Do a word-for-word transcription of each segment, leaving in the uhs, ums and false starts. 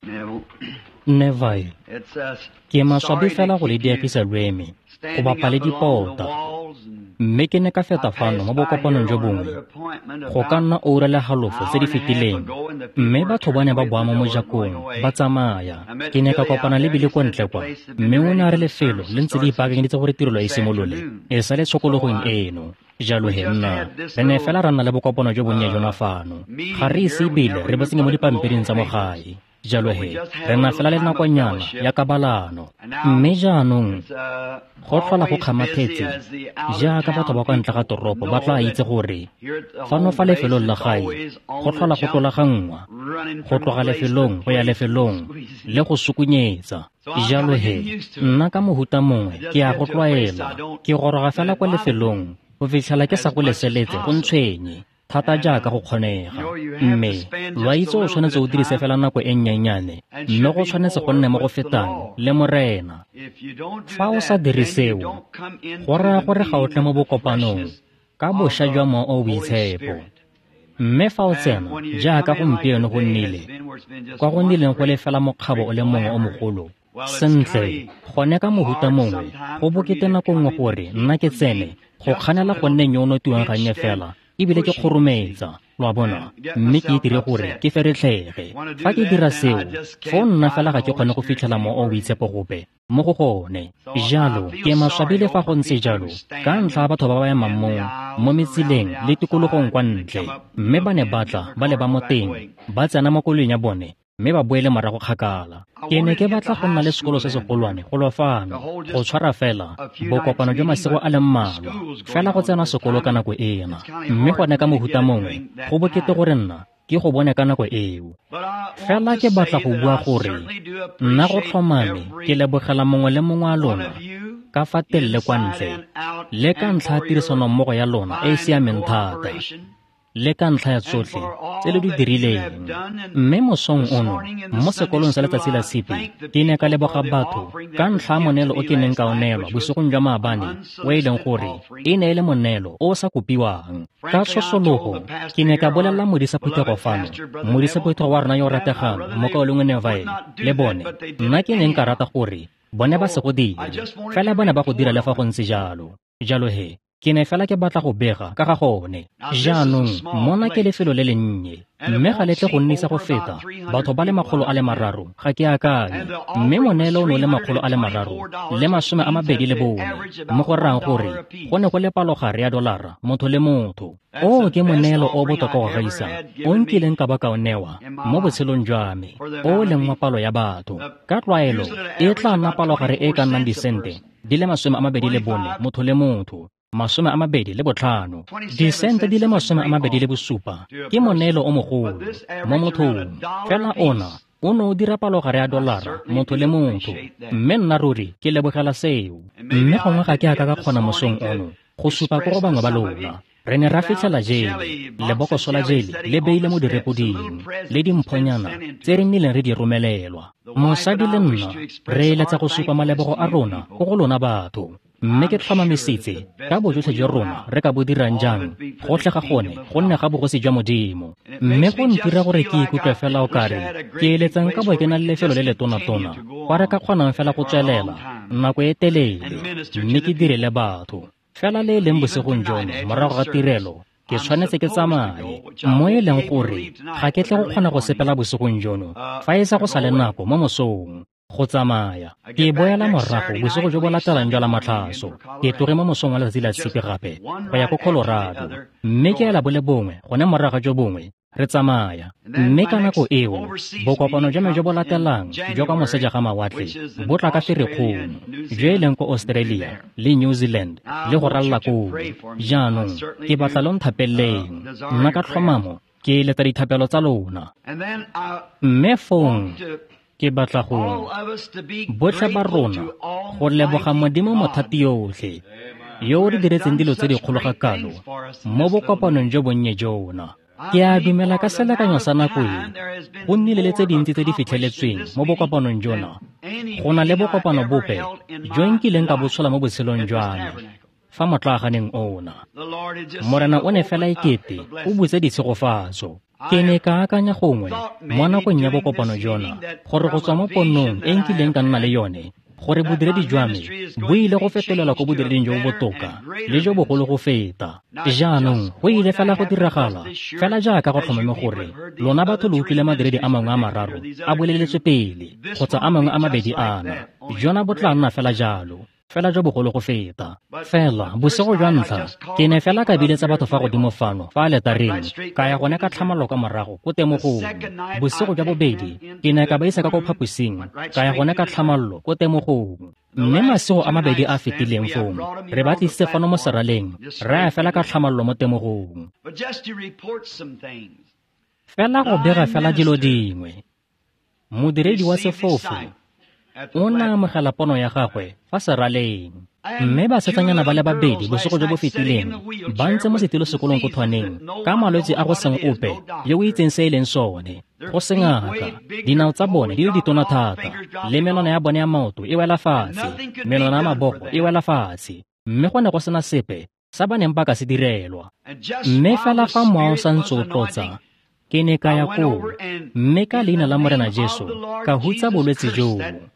Neville, ke maswabi fela go le diapisa lweme go bapa le dipota mme ke ne ka feta fano mo bokopanong jo bongwe go ka nna ura le halofo tse di fetileng mme batho ba ne ba boa mo mojakong ba tsamaya. Ke ne ka kopana le bile ko ntle kwa mme o ne a re lefelo le ntse le ipaakanyeditse gore tirelo e simolole e sa le tshokologong eno. Jalo he nna re ne fela ra nna le bokopano jo bonnye jona fano ga re ise ebile re batsenye mo dipampiring tsa mo gae. Jalo he re na fela le nakonyana ya kabalano mme jaanong go tlhola go kgamathetse jaaka batho ba kwa ntle ga toropo ba tla itse gore fano fa lefelong la gae go tlhola go tlolaganngwa go tloga lefelong go ya lefelong le go sukunyetsa. Jalo he nna ka mohuta mongwe ke a go tlwaela ke goroga fela kwa lefelong go fitlhela ke sa go leseletse go ntshwenye thata jaaka go kgonega mme lwa itse o tshwanetse o dirise fela nako e nnyanyane mme go tshwanetse go nne mo go fetang le morena. Fa o sa diriseo go raya gore ga o tle mo bokopanong ka bošwa jwa moo o boitshepo mme fa o tsena jaaka gompieno go nnile kwa go nnileng go le fela mokgabo o le mongwe o mogolo sentle gone ka mohuta mongwe go bokete nako nngwe gore nna ke tsene go kganela go nne nyo o notiwang gannye fela ebile ke kgorometsa lwa bona mme ke itire gore ke feretlhege. Fa ke dira seo fo nna fela ga ke kgone go fitlhela mo o boitshepo gope mo go gone. Jalo ke maswabile fa go ntse jalo ka ntlha batho ba ba emang mo mo metsileng le tikologong kwa ntle mme ba ne batla ba le ba mo teng ba tsena mo koloing ya bone mme ba boele morago kgakala. Ke ne ke batla go nna le sekolo se segolwane go lo fano go tshwara fela bokopano jwa masego a le mmalwa fela go tsena sekolo ka nako ena mme gone ka mohuta mongwe go bokete gore nna ke go bone ka nako eo. Fela ke batla go bua gore nna go tlhomame ke lebogela mongwe le mongwe a lona ka fa telele kwa ntle le ka ntlha ya tirisanommogo ya lona e e siameng thata le ka ntlha ya tsotlhe tse le di dirileng. Mme mosong ono mo sekolong sa letsatsi la tshipi ke ne ka leboga batho ka ntlha ya monelo o ke neng ka o neelwa bosigong jwa maabane o e leng gore e ne e le monelo o o sa kopiwang. Ka tshosologo ke ne ka bolelela modisaphuthego fano modisaphuthego wa rona yo rategang mo kaolong Neville le bone nna ke neng ka rata gore bone ba se go dira fela bone ba go dira le fa go ntse jalo. Jalo he ke ne fela ke batla go bega ka ga gone jaanong mona ke lefelo le le nnye mme ga letle go nnisa go feta batho ba le makgolo a le mararo ga ke akanye mme monelo o ne le makgolo a le mararo le masome a mabedi le bone mo go rang gore go ne go le palogare ya dolara motho le motho. O ke monelo o botoka go gaisa o nkileng ka ba ka o newa mo botshelong jwa me o leng wa palo ya batho. Ka tlwaelo e tla nna palogare e ka nnang disente di le masome a mabedi le bone motho le motho masome a mabedi le botlhano disente di le masome a mabedi le bosupa ke monelo o mogolo mo mothong fela ona o ne o dira palogare ya dolara motho le motho mme nna ruri ke lebogela seo. Mme gongwe ga ke aka ka kgona mosong ono go supa ko go bangwe ba lona re ne ra fitlhela jele lebokoso la jele le beile mo direpoding le dimphonyana tse re nnileng re di romelelwa. Mosadi le nna re eletsa go supa malebogo a rona go go lona batho mme ke tlhomamisitse ka bojotlhe jwa rona re ka bo dirang jang gotlhe ga gone go nne ga bogosi jwa Modimo. Mme go ntira gore ke ikutlwe fela o kare ke eletsang ka bo ke na le lefelo le le tona-tona kwa re ka kgonang fela go tswelela nako e telele mme ke direle batho fela le e leng bosigong jono morago ga tirelo ke tshwanetse ke tsamaye mo e leng gore ga ke tle go kgona go sepela bosigong jono fa e sa go sa le nako mo mosong go tsamaya. Ke boela morago bosigo jo bo latelang jwa la matlhaso ke tloge mo mosong wa letsatsi la tshipi gape go ya ko Colorado mme ke ela bole bongwe gone morago jo bongwe re tsamaya. Mme ka nako eo bokopano jwa me jo bo latelang jo ka moseja ga mawatle bo tla ka Ferikgong jo e leng ko Australia le New Zealand le go ralla koo. Jaanong ke batla lo nthapeleleng nna ka tlhomamo ke letsa dithapelo tsa lona mme fong ke batla go botlhe ba rona go leboga Modimo mothati yotlhe yo o re diretseng dilo tse di kgologakalo mo bokopanong jo bonnye jona. Ke a dumela ka selekanyo sa nako e go nnile le tse dintsi tse di fitlheletsweng mo bokopanong jona. Go na le bokopano bope jo nkileng ka botshola mo botshelong jwa me fa motlaganeng ona. Morena o ne fela ekete o butse ditshegofatso ke ne ka akanya gongwe mo nakong ya bokopano jona gore go tswa mo ponong e nkileng ka nna le yone gore bodiredi jwa me bo ile go fetolela ko bodireding jo bo botoka le jo bogolo go feta. Jaanong go ile fela go diragala fela jaaka go tlhomame gore lona batho lo utlwile madiredi a mangwe a mararo a boleletswe pele kgotsa a mangwe a mabedi ana, jona bo tla nna fela jalo fela jo bogolo go feta. Fela bosigo jwa ntlha ke ne fela ka biletsa batho fa godimo fano fa a letareng ka ya gone ka tlhamalalo ka morago ko temogong. Bosigo jwa bobedi ke ne ka ba isa ka ko phaposing ka ya gone ka tlhamalalo ko temogong. Mme masigo a mabedi a fetileng foo re ba tlisitse fano mo seraleng re ya fela ka tlhamalalo mo temogong. Fela go bega fela dilo dingwe, modiredi wa sefofu o na amogela pono ya gagwe fa seraleng, mme basetsanyana ba le babedi bosigo jo bo fetileng ba ntse mo setilosekolong ko thwaneng ka malwetse a go seng ope yo o itseng se e leng sone. Go sengaka dinao tsa bone di le ditona thata le menwana ya bone ya maoto e wela fatshe, menwana ya mabogo e wela fatshe, mme go ne go sena sepe sa ba neng ba ka se direlwa. Mme fela fa moao sa ntse o tlotsa ke ne ka ya koo, mme ka leina la Morena Jesu ka hutsa bolwetse joo,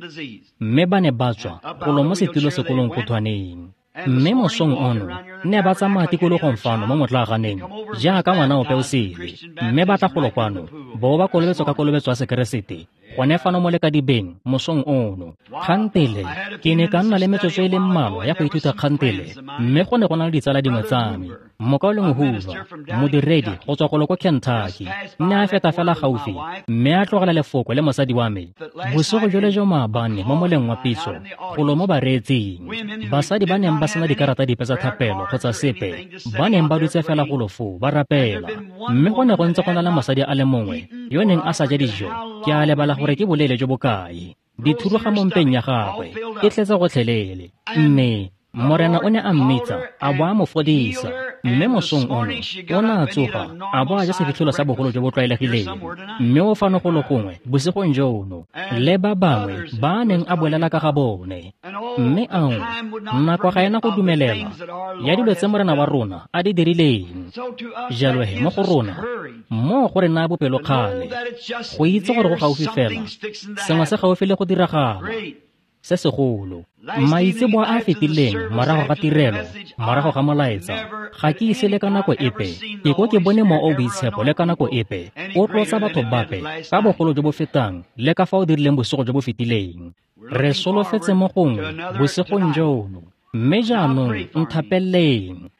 mme ba ne ba tswa golo mo setilosekolong ko thwaneng. Mme mosong ono ne ba tsamaya tikologong fano mo motlaganeng jaaka ngwana ope o sele, mme ba tla golo kwano bo ba kolobetswa ka kolobetso ya sekeresete gone fano mo lekadibeng mosong ono. Kgantele ke ne ka nna le metsotso e le mmalwa ya go ithuta kgantele, mme go ne go na le ditsala dingwe tsa me. Mmoka o leng hulwa modiredi go tswa golo ko Kentucky nne a feta fela gaufi, mme a tlogela lefoko le mosadi wa me. Bosigo jole jo maabane mo moleng wa pitso golo mo bareetsing. Basadi ba neng ba sena dikarata dipe tsa thapelo kgotsa sepe ba neng ba dutse fela golo foo ba rapela, mme go ne go ntse go na le mosadi a le mongwe yo neng a sa ja dijo. Ke a lebala gore ke bolele jo bokae, dithuruga mo mpeng ya gagwe e tletse gotlhelele, mme Morena o ne a mmitsa a bo a mo fodisa. Mme mosong ono o ne a tsoga a bo a ja sefitlhelo sa bogolo jo bo tlwaelegileng, mme o fano golo gongwe bosigong jono le ba bangwe ba neng a bolela ka ga bone. Mme ao nako ga ena go dumelela ya dilo tse Morena wa rona a di dirileng. Jalo he mo go rona mo go re naya bopelokgale go itse gore go gaufi fela sengwe se gaufi le go diragala se segolo. Maitsebo a a fetileng morago ga tirelo, morago ga molaetsa, ga ke ise le ka nako epe ke ko ke bone mo o boitshepo le ka nako epe o tlotsa batho bape ka bogolo jo bo fetang le ka fa o dirileng bosigo jo bo fetileng. Re solofetse mo gongwe bosigong jono, mme jaanong nthapeleleng.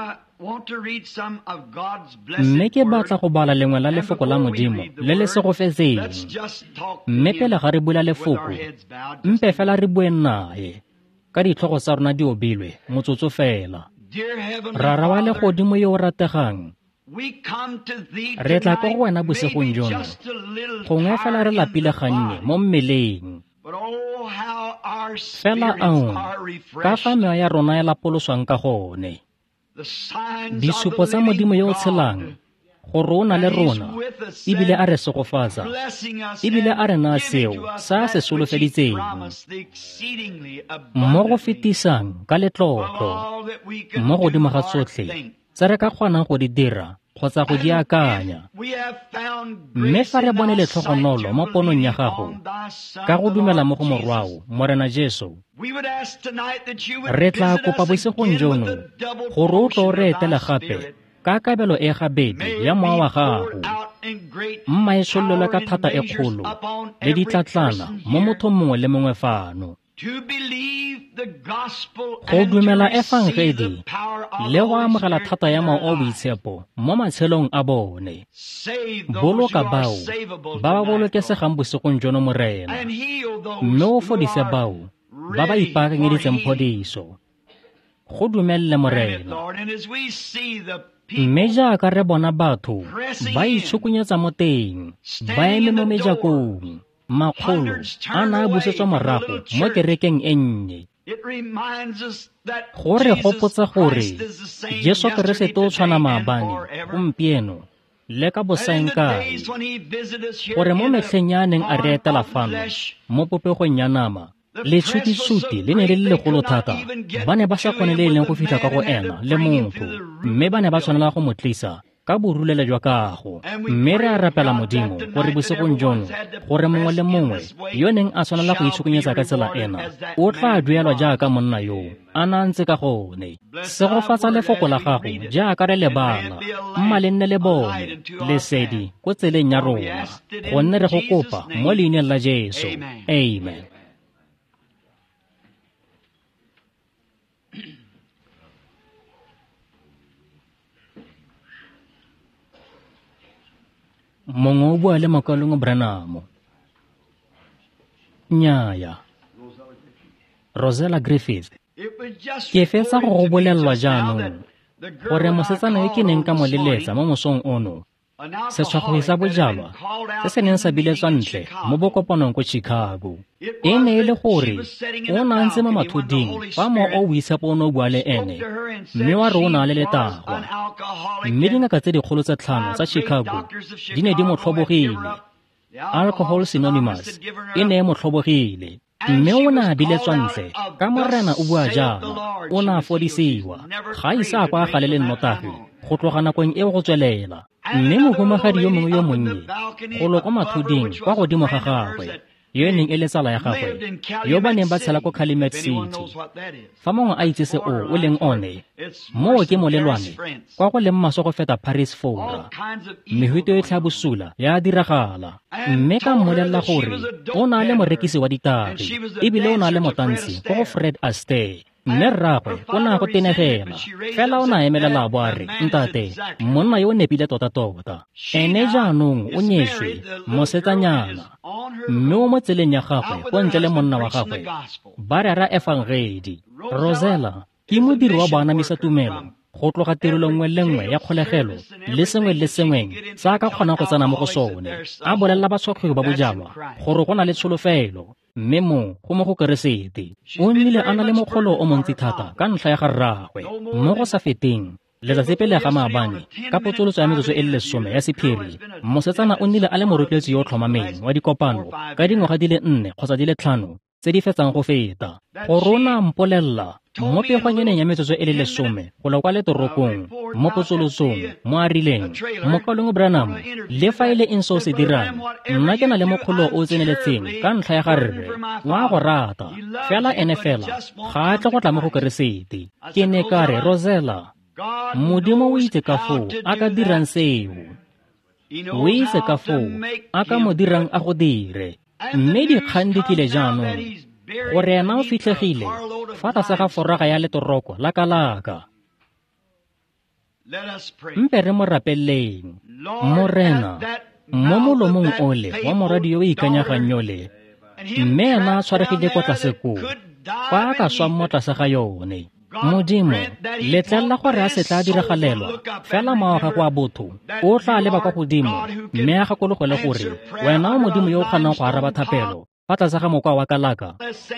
Mme ke batla go bala lengwe la lefoko la Modimo le le segofetseng. Mme pele ga re bula lefoko mpe fela re bue nae ka ditlhogo tsa rona di obilwe motsotso fela. Rara wa legodimo yo o rategang, re tla ko go wena bosigong jono gongwe fela re lapile gannye mo mmeleng. Fela ao ka fa mewa ya rona ya lapoloswang ka gone, disupo tsa Modimo yo o tshelang gore o na le rona ebile a re segofatsa ebile a re naya seo sa se solofeditseng mo go fetisang ka letlotlo mo godimo ga tsotlhe tse re ka kgonang go di dira kgotsa go di akanya. Mme fa re bone letlhogonolo mo ponong ya gago ka go dumela mo go morwao Morena Jesu, re tla kopa bosigong jono gore o tlo re etele gape ka kabelo e gabedi ya mowa wa gago. Mma e sololwe ka thata e kgolo le ditlatlana mo motho mongwe le mongwe fano, go dumela efangedi le go amogela thata ya mao a boitshepo mo matshelong a bone. Boloka bao ba ba bolokesegang bosigong jono Morena, mme o fodise bao ba ba ipaakanyeditseng phodiso. Go dumelele Morena. Mme jaaka re bona batho ba itshukunyetsa mo teng, ba eme mo mejakong, makgolo a na a busetswa morago mo kerekeng e nnye, gore gopotsa gore Jesu Keresete o tshwana maabane gompieno le ka bosaenkae, gore mo metlheng ya neng a re etela fano mo popegong ya nama, letshutitsuti le ne le le legolo thata. Ba ne ba sa kgone le e leng go fitlha ka go ena le motho, mme ba ne ba tshwanela go mo tlisa ka borulele jwa kago, mme re a rapela Modimo gore bosigong jono gore mongwe le mongwe yo neng a tshwanela go itshokonyetsa ka tsela ena o tla duelwa jaaka monna yo a na ntse ka gone. Segofatsa lefoko la gago jaaka re le bana, mma le nne le bone lesedi ko tseleng ya rona, gonne re go kopa mo leineng la Jesu. Amen. Mongwe o bua le Makwalong Branham. Nnyaya, Rosella Griffith. Ke fetsa go go bolelelwa jaanong gore mosetsana yo ke neng ka mo leletsa mo mosong ono, setshwago sa bojalwa se se neng sa biletswa ntle mo bokopanong ko Chicago, e ne e le gore o na ntse mo mathuding fa mo o buisa pono o bua le ene, mme wa re o na le letagwa. Mme dingaka tse dikgolo tse tlhano tsa Chicago di ne di mo tlhobogile. Alcoholics Anonymous e ne e mo tlhobogile, mme o na biletswa ntle ka morena o bua jaana, o na fodisiwa ga isa kwa gale le nnotagi go tloga nakong eo go tswelela. Mme mohumagadi yo mongwe yo monnye go lo kwa mathuding kwa godimo ga gagwe, yo e neng e le tsala ya gagwe, yo ba neng ba tshela ko Calumet City. Fa mongwe a itse se o o leng one, moo ke molelwane kwa go leng maswa go feta Paris Fora. Mehuto e tlhabosula ya diragala, mme ka mmolelela gore o na le morekisi wa ditagi, ebile o na le motansi ko go Fred Astaire. Mme rragwe o na go tenegela, fela o na emelela bo a re, ntate, monna yo o nepile tota-tota. Ene jaanong o nyetswe mosetsanyana, mme o mo tseleng ya gagwe ko ntle le monna wa gagwe. Ba re ra evangeli. Rosella ke modiri wa boanamisa tumelo go tloga tirelo nngwe le nngwe ya kgolegelo le sengwe le sengweng sa ka kgonang go tsena mo go sone. A bolelela batshwakgwego ba bojalwa gore go na le tsholofelo, mme mo go mo go keresete. O nnile a na le mogolo o montsi thata ka ntlha ya ga rragwe. Mo go sa feteng letsatsi pele ga maabane ka potsolotso ya metsotso e le lesome ya sephiri, mosetsana o nnile a le morotloetsi yo o tlhomameng wa dikopano ka dingwaga di le nne kgotsa di le tlhano tse di fetsang go feta. Go rona mpolelela mo pegwanyeneng ya metsotso e le lesome go la kwa letoropong, mo potsolotsong, mo a rileng, Makwalong Branham le fa e le eng se o se dirang, nna ke na le mokgolo o o tseneletseng ka ntlha ya ga rre wa go rata, fela ene fela ga a tle go tla mo go keresete. Ke ne ka re, Rosella, Modimo o itse ka foo a ka dirang seo, o itse ka foo a ka mo dirang a go dire. Mme dikgang di tlile jaanong gore ena o fitlhegile fa tlase ga foraga ya letoroko la kalaka. Mpe re mo rapeleng. Morena, mo molomong ole wa moradi yo o ikanyagang yole, mme ena a tshwaregile kwa tlase koo, kwa a ka swang mo tlase ga yone. Modimo letlelela gore a se tla diragalelwa, fela maoga kwa botho o tla leba kwa godimo, mme a gakologele gore wena o Modimo yo o kgonang go araba thapelo fa tlase ga mokwa wa kalaka,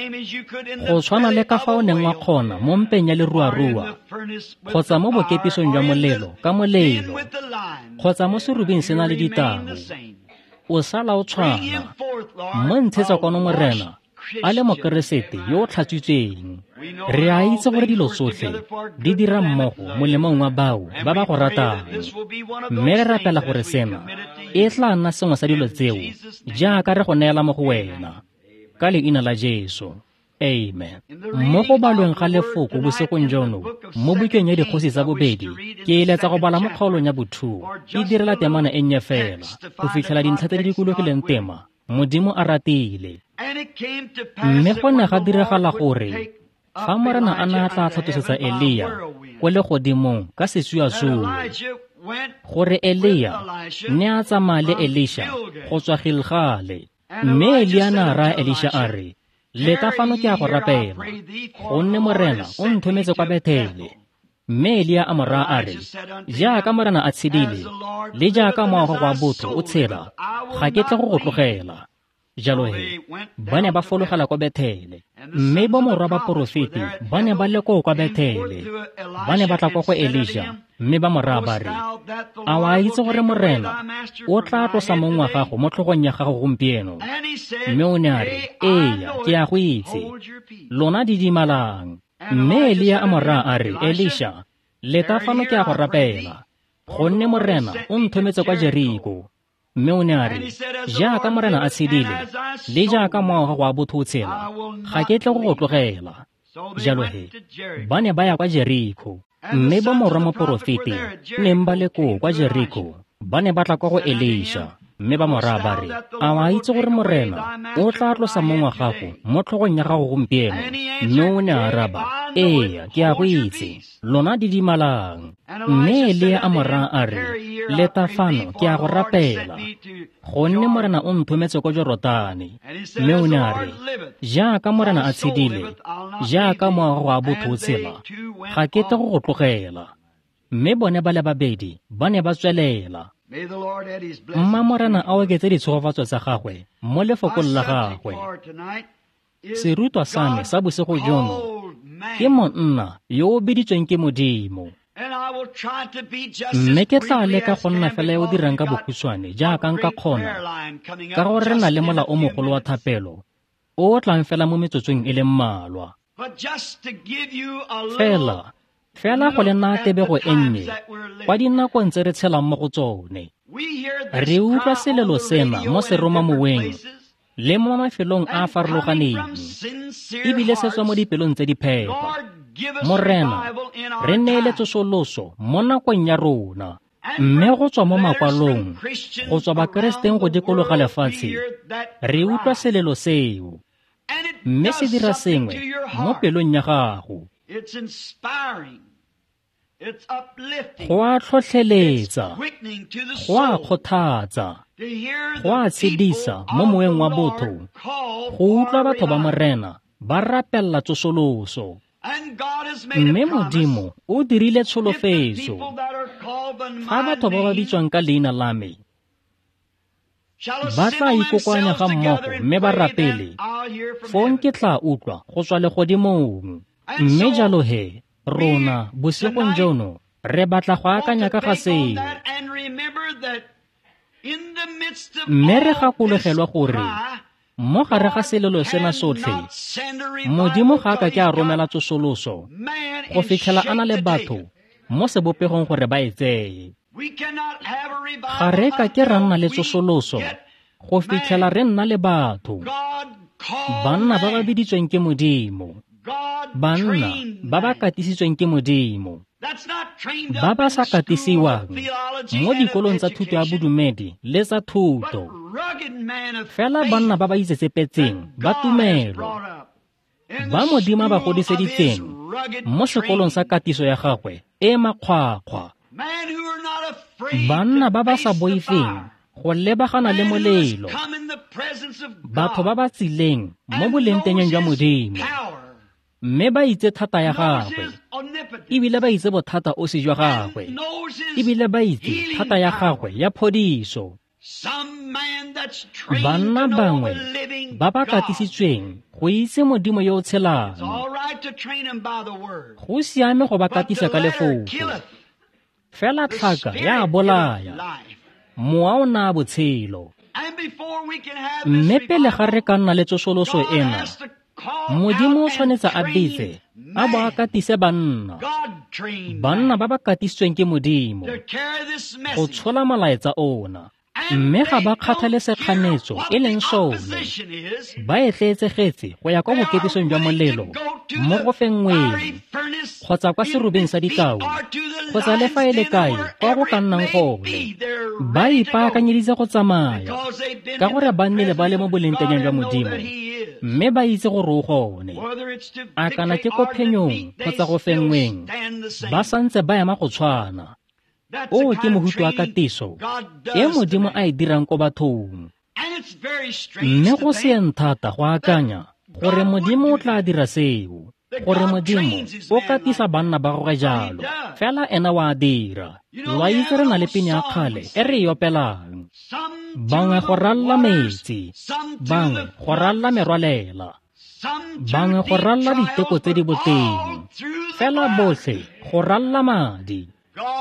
go tshwana le ka fa o neng wa kgona mo mpeng ya leruarua, kgotsa mo bokepisong jwa molelo ka molelo, kgotsa mo serubing se na le ditau. O sala o tshwana mo ntshetsa kwano morena a le mokeresete yo o tlhatswitsweng. Re a itse gore dilo tsotlhe di dira mmogo molemong wa bao ba ba go ratang, mme re rapela gore sena e tla nna sengwe sa dilo tseo jaaka re go neela mo go wena ka leina la Jesu. Amen. Mo go balweng ga lefoko bosigong jono mo bukeng ya dikgosi tsa bobedi, ke eletsa go bala mo kgaolong ya botho e direla temana e nnye fela go fitlhela dintlha tse di dikologileng tema. Modimo a ratile, mme go ne ga diragala gore fa morena a na tla tlhatosetsa Elia ko legodimong ka setsuatsue, gore Elia ne a tsamaya le Elisha go tswa Gilgale. Mme Elia na ra Elisha a re, leta fano ke a go rapela, gonne morena o nthometse kwa Bethele. Mme Elia a mo raya a re, jaaka morena a tshedile le jaaka moago wa botho o tshela, ga ke tle go go tlogela. Jalo he, ba ne ba fologela kwa Bethele, mme bo morwa ba porofeti ba ne ba le koo kwa Bethele. Ba ne ba tla kwa go Elisha, mme ba mo raya ba re, a wa itse gore morena o tla tlosa mong wa gago mo tlhogong ya gago gompieno? Mme o ne a re, eya, ke a go itse, lona didimalang. Mme Elia a mo raya a re, Elisha, leta fano ke a go rapela, gonne morena o nthometse kwa Jeriko. Mme o ne a re, jaaka morena a tshedile le jaaka moago wa botho o tshela, ga ke tle go go tlogela. Jalo he, ba ne ba ya kwa Jeriko, mme ba morwa moporofete neng ba le koo kwa Jeriko ba ne ba tla kwa go Elisha. Mme ba moraya ba re, a wa itse gore morena o tla tlosa mo ngwagago mo tlhogong ya gago gompieno? Mme o ne a araba, ee, ke a go itse, lona didimalang. Mme Elia a moraya a re, leta fano ke a go rapela, gonne morena o nthometse kwa Jorodane. Mme o ne a re, jaaka morena a tshedile, jaaka moago wa botho o tshela, ga ke tle go go tlogela. Mme bone ba le babedi ba ne ba tswelela. Mma morena a oketse ditshogofatso tsa gagwe mo lefokong la gagwe. Serutwa sa me sa bosego jono ke monna yo o biditsweng ke Modimo. Mme ke tla leka go nna fela yo o dirang ka bokhutshwane jaaka nka kgona, ka gore re na le mola o mogolo wa thapelo o tlang fela mo metsotsong e le mmalwa. Fela Fela go le nna tebego e nnye kwa dinakong tse re tshelang mo go tsone. Re utlwa selelo sena mo seromamoweng le mo mafelong a a farologaneng, ebile se tswa mo dipelong tse di phepa. Morena, re neele tsosoloso mo nakong ya rona, mme go tswa mo makwalong, go tswa bakristeng go dikologa lefatshe, re utlwa selelo seo, mme se dira sengwe mo pelong ya gago. Go a tlhotlheletsa, go a kgothatsa, go a tshedisa mo moeng wa botho, go utlwa batho ba morena ba rapella tsosoloso. Mme Modimo o dirile tsholofetso. Fa batho ba ba bitswang ka leina la me ba tla ikokoanya ga mmogo mme ba rapele, foo ke tla utlwa go tswa legodimong. Mme jalo he, rona bosigong jono re batla go akanya ka ga seo, mme re gakologelwa gore mo gare ga selelo sena sotlhe Modimo ga ka ke a romela tsosoloso go fitlhela a na le batho mo sebopegong gore ba e tseye. Ga re ka ke ra nna le tsosoloso go fitlhela re nna le batho, banna ba ba biditsweng ke Modimo, banna ba ba katisitsweng ke Modimo, ba ba sa katisiwang mo dikolong tsa thuto ya bodumedi le tsa thuto, fela banna ba ba itsetsepetseng ba tumelo, ba Modimo ba godiseditseng mo sekolong sa katiso ya gagwe e makgwakgwa, banna ba ba sa boifeng go lebagana le molelo, batho ba ba tsileng mo bolentenyeng jwa Modimo, mme ba itse thata ya gagwe, ebile ba itse bothata o se jwa gagwe, ebile ba itse thata ya gagwe ya phodiso. Banna bangwe ba ba katisitsweng go itse Modimo yo o tshelang. Go siame go ba katisa ka lefoko, fela tlhaka ya bolaya, mowa o na botshelo. Mme pele ga re ka nna le tsosoloso ena, Modimo o tshwanetse a bitse a bo a katise banna, banna ba ba katisitsweng ke Modimo go tshola malaetsa ona, mme ga ba kgathale sekganetso e leng sone, ba etletsegetse go ya kwa boketisong jwa molelo mo go fengweng kgotsa kwa serubeng sa ditau, kgotsa le fa e le kae kwa go ka nnang gone. Ba ipaakanyeditse go tsamaya ka gore ba nnile ba le mo bolentenyeng jwa Modimo, mme ba itse gore o gone. A kana ke ko phenyong kgotsa go fengweng, ba santse ba ema go tshwana. O ke mohuto wa katiso e Modimo a e dirang ko bathong, mme go seng thata go akanya gore Modimo o tla dira seo, gore Modimo o katisa banna ba gagwe jalo, fela ena wa dira. Lwa itse re na le pene ya kgale e re e opelang, bangwe go ralla metsi, bangwe go ralla merwalela, bangwe go ralla diteko tse di boteng, fela botlhe go ralla madi.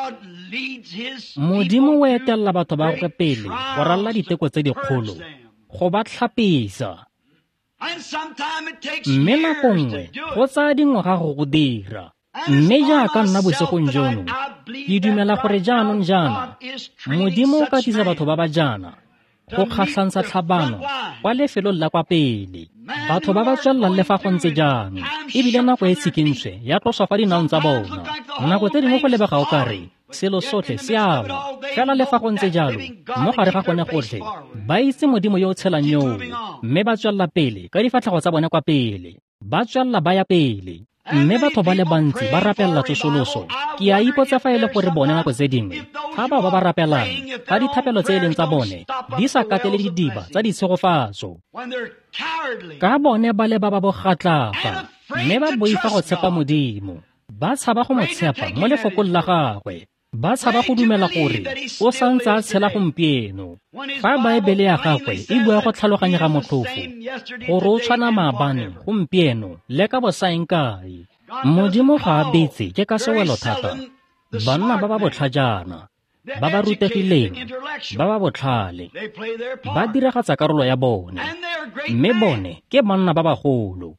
Modimo o etelela batho ba gagwe pele go ralla diteko tse dikgolo, go ba tlhapisa, mme nako nngwe go tsaya dingwaga go go dira. mme jaaka nna bosegong jono ke dumela gore jaanong jaana modimo o katisa batho ba ba jaana go kgatlhantsha tlhabano kwa lefelong la kwa pele. Batho ba ba tswelelang le fa go ntse jang ebile nako e tshikintswe ya tloswa fa dinaong tsa bona. Nako tse dingwe go lebega o kare selo sotlhe se awa fela le fa go ntse jalo mo gare ga gone gotlhe ba itse modimo yo o tshelang yoo, mme ba tswelela pele ka difatlhego tsa bone kwa pele. Ba tswelela ba ya pele, mme batho ba le bantsi ba rapelela tsosoloso. Ke a ipotsa fa e le gore bone nako tse dingwe ga ba ba ba rapelang fa dithapelo tse e leng tsa bone di sa katele didiba tsa ditshegofatso, ka bone ba le ba ba bogatlafa mme ba boifa go tshepa modimo. Ba tshaba go mo tshepa mo lefokong la gagwe, ba tshaba go dumela gore o santse a tshela gompieno. Fa baebele ya gagwe e bua go tlhaloganyega motlhofo gore o tshwana maabane gompieno le ka bosaeng kae. Modimo ga a betse ke ka sewelo thata. Banna ba ba botlhajana, ba ba rutegileng, ba ba botlhale ba diragatsa karolo ya bone, mme bone ke banna ba bagolo.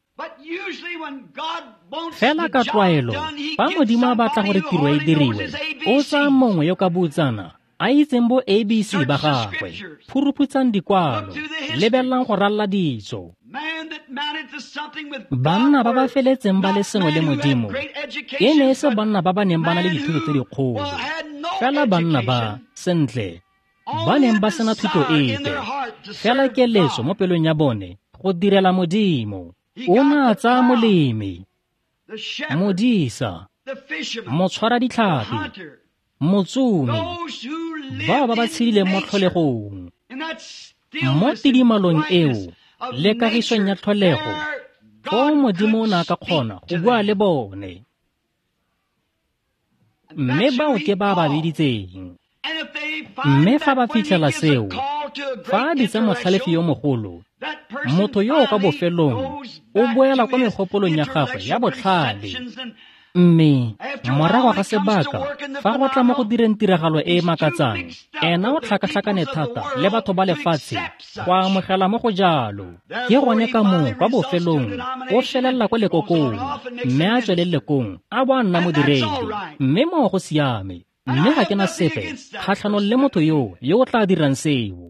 Fela ka tlwaelo fa modimo a batla gore tiro e diriwe o tsaya mongwe yo ka butsana a itseng bo A B C ba gagwe, phuruphutsang dikwalo, lebelelang go ralla ditso. Banna ba ba feletseng ba le sengwe le modimo e ne e se banna ba ba neng ba na le dithuto tse dikgolo, fela banna ba sentle ba neng ba sena thuto epe, fela keletso mo pelong ya bone go direla modimo. O na a tsaya molemi, modisa, motshwara ditlhapi, motsumi, bao ba ba tshedileng mo tlholegong. Mo tidimalong eo le kagisong ya tlholego go modimo o na ka kgona go bua le bone, mme bao ke ba ba biditseng. Mme fa ba fitlhela seo, fa a bitsa motlhalefi yo mogolo, motho yo o ka bofelong o boela kwa megopolong ya gagwe ya botlhale. Mme morago ga sebaka fa go tla mo go direng tiragalo e e makatsang, ena o tlhakatlhakane thata le batho ba lefatshe go amogela mo go jalo. Ke gone ka moo kwa bofelong o felelela kwa lekokong, mme a tswele lekong a bo a nna modiredi, mme moo go siame. Mme ga ke na sepe kgatlhanong le motho yo yo o tla dirang seo.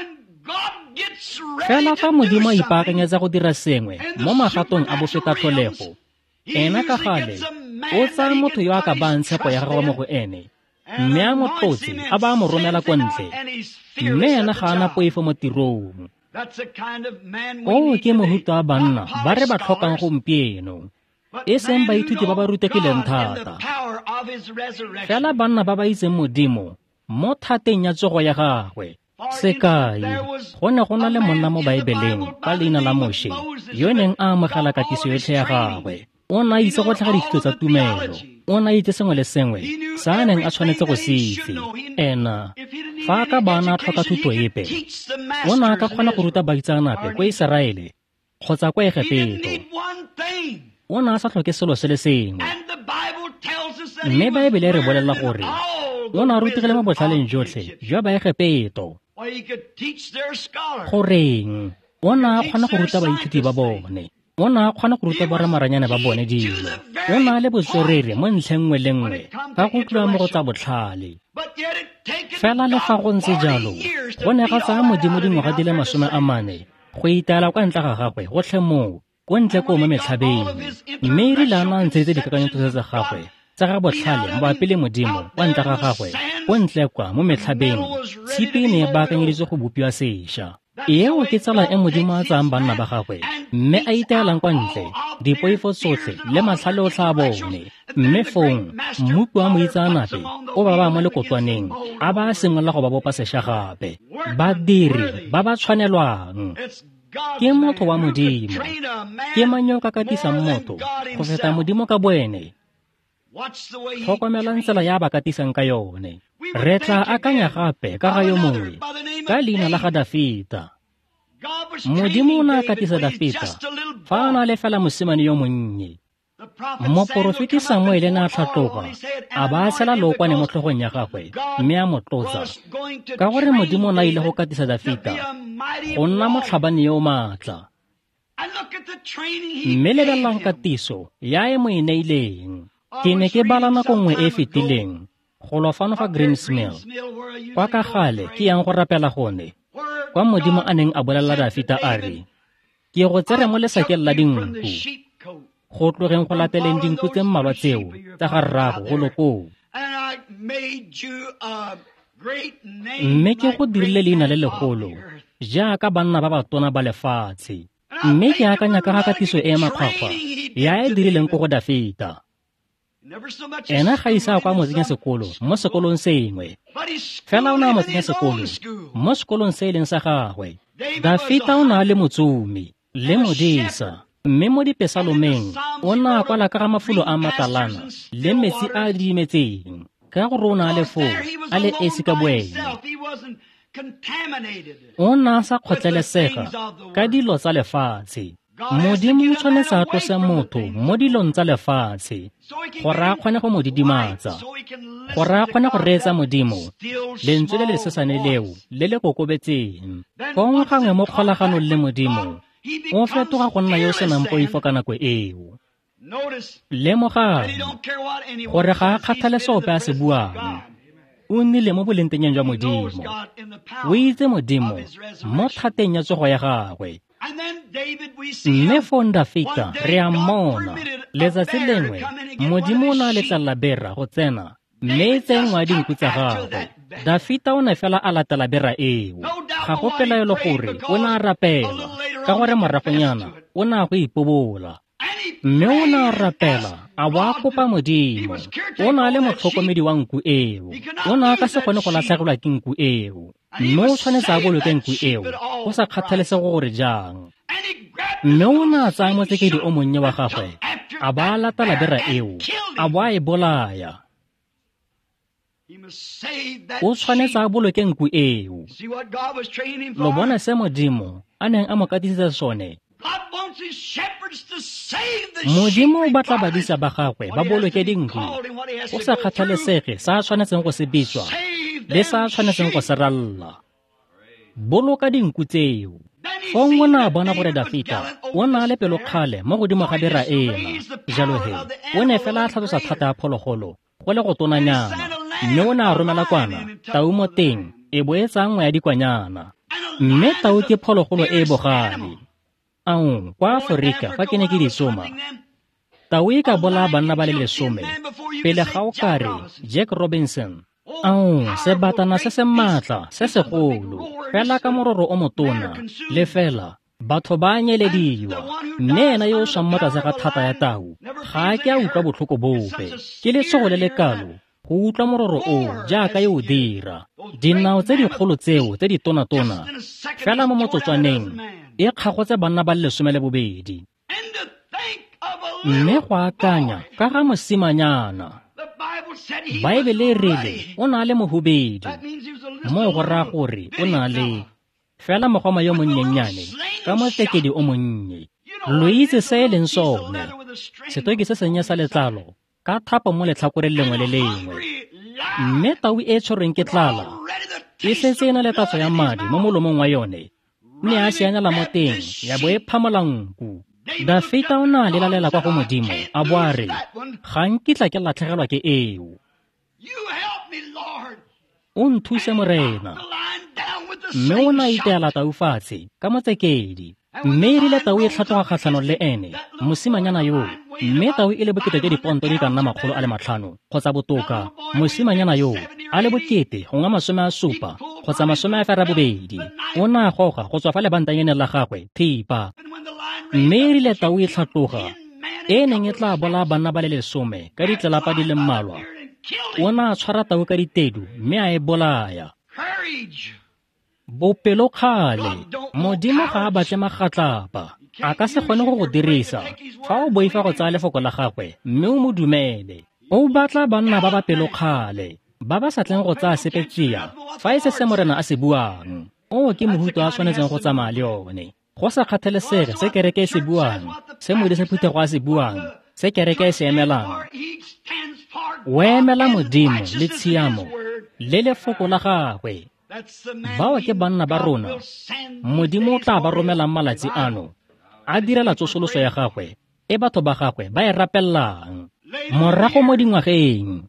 Fela fa modimo a ipaakanyetsa go dira sengwe mo magatong a bofeta tlholego, ena ka gale o tsaya motho yo a ka bang tshepo ya gagwe mo go ene, mme a mo tlotse a ba a mo romela kwa ntle, mme ena ga a na poifo mo tirong. O ke mohuta wa banna ba re ba tlhokang gompieno, e seng baithuti ba ba rutegileng thata, fela banna ba ba itseng modimo mo thateng ya tsogo ya gagwe. Sekai, go ne go na le monna mo Baebeleng ka leina la Moshe yo neng a amogela katiso yotlhe ya gagwe. O na itse go tlhaga dithuto tsa tumelo, o na itse sengwe le sengwe sa a neng a tshwanetse go se itse. Ena fa a ka bana a tlhoka thuto epe, o na a ka kgona go ruta baitsanape kwa Iseraele kgotsa kwa Egepetso. O na a sa tlhoke selo se le sengwe, mme Baebele re bolelela gore o na a rutegile mo botlhaleng jotlhe jwa Baegepetso. Goreng o na a kgona go ruta baithuti ba bone, o na a kgona go ruta boramaranyane ba bone dilo, o na a le botswerere mo ntlheng nngwe le nngwe ka go tloa mo go tsa botlhale. Fela le fa go ntse jalo, go ne ga tsaya modimo dingwaga di le masome a mane go itaela kwa ntle ga gagwe gotlhe moo ko ntle ko mo metlhabeng, mme e rile a na ntsheditse dikakanyetso tsa gagwe tsa ga botlhale mabapi le modimo kwa ntle ga gagwe ko ntle kwa mo metlhabeng. Tshipi e ne e baakanyeditswe go bopiwa sešwa. Eo ke tsala e modimo a tsayang banna ba gagwe, mme a itaelang kwa ntle dipoifo tsotlhe le matlhale o tlha a bone, mme fong mmupu wa moitsanape o ba ba mo lekotwaneng a ba a sengwelela go ba bopa sešwa gape. Badiri ba ba tshwanelwang ke motho wa modimo, ke mang yo ka katisang motho go feta modimo ka boene. Tlhokomelang tsela ya ba katisang ka yone. Re tla akanya gape ka ga yo mongwe ka leina la ga Dafita. Modimo o na a katisa Dafita fa a na le fela mosimane yo monnye. Moporofeti Samuele na a tlhatloga a ba a tshela leokwane mo tlhogong ya gagwe, mme a mo tlotsa ka gore modimo o na ile go katisa Dafita go nna motlhabane yo maatla. Mme lebelelang katiso ya e mo e neileng. ke ne ke bala nako nngwe e fetileng go lo fano fa Greensmill kwa ka gale ke yang go rapela gone kwa modimo a neng a bolela Dafita a re ke go tsere mo lesakeng la dinku go tlogeng go lateleng dinku tse mmalwa tseo tsa ga rrago go lokong mme ke go dirile leina le legolo jaaka banna ba batona ba lefatshe mme ke akanya ka ga katiso e makgwakgwa ya e dirileng ko go Dafita ena ga isa kwa motseng sekolo mo sekolong sengwe fela o na motseng sekolo mo sekolong se leng sa gagwe Dafita o na le motsumi le modisa mme mo dipesalomeng o na kwala ka ga mafulo a matalana le metsi a dimetseng ka gore o na le fo a le esi ka boena o na sa kgotlelesega ka dilo tsa lefatshe modimo o tshwanetse a tlose motho mo dilong tsa lefatshe gore a kgone go mo didimatsa gore a kgone go reetsa modimo lentswe le le sesane leo le le kokobetseng gongwe gangwe mo kgolaganong le modimo o fetoga go nna yo o senang poifo ka nako eo lemogang gore ga a kgathale sope a se buang o nnile mo bolentenyeng jwa modimo o itse modimo mo thateng ya tsogo ya gagwe mme fo Dafita re a mmona letsatsi lengwe modimo o na letlalela bera go tsena mme e tsengwa dinku tsa gagwe Dafita o ne fela a latela bera eo ga go pelaelo gore o ne a rapela ka gore moragonyana o ne a go ipobola mme o ne a rapela a bo a kopa modimo o na le motlhokomedi wa nku eo o ne a ka se kgone go latlhegelwa ke nku eo mme o tshwanetse a boloke nku eo go sa kgathalesego gore jang mme o ne a tsaya motsekedi o monnye wa gagwe a ba a latela bera eo a bo a e bolaya o tshwanetse a boloke nku eo lo bona se modimo a neng a mo katisetsa sone modimo o batla badisa ba gagwe ba boloke dinku o sa kgathalesege sa a tshwanetseng go se bitswa le sa a tshwanetseng go se ralla boloka dinku tseo fong o ne a bona gore Dafita o na le pelokgale mo godimo ga bera ena jalo he o ne fela a tlhalosa thata ya phologolo go le go tonanyana mme o ne a romela kwana tau mo teng e bo e tsaya nngwe ya dikwanyana mme tau ke phologolo e e bogale ao kwa Aforika fa ke ne ke di soma tau e ka bolaya banna ba le lesome pele ga o kare Jack Robinson ao sebatana se se maatla se segolo fela ka mororo o motona le fela batho ba nyelediwa mme ena yo o swang mo tlase ga thata ya tau ga ke a utlwa botlhoko bope ke letsogo le lekalo go utlwa mororo o jaaka yo o dira dinao tse dikgolo tseo tse di tona-tona fela mo motsotswaneng e kgagotse banna ba lesome le bobedi mme go akanya ka ga mosimanyana Baebele e rile o na le mohubedi mo go raya gore o na le fela mogoma yo monnyennyane ka motekedi o monnye lo itse se e leng sone setoki se sennye sa letlalo ka thapo mo letlhakore lengwe le lengwe mme tau e tshwerweng ke tlala e setse e na le tatso ya madi mo molomong wa yone mme a sianyala mo teng ya bo e phamola nku Dafita o na le lalela kwa go modimo a bo a re ga nkitla ke latlhegelwa ke eo o nthuse morena mme o na iteela tau fatshe ka motsekedi mme e rile tau e tlhatloga kgatlhanong le ene mosimanyana yo mme tau e le bokete jwa diponto di ka nna makgolo a le matlhano kgotsa botoka mosimanyana yo a le bokete gongwe masome a supa kgotsa masome a fera bobedi o ne a goga go tswa fa lebantanyene la gagwe thipa mme e rile tau e tlhatloga e neng e tla bolaya banna ba le lesome ka ditlelapa di le mmalwa o ne a tshwara tau ka ditedu mme a e bolaya bopelokgale modimo ga a batle magatlapa a ka se kgone go go dirisa fa o boifa go tsaya lefoko la gagwe mme o mo dumele o batla banna ba ba pelokgale ba ba sa tleng go tsaya sepetsia fa e se se morena a se buang o ke mohuto a tshwanetseng go tsamaya le yone go sa kgathalesege se kereke e se buang se modise phuthego a se buang se kereke e se emelang o emela modimo le tshiamo le lefoko la gagwe bao ke banna ba rona modimo o tla ba romelang malatsi ano a direla tsosoloso ya gagwe e batho ba gagwe ba e rapellang morago mo dingwageng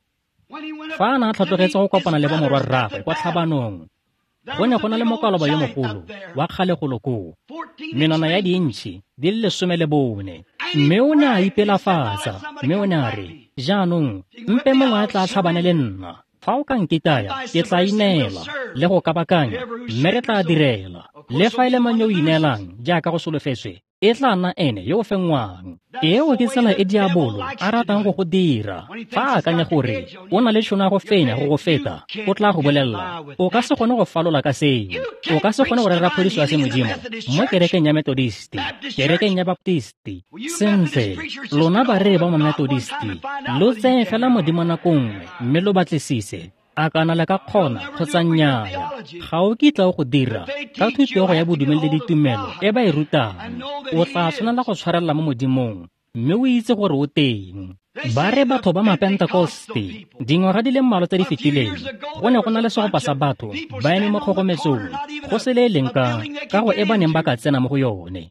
fa a na a tlhatlogetse go kopana le ba morwa rragwe kwa tlhabanong, go ne go na le mokaloba yo mogolo wa kgalegolo koo, menwana ya dintšhi di le lesome le bone. Mme o ne a ipelafatsa, mme o ne a re, jaanong mpe mongwe a tla tlhabane le nna. Fa o ka nkitaya, ke tla ineela le go kabakanya, mme re tla direla. Le fa e le mang yo o ineelang jaaka go solofetswe, e tla nna ene yo o fengwang. Eo ke tsela e diabolo a ratang go go dira. Fa a akanya gore o na le tšhono ya go fenya go go feta, o tla go bolelela, o ka se kgone go falola ka seo. O ka se kgone go rera phodiso ya semodimo mo kerekeng ya Methodisti, kerekeng ya Baptisti. Sentle, lona barere ba mo Methodisti, lo tseye fela modimo nako nngwe mme lo batlisise a kana le ka kgona kgotsa nnyaya. Ga o kitla o go dira ka thutego ya bodumedi le ditumelo e ba e rutang, o tla tshwanela go tshwarelela mo modimong mme o itse gore o teng. Ba re batho ba maPentekoste, dingwaga di le mmalwa tse di fetileng, go ne go na le segopa sa batho ba eme mo kgogometsong go se le leng ka ka go e ba neng ba ka tsena mo go yone.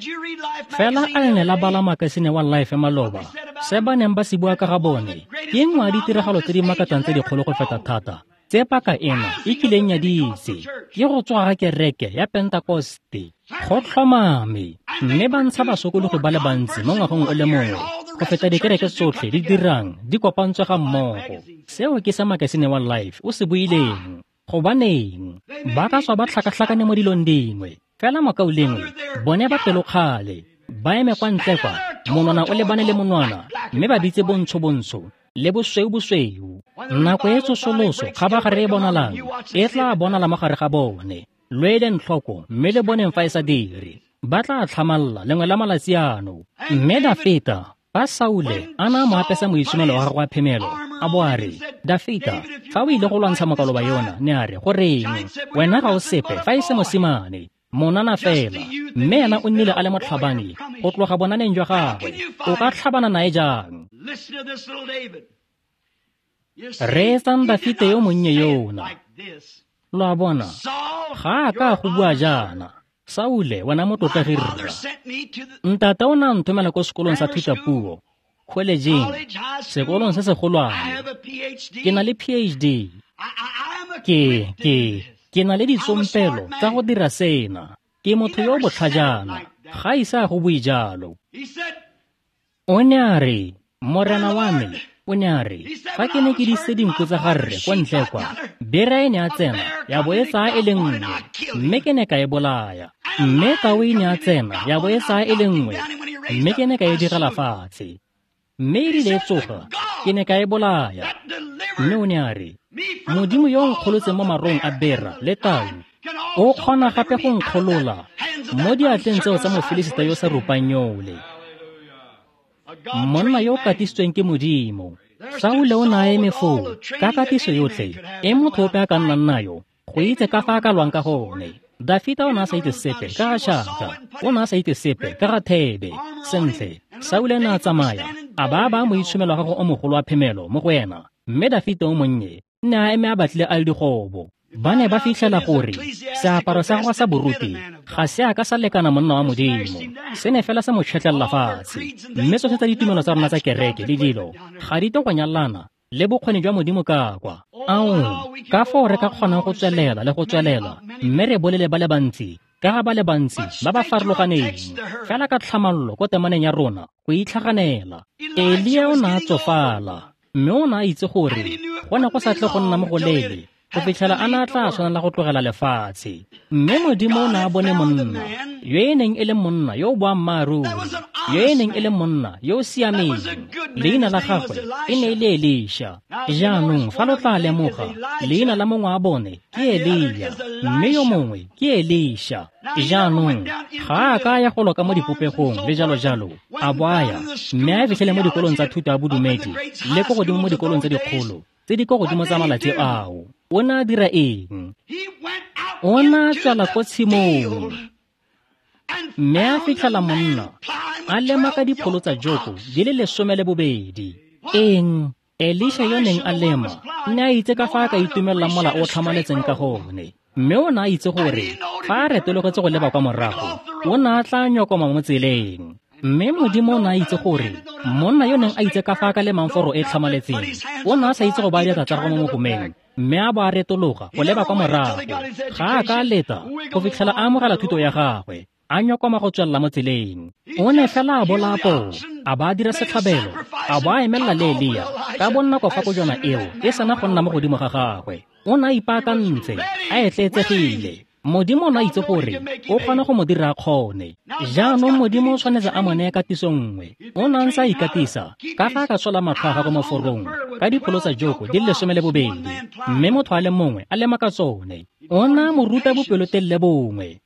Fela a ne la bala makasine wa Life maloba, se ba neng ba se bua ka ga bone ke nngwe ya ditiragalo tse di makatsang tse dikgolo go feta thata tse paka ena e kileng ya di itse, ke go tswa ga kereke ya Pentekoste. Go tlhomame, mme ba ntsha basokologi ba le bantsi mo ngwageng o le mongwe go feta dikereke tsotlhe di dirang di kopantswe ga mmogo. Seo ke sa makasine wa Life o se buileng. Gobaneng ba ka tswa ba tlhakatlhakane mo dilong dingwe, fela makau lengwe bone ba pelokgale ba eme kwa ntle kwa, monwana o lebane le monwana, mme ba bitse bontsho-bontsho le bosweu-bosweu. Nako e tsosoloso ga ba gare e bonalang e tla bonala mo gare ga bone. Lweleng tlhoko mme le boneng fa e sa dire, ba tla tlhamalla lengwe la malatsi ano. Mme Dafita ba Saule a na mo apesa moitshomelo wa gagwe wa phemelo, a bo a re, Dafita, fa o ile go lwantsha mokaloba yona, ne a re, goreng wena ga o sepe fa e se mosimane, monana fela, mme ena o nnile a le motlhabane go tloga bonaneng jwa gagwe. O ka tlhabana nae jang? Reetsang Dafita yo monnye yona. Lo a bona, ga a ka go bua jaana, Saule wena motlotlegi rra. Ntata o na nthomela ko sekolong sa thutapuo, kholejeng, sekolong se segolwane. Ke na le P H D. Ke, ke, ke na le ditsompelo tsa go dira sena. Ke motho yo botlhajana, ga isa go bue jalo. O ne a re, morena wa me, o ne a re, fa ke ne ke dise dinku tsa garre kwa ntle kwa, bera e ne a tsena, ya bo e tsaya e le nngwe, mme ke ne ka e bolaya. Mme tao e ne a tsena, ya bo e tsaya e le nngwe, mme ke ne ka e direla fatshe. Mme e rile e tsoga, ke ne ka e bolaya. Mme o ne a re, modimo yo nkgolotseng mo marong a bera le tau, o kgona gape go nkgolola mo diatleng tseo tsa Mofilisita yo sa rupang yole. Monna yo katisitsweng ke modimo, Saule o na eme foo ka katiso yotlhe e motho ope a ka nnang nayo go itse ka fa a ka lwang ka gone. Dafita o na a sa itse sepe ka ga Shaka, o na a sa itse sepe ka ga Thebe. Sentle, Saule na a tsamaya a ba ba mo itshomelo wa gago o mogolo wa phemelo mo go ena, mme Dafita o monnye ne a eme a batlile a le digobo. Ba ne ba fitlhela gore seaparo sa gagwe sa boruti ga se a ka sa lekana monna wa modimo, se ne fela sa mo tšhetlelela fatshe. Mme tsotlhe tsa ditumelo tsa rona tsa kereke le dilo ga di tokonyalana le bokgoni jwa modimo ka kwa. Ao, ka fao re ka kgonang go tswelela le go tswelela, mme re bolele ba le bantsi ka ga ba le bantsi ba ba farologaneng, fela ka tlhamallo ko temaneng ya rona go itlhaganela. Elia o na a tsofala, mme o na a itse gore go ne go sa tle go nna mo go lele go fitlhela a na tla tshwanela go tlogela lefatshe. Mme modimo o ne a bone monna yo e neng e le monna yo o boammaaruri, yo e neng e le monna yo o siameng, leina la gagwe e ne e le Elisha. Jaanong fa lo tla lemoga, leina la mongwe a bone ke Elia, mme yo mongwe ke Elisha. Jaanong ga a ka ya go loka mo dipopegong le jalo-jalo, a boaya mme a fitlhele mo dikolong tsa thuto ya bodumedi le ko godimo mo dikolong tse dikgolo tse di ko godimo tsa malatsi ao. O na a dira eng? O na a tswela ko tshimong, mme a fitlhela monna a lema ka dipholo tsa joko di le lesome le bobedi. Eng, Elisha yo neng a lema ne a itse ka fa a ka itumelela mola o tlhamaletseng ka gone, mme o na a itse gore fa a retelogetse go leba kwa morago o na a tla nyokoma mo tseleng. mme Modimo o ne a itse gore monna yo neng a itse ka fa ka le mangforo e tlhamaletseng o ne a sa itse go baya diatla tsa go mo mogomeng, mme a ba a retologa go leba kwa morago ga a ka leta go fitlhela a amogela thuto ya gagwe, a nyokoma go tswelela mo tseleng. O ne fela a bolapo a ba a dira setlhabelo, a ba a emelela le Eliya ka bonako fa kojwana eo e sana go nna mo godimo ga gagwe. O ne a ipaakantse a etletsegile. Modimo o ne a itse gore o kgona go mo dira a kgone. Jaanong Modimo o tshwanetse a mo neye katiso nngwe. O ne a ntse a ikatisa ka fa a ka tshola matlho a gagwe mo forong ka dipholo tsa joko di le lesome le bobedi, mme motho a le mongwe a lema ka tsone. O ne a mo ruta bopelotelele bongwe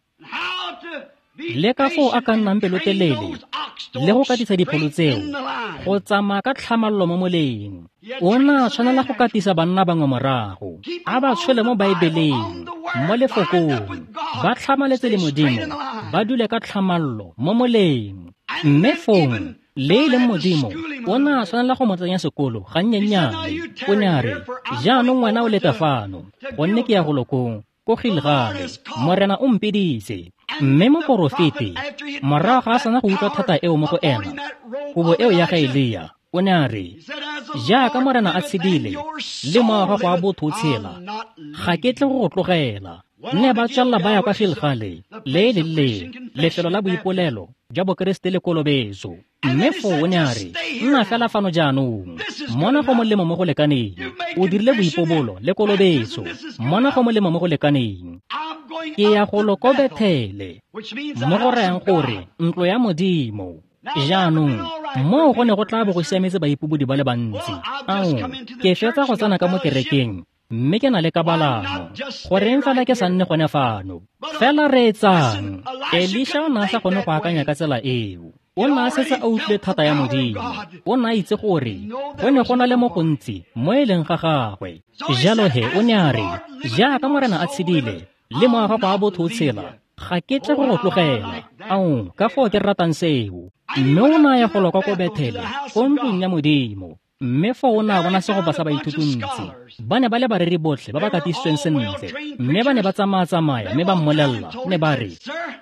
le ka foo a ka nnang pelotelele le go katisa dipholo tseo go tsamaya ka tlhamallo mo moleng. O ne a tshwanela go katisa banna bangwe morago, a ba tshwele mo baebeleng, mo lefokong, ba tlhamaletse le Modimo, ba dule ka tlhamallo mo moleng. Mme fong le e leng Modimo o ne a tshwanela go mo tsenya sekolo ga nnyennyane. O ne a re, jaanong ngwana o leta fano gonne ke ya go lokong ko Gilgale, morena o mpedise. Mme moporofete morago a sana go utlwa thata eo mo go ena, kobo eo ya ga Eliya, o ne a re, jaaka morena a tshedile le moago go a botho o tshela, ga ke tle go go tlogela. Nne ba tswalela ba ya kwa Gilgale le le le lefelo la boipolelo jwa bokeresete le kolobeso. Mme fo o ne a re, nna fela fano jaanong, mona go molemo mo go lekaneng, o dirile boipobolo le kolobeso, mona go molemo mo go lekaneng. Ke ya go loko Bethele, mo go rayang gore ntlo ya Modimo. Jaanong mo go ne go tla bo go siametse baipobodi ba le bantsi. Ao ke fetsa go tsena ka mo kerekeng, mme ke na le kabalano goreng fela ke sa nne gone fano fela re etsang. Elisha o ne a sa kgone go akanya ka tsela eo. O ne a setse a utlwile thata ya Modimo. O ne a itse gore go ne go na le mo gontsi mo e leng ga gagwe. Jalo he o ne a re, jaaka morena a tshedile le moago a botho o tshela, ga ke tle go go tlogela. Ao ka foo ke ratang seo. Mme o ne a ya go lokwa ko Bethele ko ntlong ya Modimo. Mme fo o ne a bona segoba sa baithutontsi ba ne ba le bareri botlhe ba ba katisitsweng sentle, mme ba ne ba tsamaya-tsamaya mme ba mmolelela ne ba re,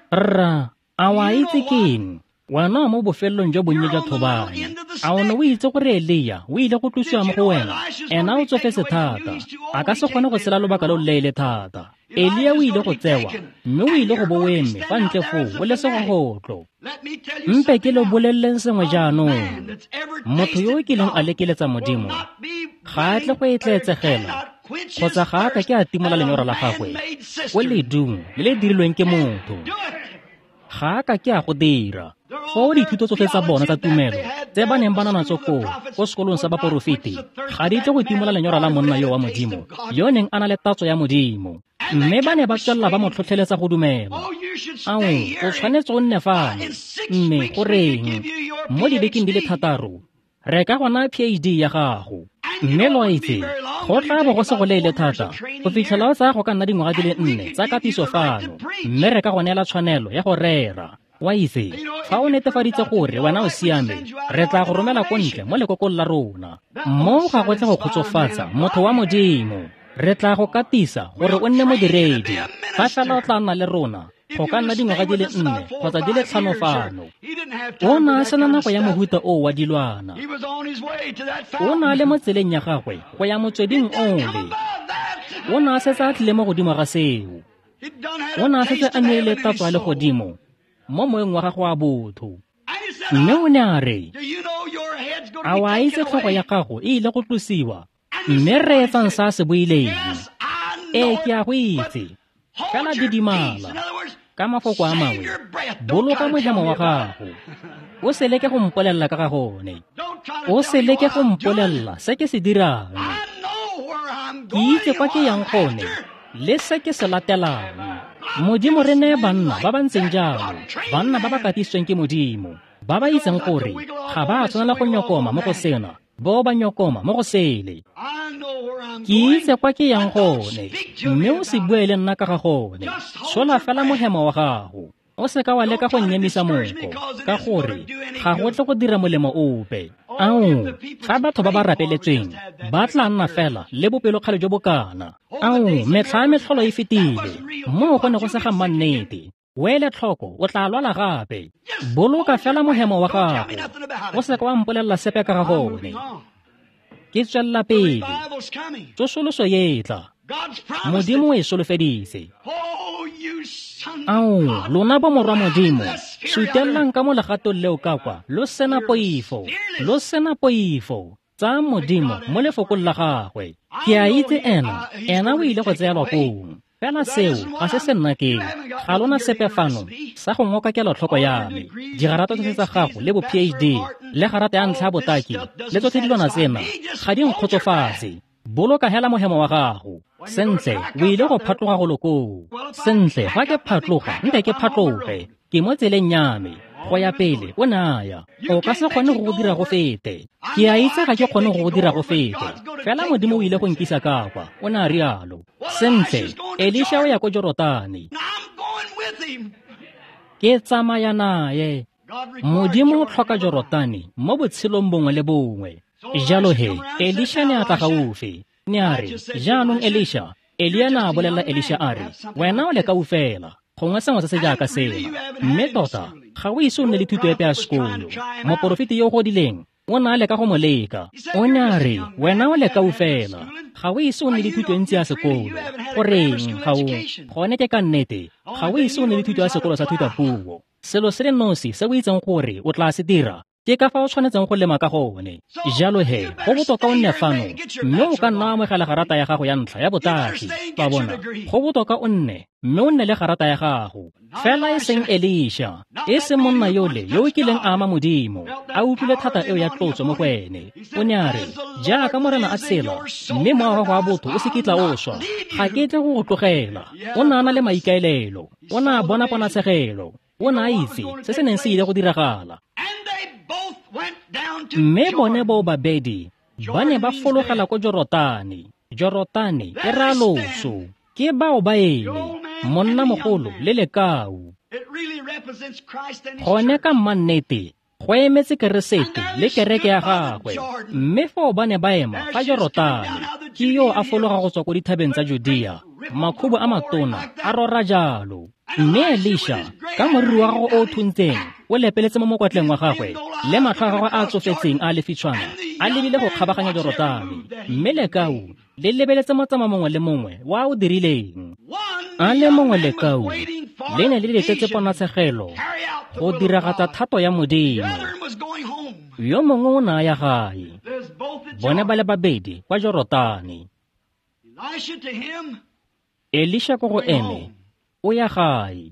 rra a wa itse keng wena mo bofelelong jwa bonnye jwa thobane? A o ne o itse gore Eliya o ile go tlosiwa mo go wena, ena o tsofetse thata, a ka se kgone go tshela lobaka lo leele thata. Eliya o ile go tsewa, mme o ile go bo o eme fa ntle foo o le segogotlo. Mpe ke le boleleleng sengwe jaanong, motho yo o kileng a lekeletsa Modimo ga a tle go e tletsegela kgotsa ga a ka ke a timola lenyora la gagwe ko ledung le le dirilweng ke motho, ga a ka ke a go dira foo dithuto tsotlhe tsa bona tsa tumelo tse ba neng ba na natso koo ko sekolong sa baporofete ga di tle go timola lenyora la monna yo wa Modimo yo neng a na le tatso ya Modimo. Mme ba ne ba tswelela ba mo tlhotlheletsa go dumela. Ao o tshwanetse o nne fano, mme goreng mo dibekeng di le thataro re ka gona P H D ya gago, mme lo itse go tla bo go se go leele thata go fitlhela o tsaya go ka nna dingwaga di le nne tsa katiso fano, mme re ka go neela tshwanelo ya go rera. Wa itse fa o netefaditse gore wena o siame, re tla go romela ko ntle mo lekokolo la rona, mo ga go tle go kgotsofatsa motho wa Modimo. Re tla go katisa gore o nne modiredi, fa fela o tla nna le rona go ka nna dingwaga di le nne kgotsa di le tlhano fano. O ne a sena nako ya mohuta o wa dilwana. O ne a le mo tseleng ya gagwe go ya motsweding ole. O ne a setse a tlile mo godimo ga seo. O ne a setse a nnile tatso a le godimo mo moeng wa gago a botho. Mme o ne a re, a wa itse tlhogo ya gago e ile go tlosiwa, mme re etsang sa se boileng. E ke a go itse fela didimala. Ka mafoko a mangwe, boloka mohemo wa gago. O se leke go mpolelela ka ga gone. O se leke go mpolelela se ke se dirang. Ke itse kwa ke yang gone le se ke se latelang. Modimo re ne banna ba ba ntseng jalo, banna ba ba katisitsweng ke Modimo, ba ba itseng gore ga ba tshwanela go nyokoma mo go sena, bo ba nyokoma mo go sele. Ke itse kwa ke yang gone, mme o se bue le nna ka ga gone. Tshola fela mohemo wa gago. O se ka wa leka go nnyemisa moko, ka gore ga go tle go dira molemo ope. Ao fa batho ba ba rapeletsweng ba tla nna fela le bopelokgale jo bokana. Ao metlha ya metlholo e fetile, mo go ne go se ga mannete. o ele tlhoko o tla lwala gape boloka fela mohemo wa gago o se ka wa mpolelela sepe ka ga gone ke tswelela pele tsosoloso ye tla modimo e solofeditse ao lona ba morwa modimo sutellang ka mo legatong leo ka kwa lo sena poifo lo sena poifo tsa modimo mo lefokong la gagwe ke a itse ena ena o ile go tseelwa kong fela seo ga se se nna keng ga lona sepe fano sa go ngoka kelotlhoko ya me digarato tse tsa gago le bo P H D le garata ya ntlha botaki le tsotlhe dilwana tsena ga di nkgotsofatse boloka hela mohemo wa gago sentle o ile go phatloga go lokong sentle fa ke phatloga nte ke phatloge ke mo tseleng ya me go ya pele o naya o ka se kgone go dira go fete ke a itse ga ke kgone go dira go fete fela modimo o ile go nkisa ka kwa o na rialo sentle Elisha o ya ko Jorodani ke tsamaya naye modimo o tlhoka Jorodani mo botshelong bongwe le bongwe jalo he Elisha ne a tla gaufi ne a re jaanong Elisha Elia na bolela Elisha a re wena o le kaufela gongwe sengwe se se jaaka sela mme tota ga o ise o nne le thuto epe ya sekolo moporofeti yo o godileng o na le ka go mo leka o ne a re wena o le kaufela ga o ise o nne le thuto e ntsi ya sekolo goreng ga o gone ke ka nnete ga o ise o nne le thuto ya sekolo sa thutapuo selo se le nosi se o itseng gore o tla se dira ke ka fa o tshwanetseng go lema ka gone jalo he go botoka o nne fano mme o ka nna amogela garata ya gago ya ntlha ya botaki ba bona go botoka o nne mme o nne le garata ya gago fela e seng Elisha e se monna yole yo o kileng ama modimo a utlwile thata eo ya tlotso mo go ene o ne a re jaaka morena a tshela mme moago wa botho o se kitla o swa ga ke tle go go tlogela o nana le maikaelelo o na bona ponatshegelo o na itse se se neng se ile go diragala mme bone bo babedi ba ne ba fologela ko Jorodani Jorodani e ra loso ke bao ba ene monna mogolo le lekau gone ka mmannete go emetse keresete le kereke ya gagwe mme fao ba ne ba ema fa Jorodani ke yo a fologa go tswa ko dithabeng tsa Judea makhubo a matona a rora jalo mme Elisha ka moriri wa gago o thuntseng o lepeletse mo mokwatleng wa gagwe le matlho a gagwe a tsofetseng a lefitshwana a lebile go kgabaganya Jorodani mme lekau le lebeletse motsama mongwe le mongwe wa o dirileng a le mongwe lekau le ne le letetse ponatshegelo go diragatsa thato ya modimo yo mongwe o naya gae bone ba le babedi kwa Jorodani Elisha ko go ene o ya gae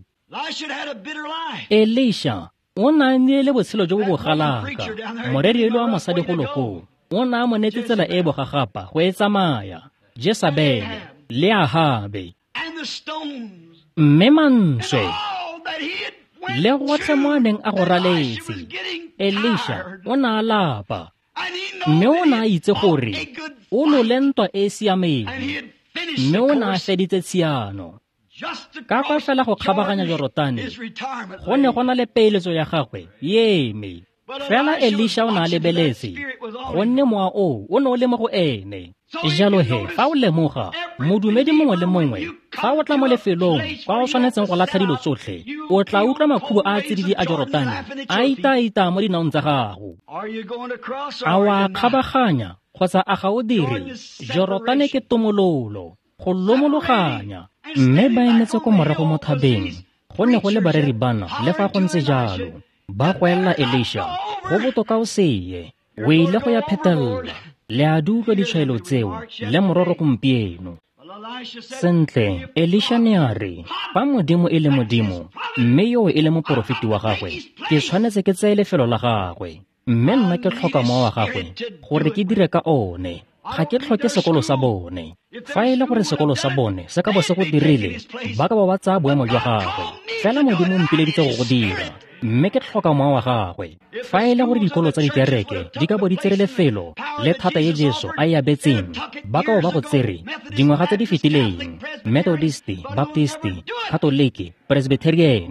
Elisha o na le botshelo jo bo bogalaka morerielo wa mosadi go lokong o na mo netse tsela e bogagapa go e tsamaya Jezabele le Ahabe mme manswe le gotlhe mo a neng a go raletse Elisha o na lapa mme o na itse gore o lole ntwa e siameng mme o na feditse tshiano ka kwa fela go kgabaganya Jorodani go ne go na le peeletso ya gagwe yeme fela Elisha o na lebeletse gonne moa o o ne o le mo go ene jalo he fa o lemoga modumedi mongwe le mongwe fa o tla mo lefelong kwa o tshwanetseng go latlha dilo tsotlhe o tla utlwa makhubo a tsididi a Jorodani a itaita mo dinaong tsa gago a wa kgabaganya kgotsa a ga o dire Jorodani ke tomololo go lomologanya mme ba emetse ko morago mo thabeng go ne go le bareri bana le fa go ntse jalo ba goelela Elisha go botoka o seye o ile go ya phetelela le a dutlwa ditshwaelo tseo le mororo gompieno sentle Elisha ne a re fa modimo e le modimo mme yo e le moporofeti wa gagwe ke tshwanetse ke tseye lefelo la gagwe mme nna ke tlhoka mowa wa gagwe gore ke dire ka one ga ke tlhoke sekolo sa bone fa e le gore sekolo sa bone se ka bo se go dirile ba ka ba ba tsaya boemo jwa gagwe fela modimo mpileditse go go dira mme ke tlhoka mowa wa gagwe fa e le gore dikolo tsa dikereke di ka bo di tsere lefelo le thata ye Jesu a e abetseng ba ka bo ba go tsere dingwaga tse di fetileng Methodist, Baptist, Catholic, Presbyterian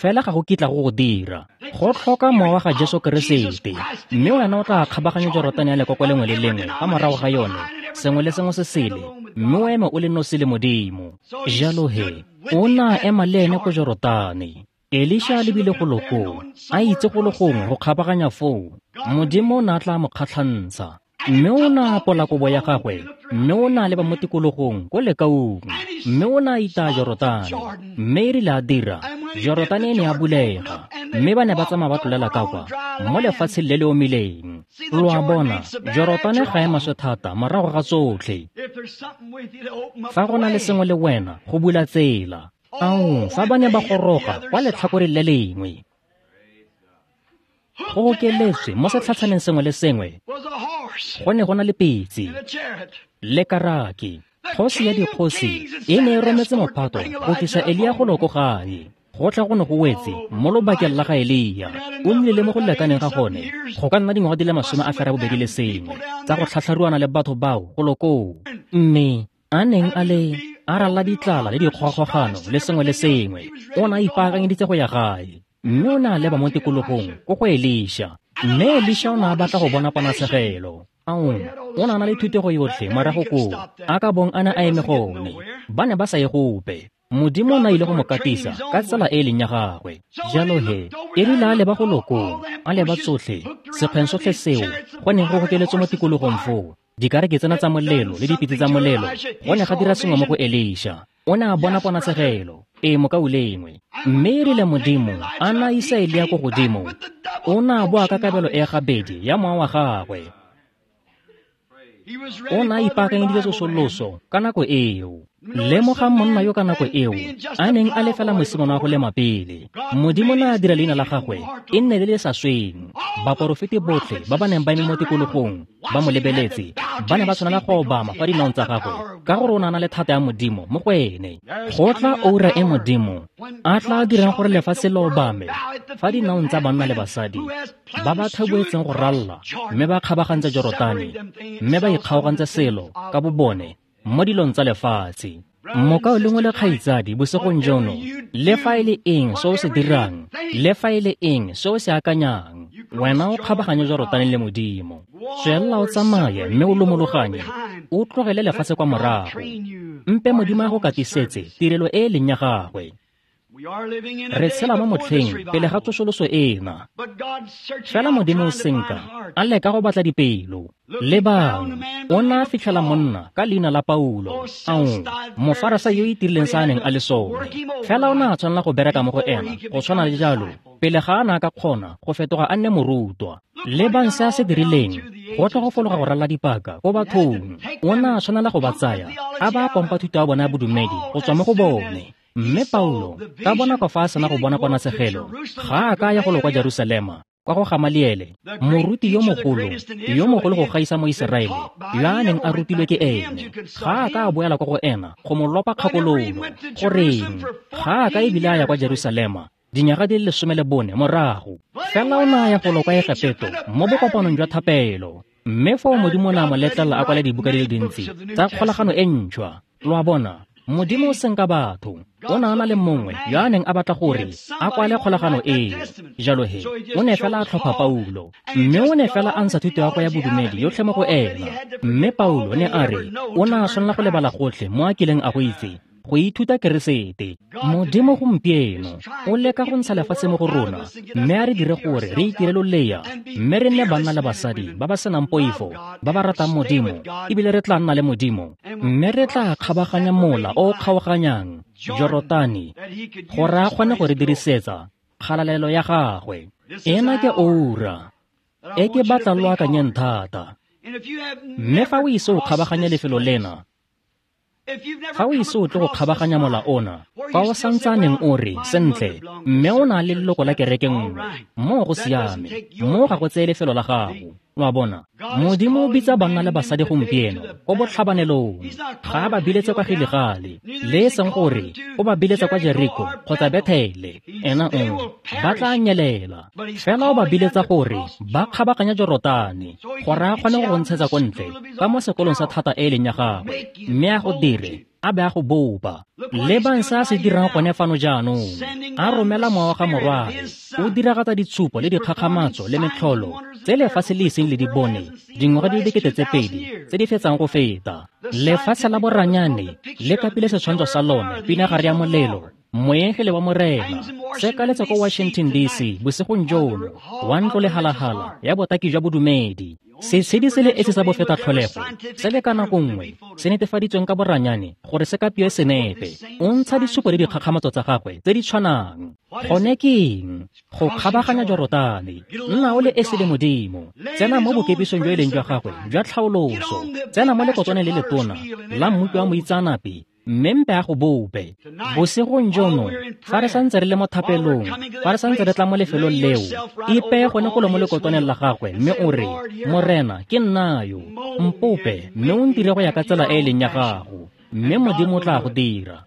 fela ga go kitla go go dira go tlhoka mowa ga Jesu Keresete mme wena o tla kgabaganya Jorodane ya lekoko lengwe le lengwe ka morago ga yone sengwe le sengwe se sele mme o eme o le nosi le Modimo jalo he o na ema le ene ko Jorodane Elisha a lebile go lokong a itse go le gongwe go kgabaganya foo Modimo o na tla mo kgatlhantsha mme o na apola kobo ya gagwe mme o na leba mo tikologong ko lekaong mme o na ita Jorodane mme e rile a dira Jorodane e ne a bulega mme ba ne ba tsamaya ba tlolela ka kwa mo lefatsheng le le omileng lo a bona Jorodane ga e maswe thata morago ga tsotlhe fa go na le sengwe le wena go bula tsela ao fa ba ne ba goroga kwa letlhakoreng le lengwe go okeletswe mo setlhatlhaneng sengwe le sengwe go ne go na le petsi le karaki kgosi ya dikgosi e ne e rometse mophato go tlisa Elia go loko gae go tla go ne go wetse mo lobakeng la ga Elia o nnile le mo go lekaneng ga gone go ka nna dingwaga di le masome a fera bobedi le sengwe tsa go tlhatlharuana le batho bao go lokong mme a neng a le a rala ditlala le dikgogogano le sengwe le sengwe o na ipaakanyeditse go ya gae mme o na leba mo tikologong ko go Elisha mme Elisha o na batla go bona panatshegelo ao o na na le thutego yotlhe morago koo a ka bong a ne a eme gone ba ne ba sa ye gope Modimo o na ile go mo katisa ka tsela e leng ya gagwe jalo he e rile a leba go lokong a leba tsotlhe sekgeng sotlhe seo go ne go gokeletswe mo tikologong foo dikareke tsena tsa molelo le dipitse tsa molelo go ne ga dira sengwe mo go Elisha o ne a bona ponatshegelo e mo ka ulengwe mme e rile Modimo a na isa Elia go godimo o na boa ka kabelo e gabedi ya mowa wa gagwe o na ipaakanyeditse tsosoloso ka nako eo lemoga monna yo ka nako eo a neng a lefela mosimane wa go lema pele Modimo na a dira leina la gagwe e nne le le sa sweng baporofete botlhe ba ba neng ba eme mo tikologong ba mo lebeletse ba ne ba tshwanela go obama fa dinaong tsa gagwe ka gore o na na le thata ya Modimo mo go ene go tla oura e Modimo a tla dirang gore lefatshe le obame fa dinaong tsa banna le basadi ba ba thaboetseng go ralla mme ba kgabagantse Jorodane mme ba ikgaogantse selo ka bobone mo dilong tsa lefatshe mokao lengwe le kgaitsadi bosegong jono le fa e le eng se o se dirang le fa e le eng se o se akanyang wena o kgabaganye Jorodane le Modimo tswelela o tsamaye mme o lomologanye o tlogele lefatshe kwa morago mpe Modimo a go katisetse tirelo e e leng ya gagwe re tshela mo motlheng pele ga tsosoloso ena fela Modimo o senka a leka go batla dipelo le bangwe o na fitlhela monna ka leina la Paulo ao mofarasa yo itirileng sa neng a le sone fela o na tshwanela go bereka mo go ena go tshwana le jalo pele ga a na ka kgona go fetoga a nne morutwa le bang se a se dirileng go tla go fologa go rala dipaka ko bathong o na tshwanela go ba tsaya a ba pompa thuto ya bona ya bodumedi go tswa mo go bone mme Paulo ka bona ka fa a sena go bona ponatshegelo ga a ka ya go lokwa Jerusalema kwa go Gamaliele moruti yo mogolo yo mogolo go gaisa mo Iseraele yo a neng a rutilwe ke ene ga a ka a boela kwa go ena go mo lopa kgakololo goreng ga a ka ebile a ya kwa Jerusalema dinyaga di le lesome le bone morago fela o na ya go lokwa Egepeto mo bokopanong jwa thapelo mme fa Modimo na mo letlela a kwala dibuka di le dintsi tsa kgolagano e ntšhwa lo a bona Modimo o senka batho o na na le mongwe yo a neng a batla gore a kwale kgolagano eo jalo he o ne fela a tlhopha Paulo mme o ne fela a ntsha thuto ya go ya bodumedi yotlhe mo go ena mme Paulo ne a re o na a tshwanela go lebala gotlhe mo a kileng a go itse go ithuta Keresete Modimo gompieno o leka go ntsha lefatshe mo go rona mme a re dire gore re itirelo leya mme re nne banna le basadi ba ba senang poifo ba ba ratang Modimo ebile re tla nna le Modimo mme re tla kgabaganya mola o kgaoganyang Jorodane gore a kgone go re dirisetsa kgalalelo ya gagwe ena ke oura e ke batla lo akanyeng thata mme fa o ise o kgabaganya lefelo lena fa o ise o tle go kgabaganya mola ona fa o santsaneng o re sentle mme o na le leloko la kereke nngwe mo go siame mo ga go tseye lefelo la gago wa bona Modimo o bitsa banna le basadi gompieno go botlhabanelong ga ba biletse kwa Giligale le seng gore o ba biletsa kwa Jeriko kgotsa Bethele ena o ba tla nyelela fela o ba biletsa gore ba kgabaganya Jorodane gore a kgone go ntshetsa ko ntle ka mo sekolong sa thata e leng ya gagwe mme a go dire a be a go bopa le bang se a se dirang gone fano jaanong a romela mowa ga morwae o diragatsa ditshupo le dikgakgamatso le metlholo tse lefatshe le iseng le di bone dingwaga di le dikete tse pedi tse di fetsang go feta. Lefatshe la boranyane le kapile setshwantsho sa lone pinagare ya molelo moegele wa morena se kaletse ko Washington D C bosigong jono wa ntlo le halahala ya botaki jwa bodumedi. Setshedi se le etse sa bofeta tlholego se le ka nako nngwe se netefaditsweng ka boranyane gore se kapiwe senepe o ntsha ditshupo le dikgakgamatso tsa gagwe tse di tshwanang. Gone keng go kgabaganya Jorodane nna o le ese le modimo tsena mo bokepisong jwa eleng jwa gagwe jwa tlhaoloso tsena mo lekotswane le letona la mmupi wa moitsanape mmempe a go bope. Bosigong jono fa re santse re le mo thapelong fa re santse re tla mo lefelong leo ipe gone go le mo lekotwaneng la gagwe mme o re morena ke nnayo mpope mme o ntire go ya ka tsela e leng ya gago mme modimo o tla go dira.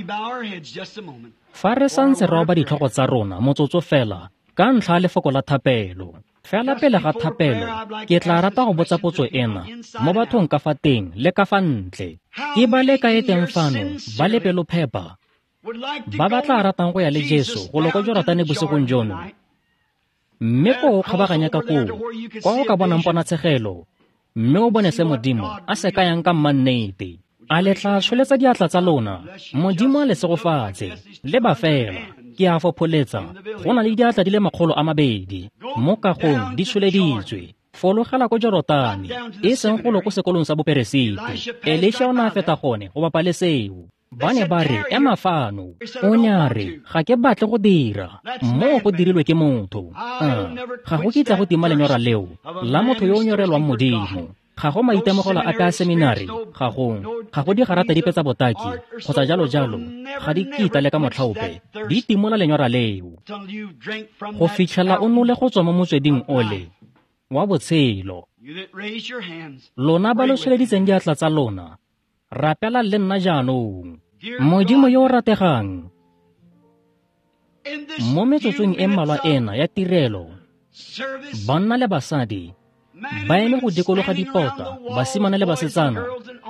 Fa re santse re oba ditlhogo tsa rona motsotso fela ka ntlha lefoko la thapelo fela pele ga thapelo ke tla rata go botsa potso ena mo bathong ka fa teng le ka fa ntle ke ba le ka eteng fano ba le pelo phepa ba ba tla ratang go ya le Jesu go loko Jorodane bosigong jono mme go kgabaganya ka koo kwa go ka bonang ponatshegelo mme o bone se modimo a se kayang ka mmannete a le tla tsholetsa diatla tsa lona modimo a le segofatse le ba fela ke a fopholetsa go na le diatla di le makgolo a mabedi mo kagong di tsholeditswe fologela ko Jorodane e seng golo ko sekolong sa boperesite. Elisha o ne a feta gone go bapa le seo ba ne ba re ema fano o ne a re ga ke batle go dira mo go dirilwe ke motho ga go kitla go tima lenyora leo la motho yo o nyorelwang modimo ga go maitemogelo a ka seminari ga go ga go di garata dipe tsa botaki kgotsa jalo jalo ga di kita le ka motlhaope di timola lenyora leo go fitlhela o nole go tswa mo motsweding ole wa botshelo. Lona ba lo sheleditseng diatla tsa lona rapela le nna jaanong modimo yo o rategang mo metsotsong e mmalwa ena ya tirelo banna le basadi ba eme go dikologa dipota basimane le basetsana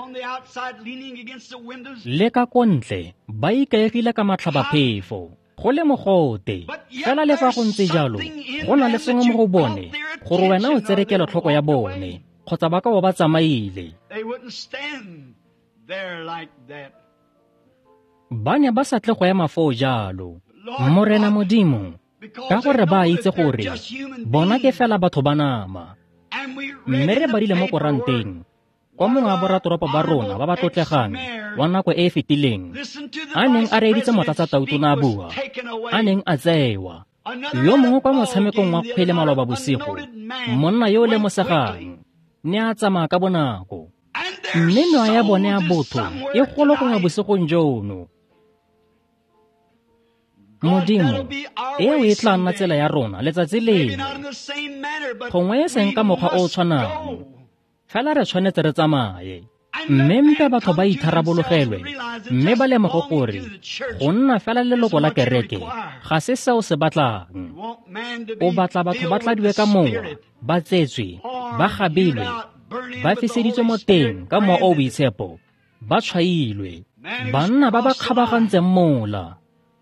le ka kontle ba ikaegile ka matlhabaphefo go le mogote fela le fa go ntse jalo go na le sengwe mo go bone gore wena o tserekela tlhoko ya bone kgotsa ba ka o ba tsamaile ba ne ba sa tle go ema foo jalo morena modimo ka gore ba itse gore bona ke fela batho ba nama mme re badile mo koranteng kwa mongwe wa boratoropo ba rona ba ba tlotlegang wa nako e e fetileng a neng a reeditse motlatsa tauto na a bua a neng a tsewa yo mongwe kwa motshamekong wa kgwele maloba bosigo monna yo o le mosegang ne a tsamaya ka bonako mme noa ya bone ya botho e golo gongwe bosigong jono. Modimo eo e tla nna tsela ya rona letsatsi lengwe gongwe e seng ka mokgwa o o tshwanang fela re tshwanetse re tsamaye mme mpe batho ba itharabologelwe mme ba lemoge gore go nna fela leloko la kereke ga se seo se batlang. O batla batho ba tladiwe ka mowa ba tsetswe ba gabilwe ba fiseditswe mo teng ka mowa o boitshepo ba tshwailwe banna ba ba kgabagantseng mola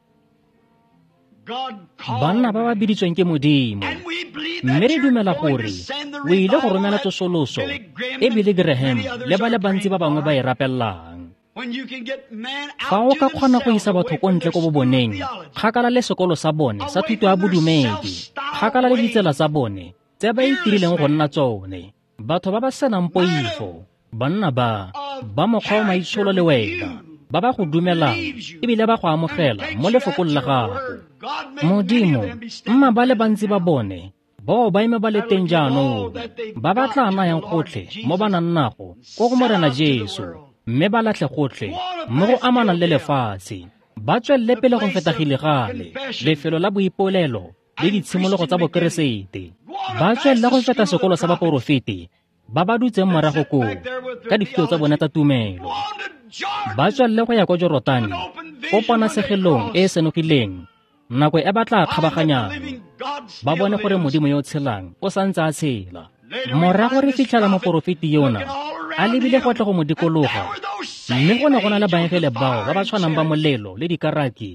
banna ba ba biditsweng ke modimo mme re dumela gore o ile go romela tsosoloso ebile Graham le ba le bantsi ba bangwe ba e rapellang. Fa o ka kgona go isa batho ko ntle ko boboneng kgakala le sekolo sa bone sa thuto ya bodumedi kgakala le ditsela tsa bone tse ba itirileng go nna tsone batho ba ba senang poifo banna ba ba mokgwa o maitsholo le wena ba ba go dumelang ebile ba go amogela mo lefokong la gago. Modimo mma ba le bantsi ba bone bo ba ime ba le teng jaanong ba ba tla nayang gotlhe mo ba nannago ko go morena Jesu mme ba latlhe gotlhe mo go amanang le lefatshe ba tswelele pele go fetagile gale lefelo la boipolelo le ditshimologo tsa bokeresete ba tswelele go feta sekolo sa baporofete ba ba dutseng morago koo ka dithuto tsa bone tsa tumelo ba tswelele go ya kwa Jorodane go ponasegelong e e senogileng nako e ba tla kgabaganyang ba bone gore modimo yo tshelang o santse a tshela morago re fitlhela moporofeti yona a lebile go tla go mo dikologa, mme go ne go na le baegele bao ba ba tshwanang ba molelo le dikaraki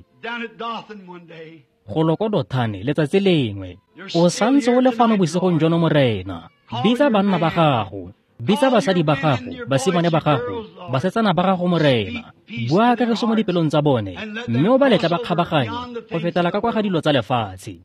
go loko Dothane letsatsi lengwe. O santse o le fano bosigong jono morena. Bitsa banna ba gago, bitsa basadi ba gago, basimane ba gago, basetsana ba gago morena. Bua ka kagiso mo dipelong tsa bone, mme o ba letla ba kgabaganya go fetela ka kwa ga dilo tsa lefatshe.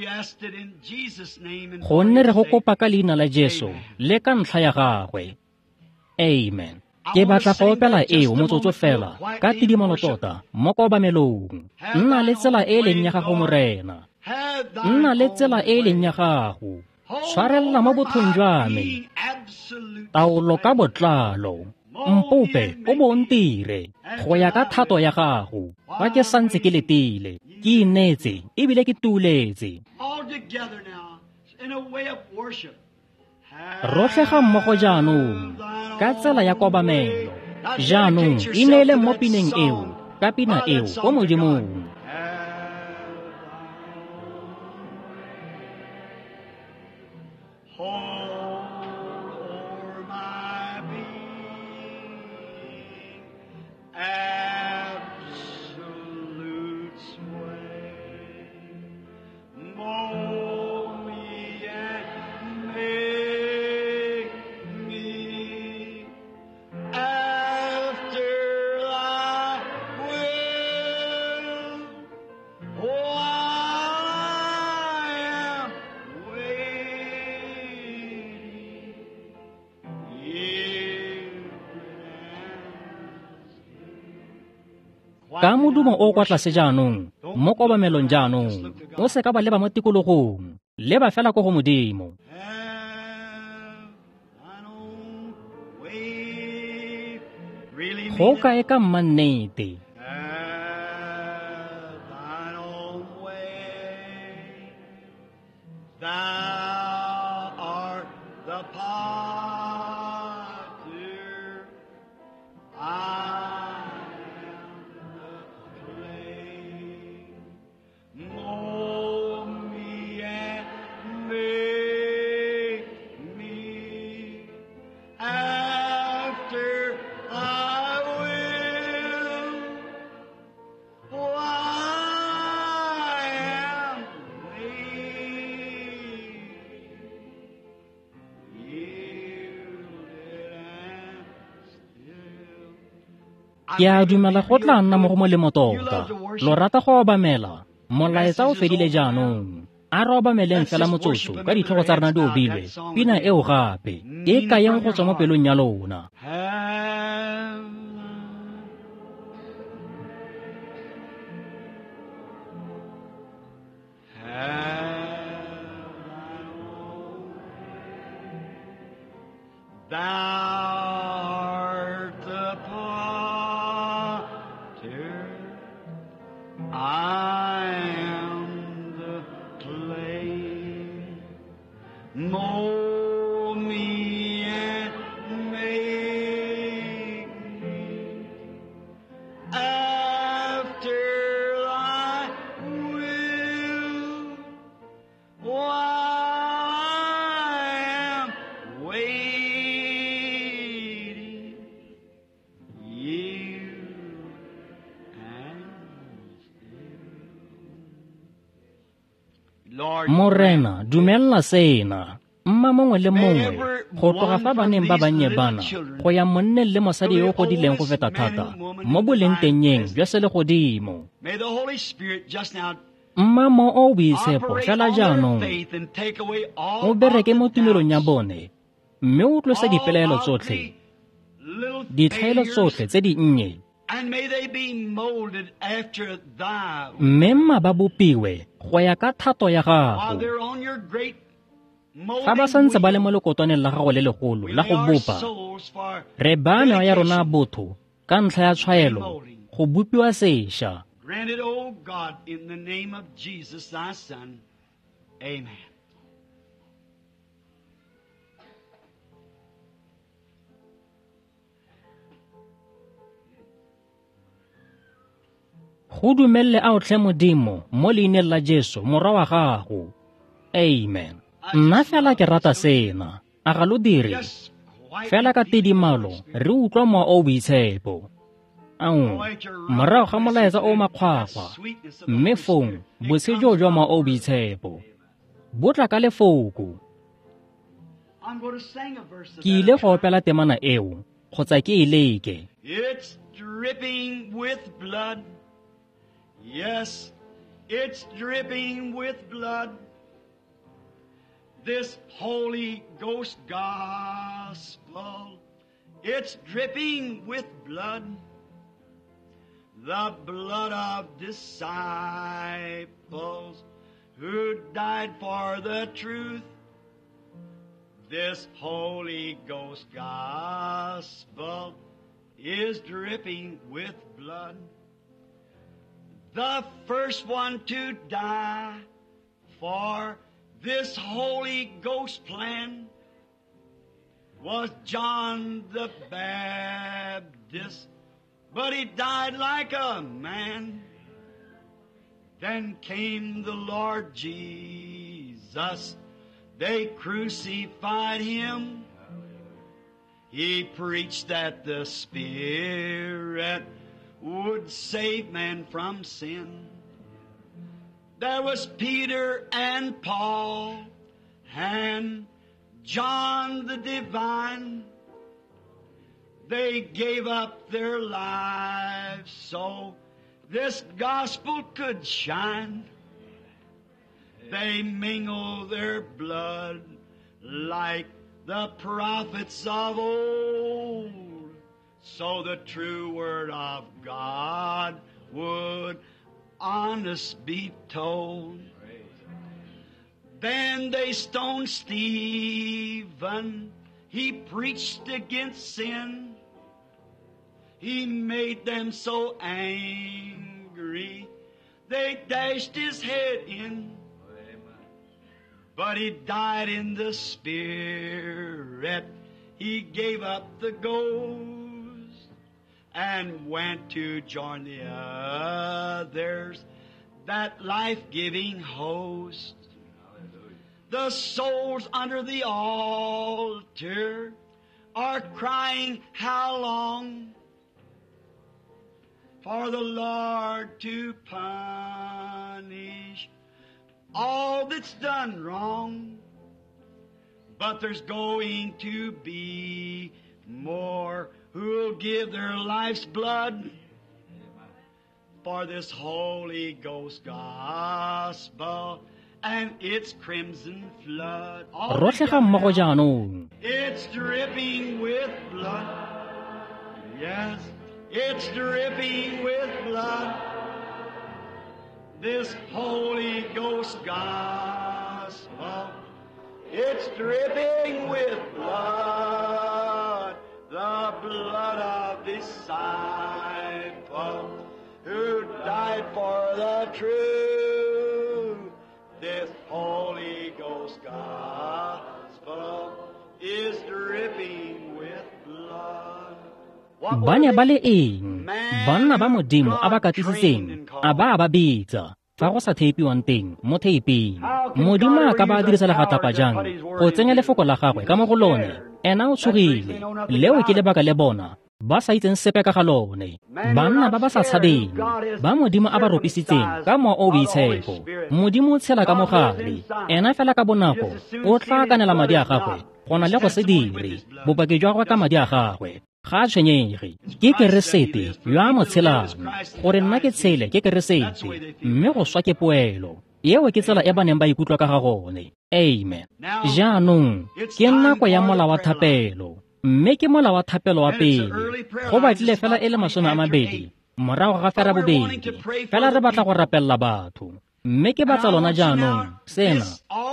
Gonne re go kopa ka leina la Jesu le ka ntlha ya gagwe. Amen. Ke batla go opela eo motsotso fela ka tidimalo tota mo kobamelong. Nna le tsela e leng ya gago morena. Nna le tsela e leng ya gago. Tshwarella mo bothong jwa me. Taolo ka botlalo. Mpope o bontire go ya ka thato ya gago. Fa ke santse ke letile, ke inetse ebile ke tuletse. Rotlhe ga mmogo jaanong ka tsela ya kobamelo. Jaanong e neele mo pineng eo, ka pina eo ko modimong. Ka modumo o kwa tlase jaanong, mo kobamelong jaanong, o se ka ba leba mo tikologong, leba fela ko go modimo. Go kae ka mmannete. Ke a dumela go tla nna mo go molemo tota. Lo rata go obamela. Molaetsa o fedile jaanong. A re obameleng fela motsotso ka ditlhogo tsa rena di obilwe. Pina eo gape e kayeng go tswa mo pelong ya lona. Morena, dumela sena. Mma mongwe le mongwe, go tloga fa baneng ba bannye bana, go ya monneng le mosadi yo o godileng go feta thata, mo boleng tenyeng jwa se le godimo. Mma mo o boitshepo fela jaanong, o bereke mo tumelong ya bone, mme o tlose dipelaelo tsotlhe, ditlhaelo tsotlhe tse dinnye. Mme mma ba bopiwe go ya ka thato ya gago. Ga ba santse ba le mo lekotwaneng la gago le legolo la go bopa, re baa mewa ya rona botho ka ntlha ya tshwaelo go bopiwa sešwa. Granted, O God, in the name of Jesus, thy Son. Amen. Go dumelle a o tle modimo mo leineng la Jesu morwa wa gago. Amen. Nna fela ke rata sena. A ga lo dire. fela ka tidimalo re utlwa mowa o boitshepo. Ao, morago ga molaetsa o makgwakgwa, mme fong botshelo jwa mowa o boitshepo bo tla ka lefoko. Ke ile go opela temana eo kgotsa ke e leke. It's dripping with blood. Yes, it's dripping with blood. This Holy Ghost gospel, it's dripping with blood. The blood of disciples who died for the truth. This Holy Ghost gospel is dripping with blood. The first one to die for this Holy Ghost plan was John the Baptist, but he died like a man. Then came the Lord Jesus. They crucified him. He preached that the Spirit would save man from sin. There was Peter and Paul and John the Divine. They gave up their lives so this gospel could shine. They mingle their blood like the prophets of old, so the true word of God would honest be told. Then they stoned Stephen. He preached against sin. He made them so angry, they dashed his head in. But he died in the Spirit. He gave up the ghost and went to join the others, that life-giving host. The souls under the altar are crying, how long for the Lord to punish all that's done wrong? But there's going to be more who'll give their life's blood for this Holy Ghost gospel and its crimson flood. It's dripping with blood. Yes, it's dripping with blood. This Holy Ghost gospel, it's dripping with blood, the blood of disciples who died for the truth. This Holy Ghost gospel is dripping with blood. Banya bale eng banna ba modimo a ba katisitseng a ba ba bitsa fa go sa thepiwang teng mo theping. Modimo a ka ba dirisa legatapa jang go tsenya lefoko la gagwe ka mo go lone? Ena o tshogile leo ke lebaka le bona ba sa itseng sepe ka ga lone. Banna ba ba sa tshabeng ba modimo a ba ropisitseng ka mowa o boitshepo. Modimo o tshela ka mogare, ena fela ka bonako o tla kanela madi a gagwe go na le go se dire bopaki jwa gagwe ka madi a gagwe. Ga tshwenyege ke keresete yo a mo tshelang gore nna ke tshele ke keresete, mme go swa ke poelo yeo ke tsela e ba neng ba ikutlwa ka ga gone. Amen. Jaanong ke nako ya mola wa thapelo, mme ke mola wa thapelo wa pele. Go batlile fela e le masome a mabedi morago ga fera bobedi fela re batla go rapella batho, mme ke batla lona jaanong sena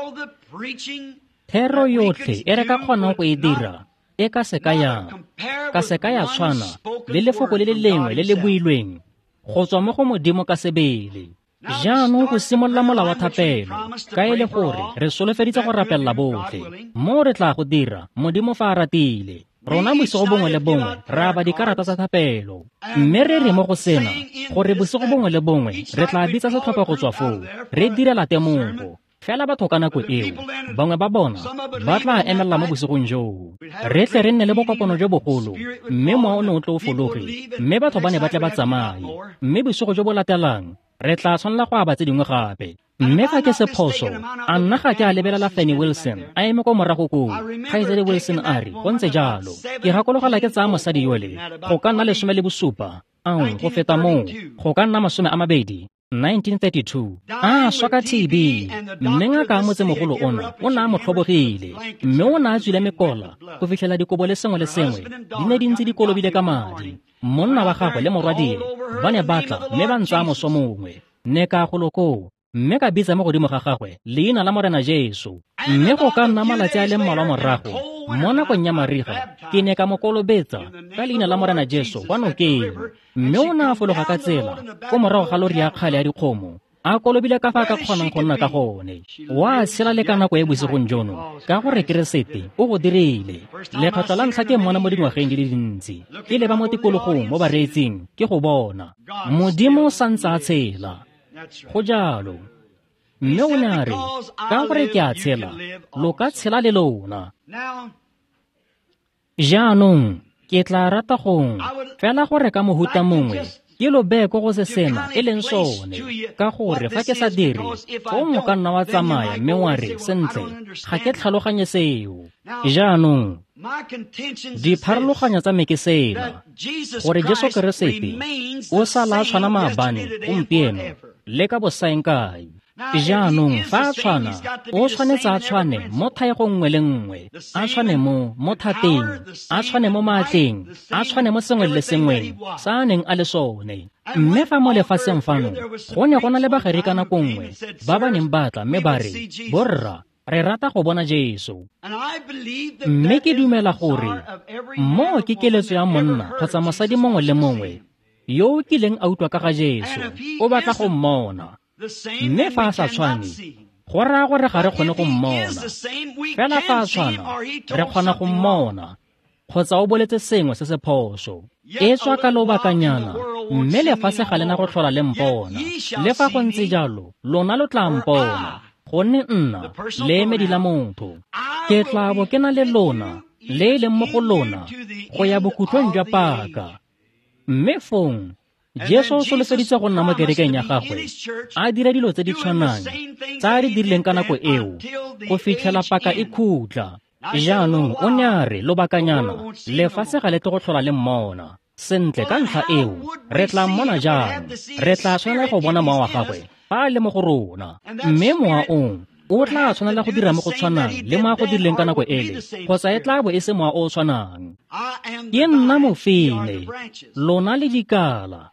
thero yotlhe e re ka kgonang go e dira e ka se ka ya ka se ka ya tshwana le lefoko le le lengwe le le builweng go tswa mo go modimo ka sebele. Jaanong go simolola mola wa thapelo ka e le gore re solofeditse go rapella botlhe mo re tla go dira modimo fa a ratile. Rona bosigo bongwe le bongwe ra ba dikarata tsa thapelo, mme re re mo go sena gore bosigo bongwe le bongwe re tla bitsa setlhopha go tswa foo re direla temogo. fela batho ka nako eo bangwe ba bona ba tla emelela mo bosigong joo re tle re nne le bokopano jo bogolo mme mowa o ne o tle o fologe mme batho ba ne ba tle ba tsamaye mme bosigo jo bo latelang re tla tshwanela go aba tse dingwe gape mme fa ke sephoso a nna ga ke a lebelela Fanny Wilson a eme ko morago koo Kgaitsedi Wilson a re go ntse jalo ke gakologela ke tsaya mosadi yole go ka nna lesome le bosupa ang go feta moo go ka nna masome a mabedi nineteen thirty-two a swa ka T B mme ngaka a motsemogolo ona o ne a motlhobogile mme o ne a tswile mekola go fitlhela dikobo le sengwe le sengwe di ne di ntse di kolobile ka madi monna wa gagwe le morwadie ba ne batla mme ba ntse a moso mongwe ne ka goloko mme ka bitsa mo godimo ga gagwe leina la Morena Jesu mme go ka nna malatsi a le mmalwa morago mo nakong ya mariga ke ne ka mo kolobetsa ka leina la Morena Jesu kwa nokeng mme o ne a fologa ka tsela ko morago ga lori ya kgale ya dikgomo a kolobile ka fa ka kgonang go nna ka gone wa tshela le ka nako e bosigong jono ka gore keresete o go dirile lekgetlo la ntlha ke mmona mo dingwageng di le dintsi ke leba mo tikologong mo bareetsing ke go bona modimo sa ntse a tshela go jalo mme o ne a re ka gore ke a tshela lo ka tshela le lona jaanong ke tla rata gong fela gore ka mohuta mongwe ke lo beko go se sena e leng sone ka gore fa ke sa dire go mo ka nna wa tsamaya mme wa re sentle ga ke tlhaloganye seo jaanong dipharologanya tsa me ke sena gore Jesu Keresete o sala a tshwana maabane gompieno le ka bosaenkai jaanong fa a tshwana o tshwanetse a tshwane mo thaego nngwe le nngwe a tshwane mo mo thateng a tshwane mo maatleng a tshwane mo sengwe le sengwe sa a neng a le sone mme fa mo lefatsheng fano go ne go na le bagere ka nako nngwe ba ba neng batla mme ba re borra re rata go bona Jesu mme ke dumela gore mo ke keletso ya monna kgotsa mosadi mongwe le mongwe yo o kileng a utlwa ka ga Jesu o batla go mmona mme fa a sa tshwane go raya gore ga re kgone go mmona fela fa a tshwana re kgona go mmona kgotsa o boletse sengwe se se phoso e tswa ka lobakanyana mme lefatshe ga lena go tlhola le mpona le fa go ntse jalo lona lo tla mpona gonne nna le emedi la motho ke tla bo ke na le lona le e leng mo go lona go ya bokhutlong jwa paka mme fong Jesu o solofeditse go nna mo kerekeng ya gagwe a dira dilo tse di tshwanang tsa a di dirileng ka nako eo go fitlhela paka e khutla jaanong o ne a re lobakanyana lefatshe ga le tle go tlhola le mmona sentle ka ntlha eo re tla mmona jang re tla tshwanela go bona mowa wa gagwe fa a le mo go rona mme mowa o o tla tshwanela go dira mo go tshwanang le mo a go dirileng ka nako ele kgotsa e tla bo e se mowa o o tshwanang ke nna mofine lona le dikala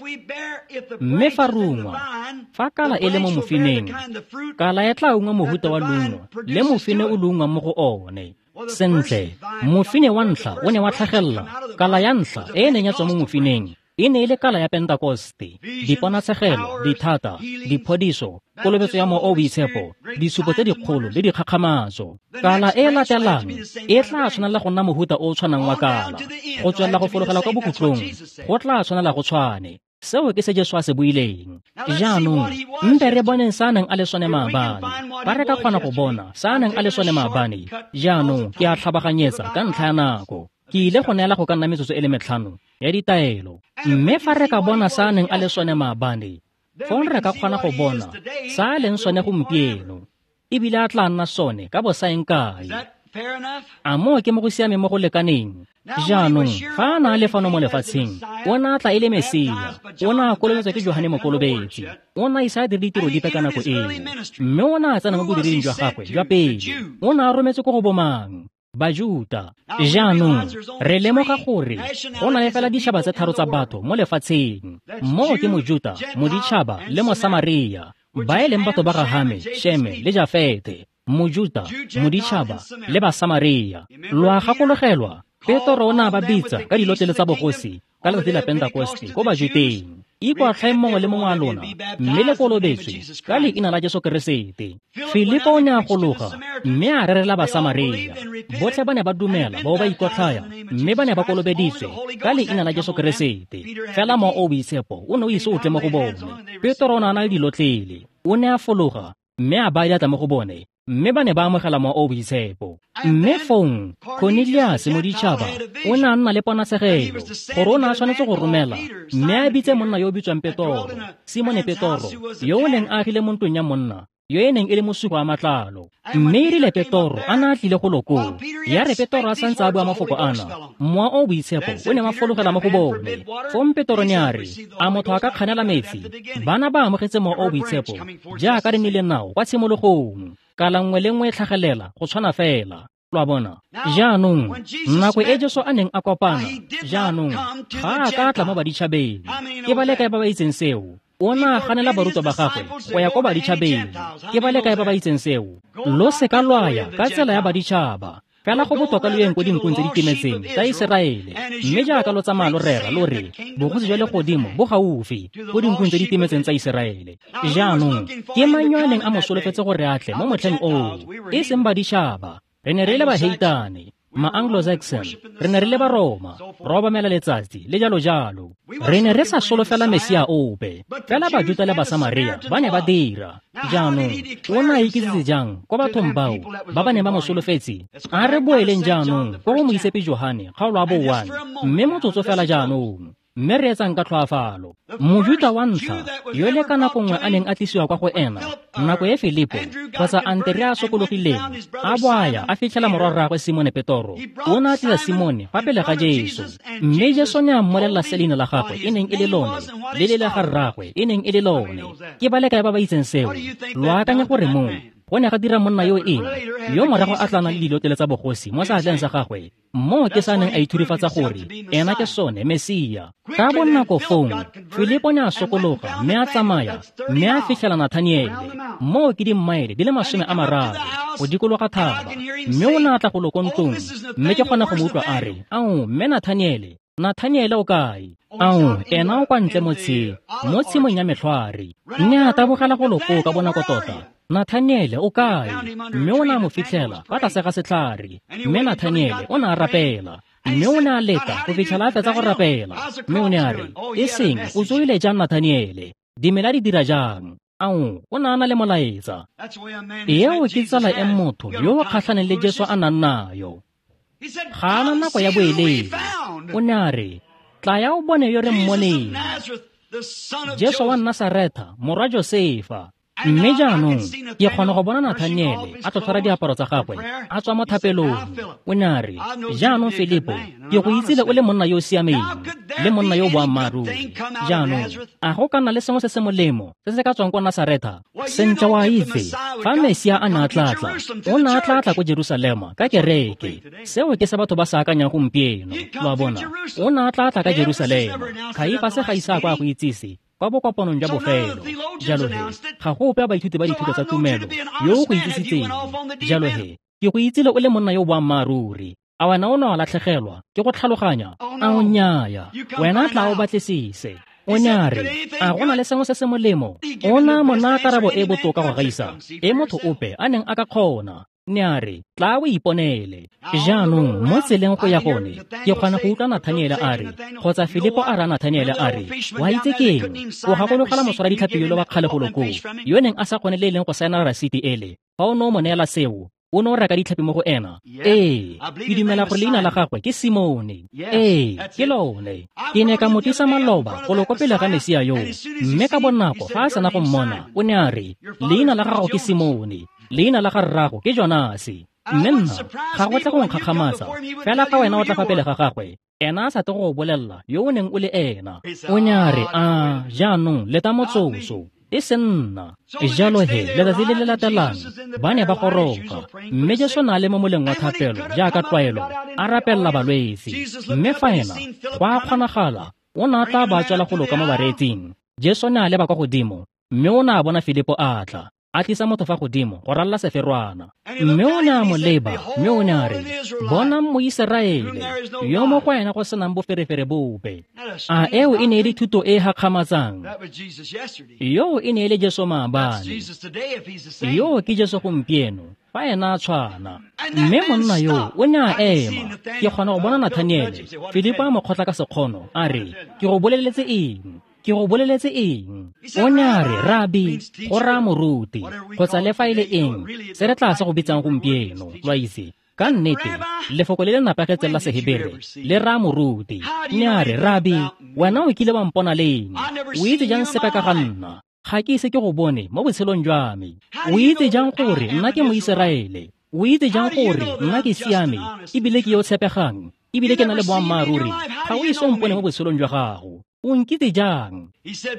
mme fa rungwa fa kala e le mo mofineng kala e tla ungwa mohuta wa lungo le mofine o lungwa mo go one sentle mofine wa ntlha o ne wa tlhagelela kala ya ntlha e neng ya tswa mo mofineng e ne e le kala ya Pentekoste diponatshegelo dithata diphodiso kolobetso ya moo o boitshepo disupo tse dikgolo le dikgakgamatso kala e latelang e tla tshwanela go nna mohuta o o tshwanang wa kala go tswelela go fologela kwa bokhutlong go tla tshwanela go tshwane seo ke se Jesu a se buileng jaanong mpe re boneng sa neng a le sone maabane ba re ka kgona go bona sa neng a le sone maabane jaanong ke a tlhabaganyetsa ka ntlha ya nako ke ile go neela go ka nna metsotso e le metlhano ya ditaelo mme fa re ka bona sa neng a le sone maabane fong re ka kgona go bona sa a leng sone gompieno ebile a tla nna sone ka bosaenkae a mo ke mo go siame mo go lekaneng jaanong fa a na le fano mo lefatsheng o na tla e le Mesia o na kolobetswa ke Johane Mokolobetsi o na isa dire ditiro dipe ka nako eo mme o na tsena mo bodiring jwa gagwe jwa pele o na rometse ko go bomang Bajuda jaanong re lemoga gore go na le fela ditšhaba tse tharo tsa batho mo lefatsheng mo ke Mojuda moditšhaba le Mosamaria ba e leng batho ba ga Hame Sheme le Jafete Mojuda moditšhaba le Basamaria lo a gakologelwa Petro o na ba bitsa ka dilotlele tsa bogosi ka letsatsi la Pentekoste ko Bajuteng ikwatlhe mongwe le mongwe a lona mme le kolobetswe ka leina la Jesu Keresete Filipo o ne a gologa mme a rerela Basamaria botlhe ba ne ba dumela bao ba ikwatlhaya mme ba ne ba kolobeditswe ka leina la Jesu Keresete fela mo o boitshepo o ne o ise o tle mo go bone Petro o ne a na le dilotlele o ne a fologa mme a ba diatla mo go bone mme ba ne ba amogela mowa o boitshepo. Mme fong Cornelius moditšhaba o ne a nna le ponasegelo gore o ne a tshwanetse go romela mme a bitse monna yo o bitswang Petoro, Simone Petoro, yo o neng a agile mo ntweng ya monna yo e neng e le mosupa wa matlalo. Mme e rile Petoro a ne a tlile go lokong ya re Petoro a santse a bua mafoko ana, mowa o boitshepo o ne wa fologela mo go bone. Fong Petoro ne a re, a motho a ka kganela metsi? Bana ba amogetse mowa o boitshepo jaaka re nnile nao kwa tshimologong, kala nngwe le nngwe e tlhagelela go tshwana fela. Lwa bona, jaanong nako e Jesu a neng a kopana jaanong ga a ka tla mo baditšhabeng. Ke ba le kae ba ba itseng seo? O ne a ganela barutwa ba gagwe go ya ko baditšhabeng. Ke ba le kae ba ba itseng seo? Lo se ka lwaya ka tsela ya baditšhaba, fela go botoka lo yeng ko dinkong tse di timetseng tsa Iseraele. Mme jaaka lo tsamaya lo rera lo re bogosi jwa legodimo bo gaufi ko dinkong tse di timetseng tsa Iseraele. Jaanong ke mang yo a neng a mo solofetse gore a tle mo motlheng oo? E seng baditšhaba. Re ne re le baheitane, ma-Anglo-Saxon, re ne re le baroma, ro obamela letsatsi le jalo jalo. Re ne re sa solofela Mesia ope, fela Bajuda le Basamaria ba ne ba dira. Jaanong o ne a ikitsitse jang ko bathong bao ba ba ne ba mo solofetse? A re boeleng jaanong ko go moisepi Johane kgaolo a bo one, mme motsotso fela jaanong mme re etsang ka tlhoafalo. Mojuda wa ntlha yo le ka nako nngwe a neng a tlisiwa kwa go ena nako e Filipo kgotsa Andrea a sokologileng a boaya a fitlhela morwa rraagwe Simone Petoro. O ne a tlisa Simone fa pele ga Jesu, mme Jesu ne a mmolelela se leina la gagwe e neng e le lone le le la ga rraagwe e neng e le lone. Ke ba le kae ba ba itseng seo? Lo akanya gore mo go ne ga dira monna yo eng yo morago a tlana le dilotele tsa bogosi mo seatleng sa gagwe, mo ke sa neng a ithurifatsa gore ena ke sone Mesia. Ka bonako fong Filipo ne a sokologa mme a tsamaya mme a fitlhela Nathaniele mo ke dimmaele di le masome a mararo go dikologa thaba, mme o ne a tla go lokontlong mme ke kgona go mo utlwa a re, ao mme Nathaniele, Nathaniele o kae? Ao ena o kwa ntle mo tsheng mo tshimong ya metlhware. Mme a tabogela go loko ka bonako tota. Nathaniele o kae? Mme o ne a mo fitlhela fa tlase ga setlhare, mme Nathaniele o ne a rapela, mme o ne a leta go fitlhela a fetsa go rapela. Mme o ne a re, e seng o tsoile jang Nathaniele? Dimela di dira jang? Ao o ne a na le molaetsa. Eo ke tsala e motho yo o kgatlhaneng le Jesu a nang nayo. Ga ana nako ya boelele. O ne a re, tla ya o bone yo re mmoneng, Jesu wa Nasaretha, morwa Josefa. Mme jaanong ke kgona go bona Nathaniele a tlhotlhora diaparo tsa gagwe a tswa mo thapelong. O ne a re, jaanong Filipo, ke go itsile o le monna yo o siameng le monna yo o boammaaruri. Jaanong a go ka nna le sengwe se se molemo se se ka tswang kwa Nasaretha? Sentle wa itse fa Mesia a ne a tlatla, o ne a tlatla ko Jerusalema ka kereke. Seo ke se batho ba sa akanyang gompieno. Lo a bona, o ne a tlatla ka Jerusalema. Kaifa se ga isa kwa go itsise kwa bokopanong jwa bofelo. Jalo he, ga go ope a baithuti ba dithuto tsa tumelo yo o go itsisitseng. Jalo he, ke go itsile o le monna yo o boammaaruri. A wena o ne wa latlhegelwa ke go tlhaloganya? A o nnyaya, wena tla o batlisise. O ne a re, a go na le sengwe se se molemo? O ne a mo naya karabo e botoka go gaisa e motho ope a neng a ka kgona. Ne a re, tla o iponele. Jaanong mo tseleng go ya gone ke kgona go utlwa Nathaniele a re, kgotsa Filipo a ra Nathaniele a re, wa itse keng? O gakologelwa moswara ditlhapi yo wa kgale go loko yo neng a sa kgone le leng go saena rasiti ele. Fa o ne o mo neela seo, o ne o reka ditlhapi mo go ena. Ee, ke dumela gore leina la gagwe ke Simone. Ee, ke lone. Ke ne ka mo tlisa maloba go loko pele ga Mesia yo, mme ka bonako fa a sena go mmona o ne a re, leina la gago ke Simone, leina la ga rrago ke Jonase. Mme nna ga go tla go nkgakgamatsa, fela ka wena o tla fa pele ga gagwe ena a sa tle go bolelela yo o neng o le ena. O ne a re, a jaanong leta motsotso e se nna. Jalo he, letsatsi le le latelang ba ne ba goroga, mme Jesu na le mo moleng wa thapelo jaaka tlwaelo a rapelela balwetse. Mme fa ena go a kgonagala o ne a tla ba tswela go loka mo bareetsing. Jesu ne a leba kwa godimo, mme o ne a bona Filipo a tla a tlisa motho fa godimo go ralla seferwana. Mme o ne a mo leba, mme o ne a re, bona Moiseraele yo mo go ena go senang boferefere bope. A eo e ne e le thuto e gakgamatsang. Yo e ne e le Jesu maabane. Yo ke Jesu gompieno fa ena a tshwana. Mme monna yo o ne a ema. Ke kgona go bona Nathaniele. Filipo a mo kgotla ka sekgono a re, ke go boleletse eng? ke go boleletse eng? O ne a re, Rabi, go raya moruti, kgotsa le fa e le eng, se re tla se go bitsang gompieno, lwa itse. Ka nnete, lefoko le le napagetseng la Sehebere, le raya moruti. Ne a re, Rabi, wena o kile wa mpona leng? O itse jang sepe ka ga nna? Ga ke ise ke go bone mo botshelong jwa me. O itse jang gore nna ke Moiseraele? O itse jang gore nna ke siame, ebile ke yo tshepegang, ebile ke na le boammaaruri? Ga o ise o mpone mo botshelong jwa gago. O nkitse jang?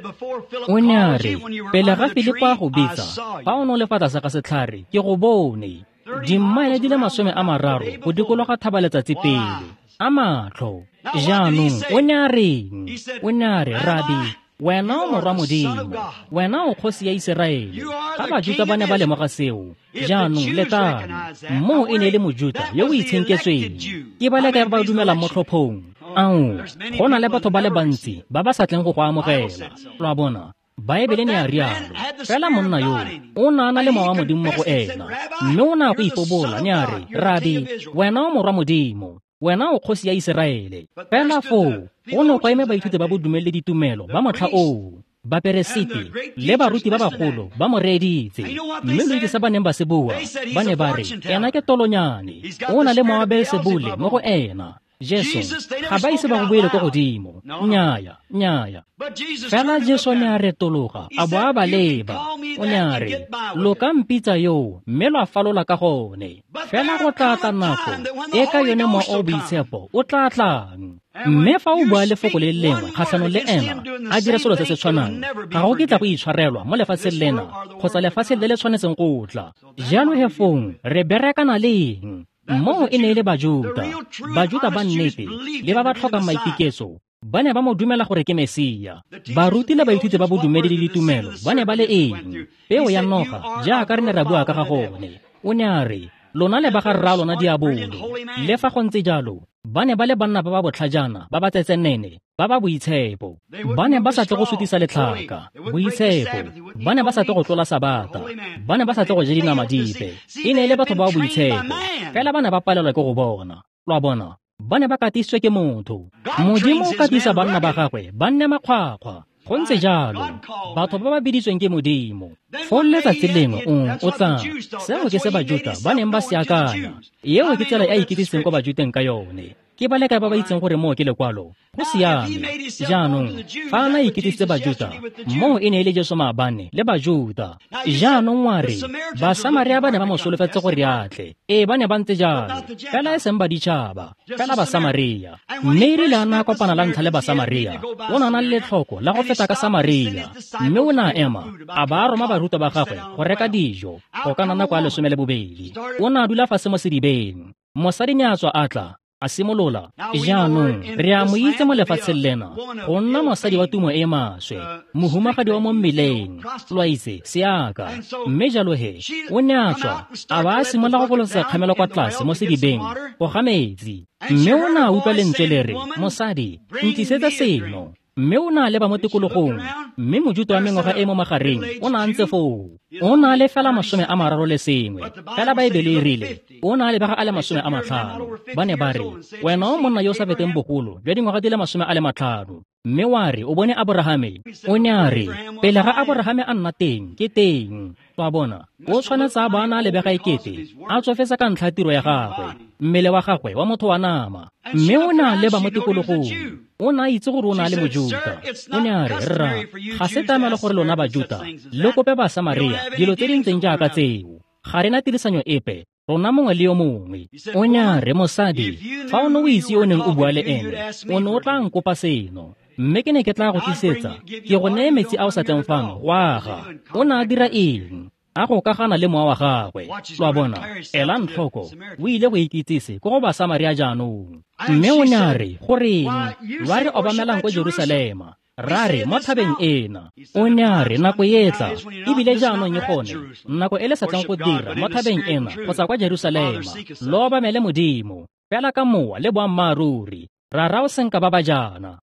O ne a re, pele ga Filipo a go bitsa, fa o ne o le fa tlase ga setlhare, ke go bone. Dimmaele di le masome a mararo go dikologa thaba letsatsi pele. A matlho. Jaanong, o ne a reng? O ne a re, Rabi, wena o morwa Modimo, wena o kgosi ya Iseraele. Ga Bajuda ba ne ba lemoga seo, jaanong letano, mo e ne le Mojuda yo o itshenketsweng. Ke ba le ka ba dumelang mo tlhophong. Ao, go na le batho ba le bantsi ba ba sa tleng go go amogela. Lwa bona, Baebele ne a rialo, fela monna yo, o na na le mowa Modimo mo go ena, mme o na go ipobola ne a re, Rabi, wena o morwa Modimo, wena o kgosi ya Iseraele. Fela foo, o ne go eme baithuti ba bo dumelele ditumelo ba motlha oo, Baperesiti le baruti ba bagolo ba mo reeditse, mme lo itse sa ba neng ba se bua, ba ne ba re, ena ke tolonyane, o na le mowa Beelzebule mo go ena. Jesu, ga ba ise ba go buele ko godimo. Nnyaya, nnyaya. Fela Jesu ne a retologa, a bo a ba leba. O ne a re, lo ka mpitsa yo, mme lo a falola ka gone. Fela go tla tla nako, e ka yone mowa o boitshepo, o tla tlang. Mme fa o bua lefoko le lengwe kgatlhanong le ena, a dira selo se se tshwanang, ga go kitla go itshwarelwa mo lefatsheng lena, kgotsa lefatshe le le tshwanetseng go tla. Jalo hefong, re berekana leng? Mo e ne le Bajuda, Bajuda ba nnete, le ba ba tlhokang maipiketso, ba ne ba mo dumela gore ke Mesia. Baruti le baithuti ba bodumedi le ditumelo ba ne ba le eng? Peo ya noga, jaaka re ne ra bua ka ga gone. O ne a re, lona le ba ga rra lona diabolo. Le fa go ntse jalo, ba ne ba le banna ba ba botlhajana, ba ba tsetsenene, ba ba boitshepo. Ba ne ba sa tle go sutisa letlhaka, boitshepo. Ba ne ba sa tle go tlola Sabata, ba ne ba sa tle go ja dinama dipe. E ne le batho ba boitshepo, fela ba ne ba palelwa ke go bona. Lwa bona, ba ne ba katisitswe ke motho. Modimo o katisa banna ba gagwe ba nne makgwakgwa. Go ntse jalo, batho ba ba biditsweng ke Modimo. Fo letsatsi lengwe o tla, seo ke se Bajuda ba neng ba se akanya. Eo ke tsela e a ikitseng ko Bajuteng ka yone. Ke ba le ka ba ba itseng gore mo ke lekwalo go siame. Jaanong, fa a na ikitsitse Bajuda, mo e ne e le Jesu maabane le Bajuda. Jaanong wa re, Basamaria ba ne ba mo solofetse gore atle. E ba ne ba ntse jalo, fela e seng baditšhaba, fela Basamaria. Mme e rile a na kopana la ntlha le Basamaria, o na na le letlhoko la go feta ka Samaria. Mme o na ema, a ba roma baruta ba gagwe go reka dijo, go ka nna kwa lesome le bobedi. O na dula fase mo sedibeng. Mosadi ne a tswa a tla, a simolola. Jaanong, re a mo itse mo lefatsheng lena, go nna mosadi wa tumo e maswe, mohumagadi wa mo mmeleng, lwa itse, seaka. Mme jalo he, o ne a tswa, a ba a simolola go folosa kgamelo kwa tlase mo sedibeng, go ga metsi. Mme o na a utlwa lentswe le re, mosadi, ntisetsa seno. Mme o na a leba mo tikologong, mme Mojuda wa mengwaga e mo magareng, o na a ntse foo. O na a le fela masome a mararo le sengwe, fela Baebele e rile, o na a lebega a le masome a matlhano. Ba ne ba re, wena o monna yo o sa feteng bogolo jwa dingwaga di le masome a le matlhano. Mme wa re, o bone Aborahame? O ne a re, pele ga Aborahame a nna teng, ke teng. Wa bona, o tshwanetse a ba a na a lebega ekete, a tsofetsa ka ntlha tiro ya gagwe, mmele wa gagwe wa motho wa nama. Mme o na a leba mo tikologong, o na a itse gore o na le Mojuda. O ne a re, rra, ga se tamelo gore lona Bajuda le kope Basamaria dilo tse di ntseng jaaka tseo. Ga re na tirisanyo epe, rona mongwe le yo mongwe. O ne a re, mosadi, fa o ne o itse o neng o bua le ene, o ne o tla nkopa seno. Mme ke ne ke tla go tlisetsa, ke go neye metsi a o sa tleng fano, wa ga. O ne a dira eng? A go kagana le mowa wa gagwe. Lwa bona, ela ntlhoko, o ile go ikitsise ko go Basamaria jaanong. Mme o ne a re, goreng lwa re obamelang ko Jerusalema, ra re mo thabeng ena. O ne a re, nako e tla, ebile jaanong e gone, nako e le sa tleng go dira mo thabeng ena kgotsa kwa Jerusalema, lo obamele Modimo, fela ka mowa le boammaaruri, ra ra o senka ba ba jana.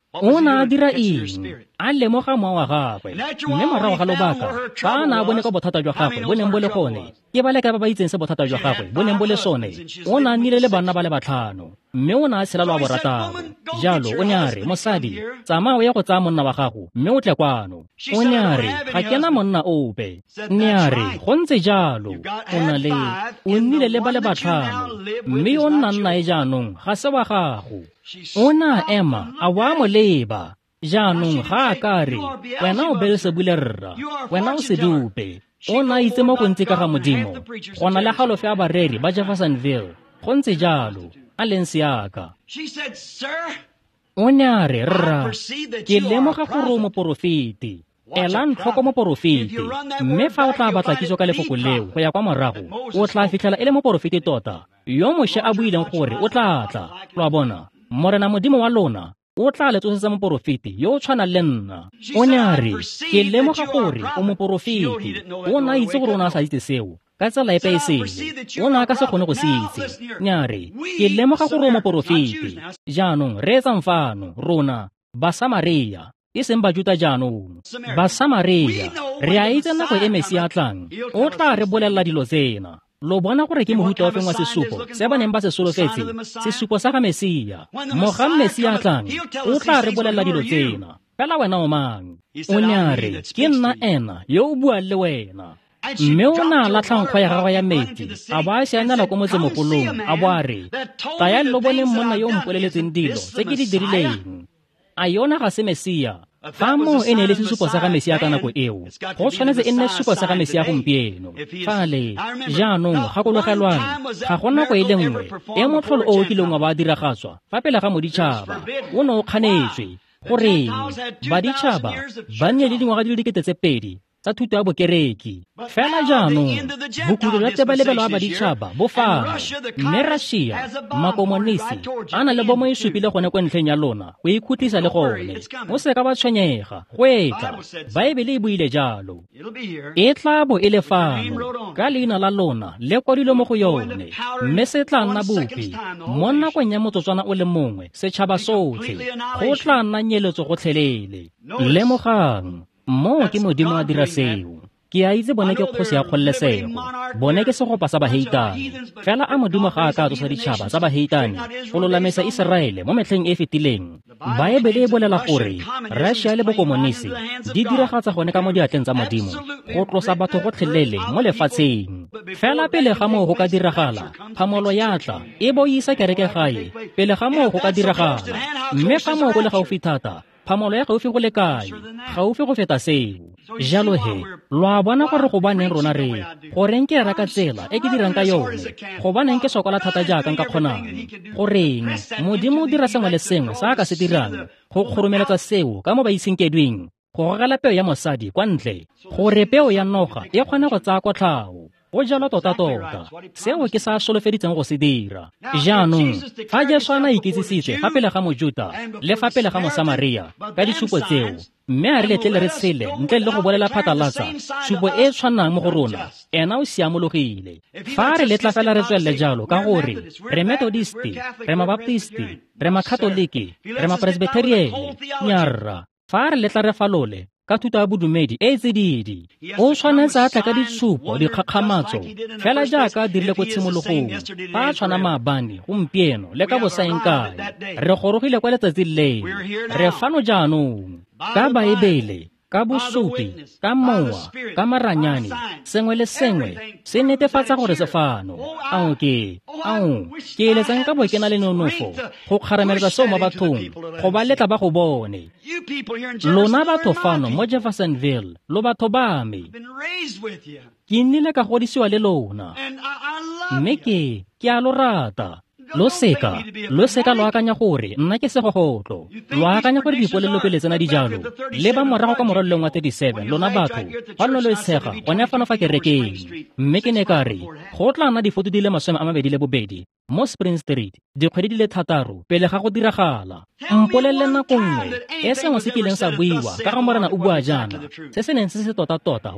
o na a dira eng a lemoga mowa wa gagwe mme morago ga lobaka fa a na a bone ka bothata jwa gagwe bo neng bo le gone ke ba le ka ba ba itseng se bothata jwa gagwe bo neng bo le sone o na a nnile le banna ba le batlhano mme o na a tshela lwa borataro jalo o ne a re mosadi tsamaya o ya go tsaya monna wa gago mme o tle kwano o ne a re ga kena monna ope ne a re go ntse jalo o na le o nnile le ba le batlhano mme o nna nna e jaanong ga se wa gago o na a ema a wa mo leba jaanong ga a ka re wena o Beelzebule rra wena o se dupe o na a itse mo go ntse ka ga modimo go na le galofe a bareri ba Jeffersonville go ntse jalo a leng seaka o ne a re rra ke lemoga gore o moporofete ela ntlhoko moporofete mme fa o tla batla kitso ka lefoko leo go ya kwa morago o tla fitlhela e le moporofete tota yo mošwa a buileng gore o tla tla lwa bona morena modimo wa lona o tla letsosetsa moporofete yo o tshwanang le nna o ne a re ke lemoga gore o moporofete o na a itse gore o na a sa itse seo ka tsela epe e sele o na a ka se kgone go se itse ne a re ke lemoga gore o moporofete jaanong re etsang fano rona Basamaria e seng Bajuda jaanong Basamaria re a itse nako e Mesia a tlang o tla re bolelela dilo tsena lo bona gore ke mohuta wa feng wa sesupo se ba neng ba se solofetse sesupo sa ga Mesia moga Mesia a tlang o tla re bolelela dilo tsena fela wena o mang o ne a re ke nna ena yo o buang le wena mme o na a latlha nkgwa ya gagwe ya metsi a bo a sianela ko motsemogolong a bo a re taya lo boneng monna yo o mpoleletseng dilo tse ke di dirileng a yona ga se Mesia fa mo e ne le sesupo sa ga Mesia ka nako eo go tshwanetse e nne sesupo sa ga Mesia gompieno fale jaanong gakologelwang ga go nako e le nngwe e motlholo o o kileng wa ba diragatswa fa pele ga moditšhaba o ne o kganetswe goreng baditšhaba ba nne le dingwaga di le dikete tse pedi tsa thuto ya bokereki fela jaanong bokhutlo jwa tebelebelo wa baditšhaba bo fana mme Russia makomonisi a na le bomo e supile gone kwa ntlheng ya lona go ikhutlisa le gone o se ka ba tshwenyega go etla baebele e buile jalo e tla bo e le fano ka leina la lona le kwadilwe mo go yone mme se tla nna bope mo nakong ya motsotswana o le mongwe setšhaba sotlhe go tla nna nyeletso gotlhelele lemogang mo ke modimo a dira seo ke a itse bone ke kgosi ya kgololesego bone ke segopa sa baheitane fela a modimo ga a ka tsosa ditšhaba tsa baheitane go lolamisa Iseraele mo metlheng e fetileng baebele e bolela gore Russia le bokomonisi di diragatsa gone ka mo diatleng tsa modimo go tlosa batho gotlhelele mo lefatsheng fela pele ga moo go ka diragala phamolo ya tla e bo isa kereke gae pele ga moo go ka diragala mme fa moo go le gaufi thata phamolo ya gaufi go le kae gaufi go feta seo jalo he lwa bona gore go baneng rona re goreng ke raka tsela e ke dirang ka yone go baneng ke sokola thata jaaka nka kgonang goreng modimo o dira sengwe le sengwe sa a ka se dirang go kgoromeletsa seo ka mo ba itshengkedweng go gogela peo ya mosadi kwa ntle gore peo ya noga e kgone go tsaya kotlhao go jalo tota-tota seo ke sa solofeditseng go se dira jaanong fa Jesu a na ikitsisitse fa pele ga Mojuda le fa pele ga Mosamaria ka ditshupo tseo mme a re letle le re tshele ntle le go bolela phatalatsa tshupo e tshwanang mo go rona ena o siamologile fa re letla fela re tswelele jalo ka gore re Methodisti re Mabaptisti re Makatoliki re Mapresbiteriene nyarra fa re letla re falole ka thuto ya bodumedi e tsididi o tshwanetse a tla ka ditshupo dikgakgamatso fela jaaka a dirile ko tshimologong fa a tshwana maabane gompieno le ka bosaeng kae re gorogile kwa letsatsi leo re fano jaanong ka baebele ka bosupi ka mowa ka maranyane sengwe le sengwe se netefatsa gore se fano ao ke ao ke eletsang ka bo ke na le nonofo go kgarameletsa seo mo bathong go ba letla ba go bone lona batho fano mo Jeffersonville lo batho ba me ke nnile ka godisiwa le lona mme ke ke a lo rata lo seka lo seka lo akanya gore nna ke segogotlo lo akanya gore dipolelo pele tsena dijalo le ba morago ka morolong wa thirty-seven lona batho fa lo lo tshega gone fano fa kerekeng mme ke ne ka re go tla nna difoto di le masome a mabedi le bobedi mo Spring Street dikgwedi di le thataro pele ga go diragala mpolelele nako nngwe e sengwe se kileng sa buiwa ka ga morena o bua jaana se se neng se se tota-tota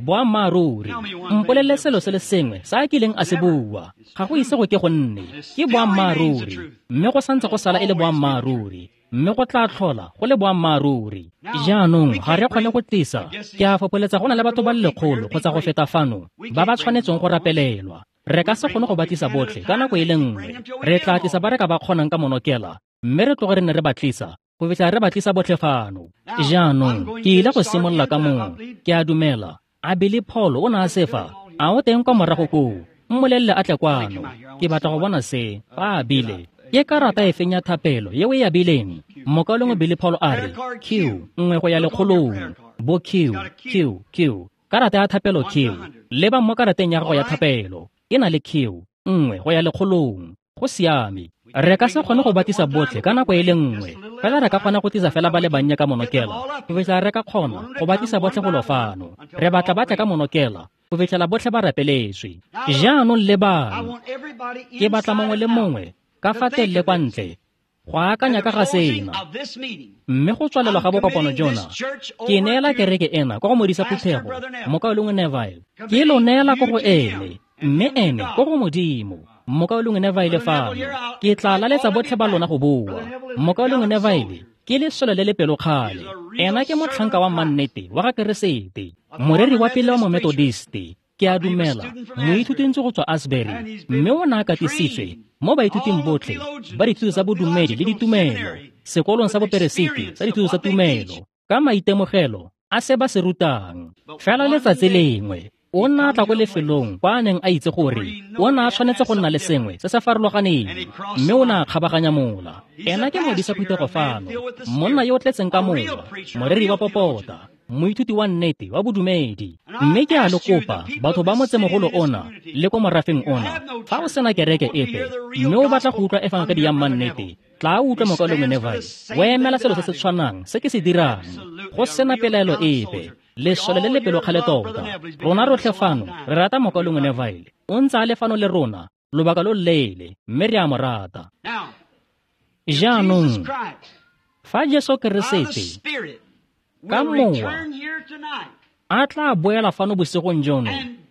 boammaaruri mpolelele selo se le sengwe sa a kileng a se bua ga go ise go ke gonne ke boammaaruri boammaaruri mme go santse go sala e le boammaaruri mme go tla tlhola go le boammaaruri jaanong ga re kgone go tlisa ke a fopoletsa go na le batho ba lekgolo kgotsa go feta fano ba ba tshwanetseng go rapelelwa re ka se kgone go batisa botlhe ka nako e le nngwe re tla tlisa ba re ka ba kgonang ka monokela mme re tloge re ne re ba tlisa go fitlha re ba tlisa botlhe fano jaanong ke ile go simolola ka mong ke a dumela a Billy Paul o na a sefa a o teng kwa morago koo mmolelele a tle kwano ke batla go bona se fa a bile ye karata e fenya thapelo yeo ya bileng mokaolong Billy Paul a re Q nngwe go ya lekgolong bo Q Q Q karata ya thapelo Q leba mo karateng ya go ya thapelo e na le Q nngwe go ya lekgolong go siame re ka se kgone go batisa botlhe ka nako e le nngwe fela re ka kgona go tisa fela ba le bannye ka monokela go fitlha re ka kgona go batisa botlhe go lofano re batla batle ka monokela go fitlhela botlhe ba rapeletswe jaanong le bana ke batla mongwe le mongwe ka fa telele kwa ntle go akanya ka ga sena mme go tswalelwa ga bokopano jona ke neela kereke ena kwa go modisa phuthego mokaolong Neville ke lo neela ko go ene mme ene ko go modimo mokaolong Neville fano ke tla laletsa botlhe ba lona go bua mokaolong Neville ke lesolo le le pelokgale ena ke motlhanka wa mannete wa ga keresete moreri wa pele wa mo Methodiste ke a dumela moithuti ntse go tswa Asbury mme o na katisitswe mo baithuting botlhe ba dithuto tsa bodumedi le ditumelo sekolong sa boperesiti sa dithuto tsa tumelo ka maitemogelo a se ba se rutang fela letsatsi lengwe o na tla go lefelong kwa a neng a itse gore o na a tshwanetse go nna le sengwe se se farologaneng mme o na a kgabaganya mola ena ke modisa phuthego fano monna yo o tletseng ka mola moreri wa popota moithuti wa nnete wa bodumedi mme ke a le kopa batho ba motsemogolo ona le ko morafeng ona fa o sena kereke epe mme o batla go utlwa efangedi ya mannete tla utlwa mokaolong Neville o emela selo se se tshwanang se ke se dirang go sena pelaelo epe lesole le le pelokgale tota rona rotlhe fano re rata mokaolong Neville o ntse a le fano le rona lobaka lo leele mme re a mo rata jaanong fa Jesu Keresete ka mowa a tla boela fano bosigong jono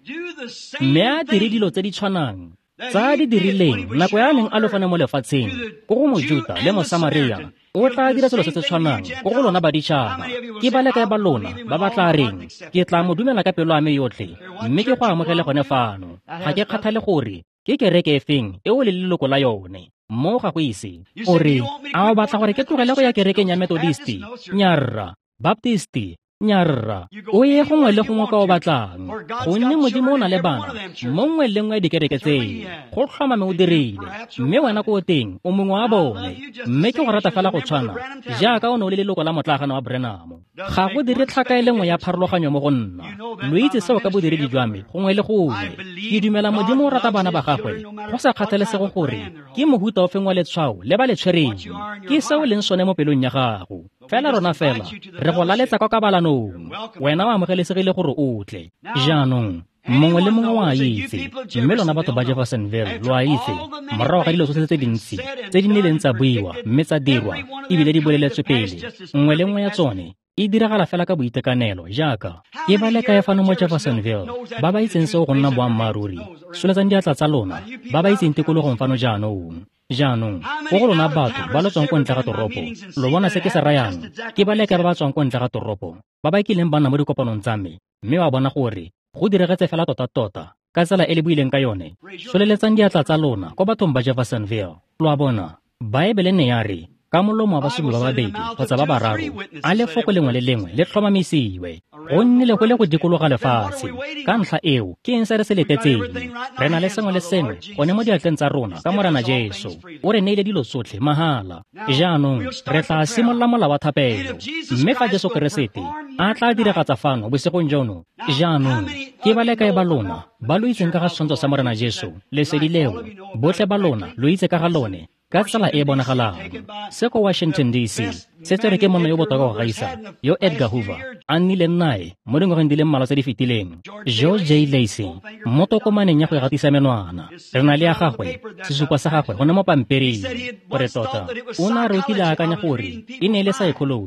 mme a dire dilo tse di tshwanang tsa di dirileng nako ya neng a lofane mo lefatsheng ko go mojuta le mosamaria o tla dira selo se se tshwanang ko go lona baditšhaba ke ba le kae ba lona ba ba tla reng ke tla mo dumela ka pelo a me yotlhe mme ke go amogele gone fano ga ke kgathale gore ke kereke e feng e o le leloko la yone mo ga go ise o re a o batla gore ke tlogele go ya kerekeng ya Methodisti nyarra Baptisti nyarra o ye gongwe le gongwe ka o batlang gonne modimo o na le bana mongwe le nngwe dikereke tseo go tlhomame o dirile mme wena ko o teng o mongwe wa bone mme ke go rata fela go tshwana jaaka o ne o le leloko la motlagano wa Branham ga go dire tlhaka e le nngwe ya pharologanyo mo go nna lo itse seo ka bodiredi jwa me gongwe le gongwe ke dumela modimo o rata bana ba gagwe go sa kgathalesego gore ke mohuta o feng wa letshwao le ba le tshwereng ke seo leng sone mo pelong ya gago fela rona fela re go laletsa kwa kabalanong wena o amogelesegile gore o tle jaanong mongwe le mongwe wa itse mme lona batho ba Jeffersonville lo a itse morago ga dilo tsotlhe tse dintsi tse di nnileng tsa buiwa mme tsa dirwa ebile di boleletswe pele nngwe le nngwe ya tsone e diragala fela ka boitekanelo jaaka ke ba le kae fano mo Jeffersonville ba ba itseng seo go nna boammaaruri soletsang diatla tsa lona ba ba itseng tikologong fano jaanong jaanong go go lona batho ba lo tswang ko ntle ga toropo lo bona se ke se rayang ke ba le kae ba ba tswang ko ntle ga toropo ba ba kileng ba nna mo dikopanong tsa me mme wa bona gore go diragetse fela tota-tota ka tsela e le buileng ka yone soleletsang diatla tsa lona ko bathong ba Jeffersonville lo a bona baebele ne ya re ka molomo wa basubi ba babedi kgotsa ba bararo a lefoko lengwe le lengwe le tlhomamisiwe go nnile go le go dikologa lefatshe ka ntlha eo ke eng se re se letetseng re na le sengwe le sengwe gone mo diatleng tsa rona ka morena Jesu o re neile dilo tsotlhe mahala jaanong re tla simolola mola wa thapelo mme fa Jesu Keresete a tla diragatsa fano bosigong jono jaanong ke ba le kae ba lona ba lo itseng ka ga setshwantsho sa morena Jesu lesedi leo botlhe ba lona lo itse ka ga lone ka tsela e bonagalang se ko Washington D C se tsere ke monna yo botoka go gaisa yo Edgar Hoover a nnile nae mo dingwageng di le mmalwa tse di fetileng George J. Lacey mo tokomaneng ya go gatisa menwana re na le ya gagwe sesupo sa gagwe go ne mo pampiring gore tota o na re o kile a akanya gore e ne e le psychology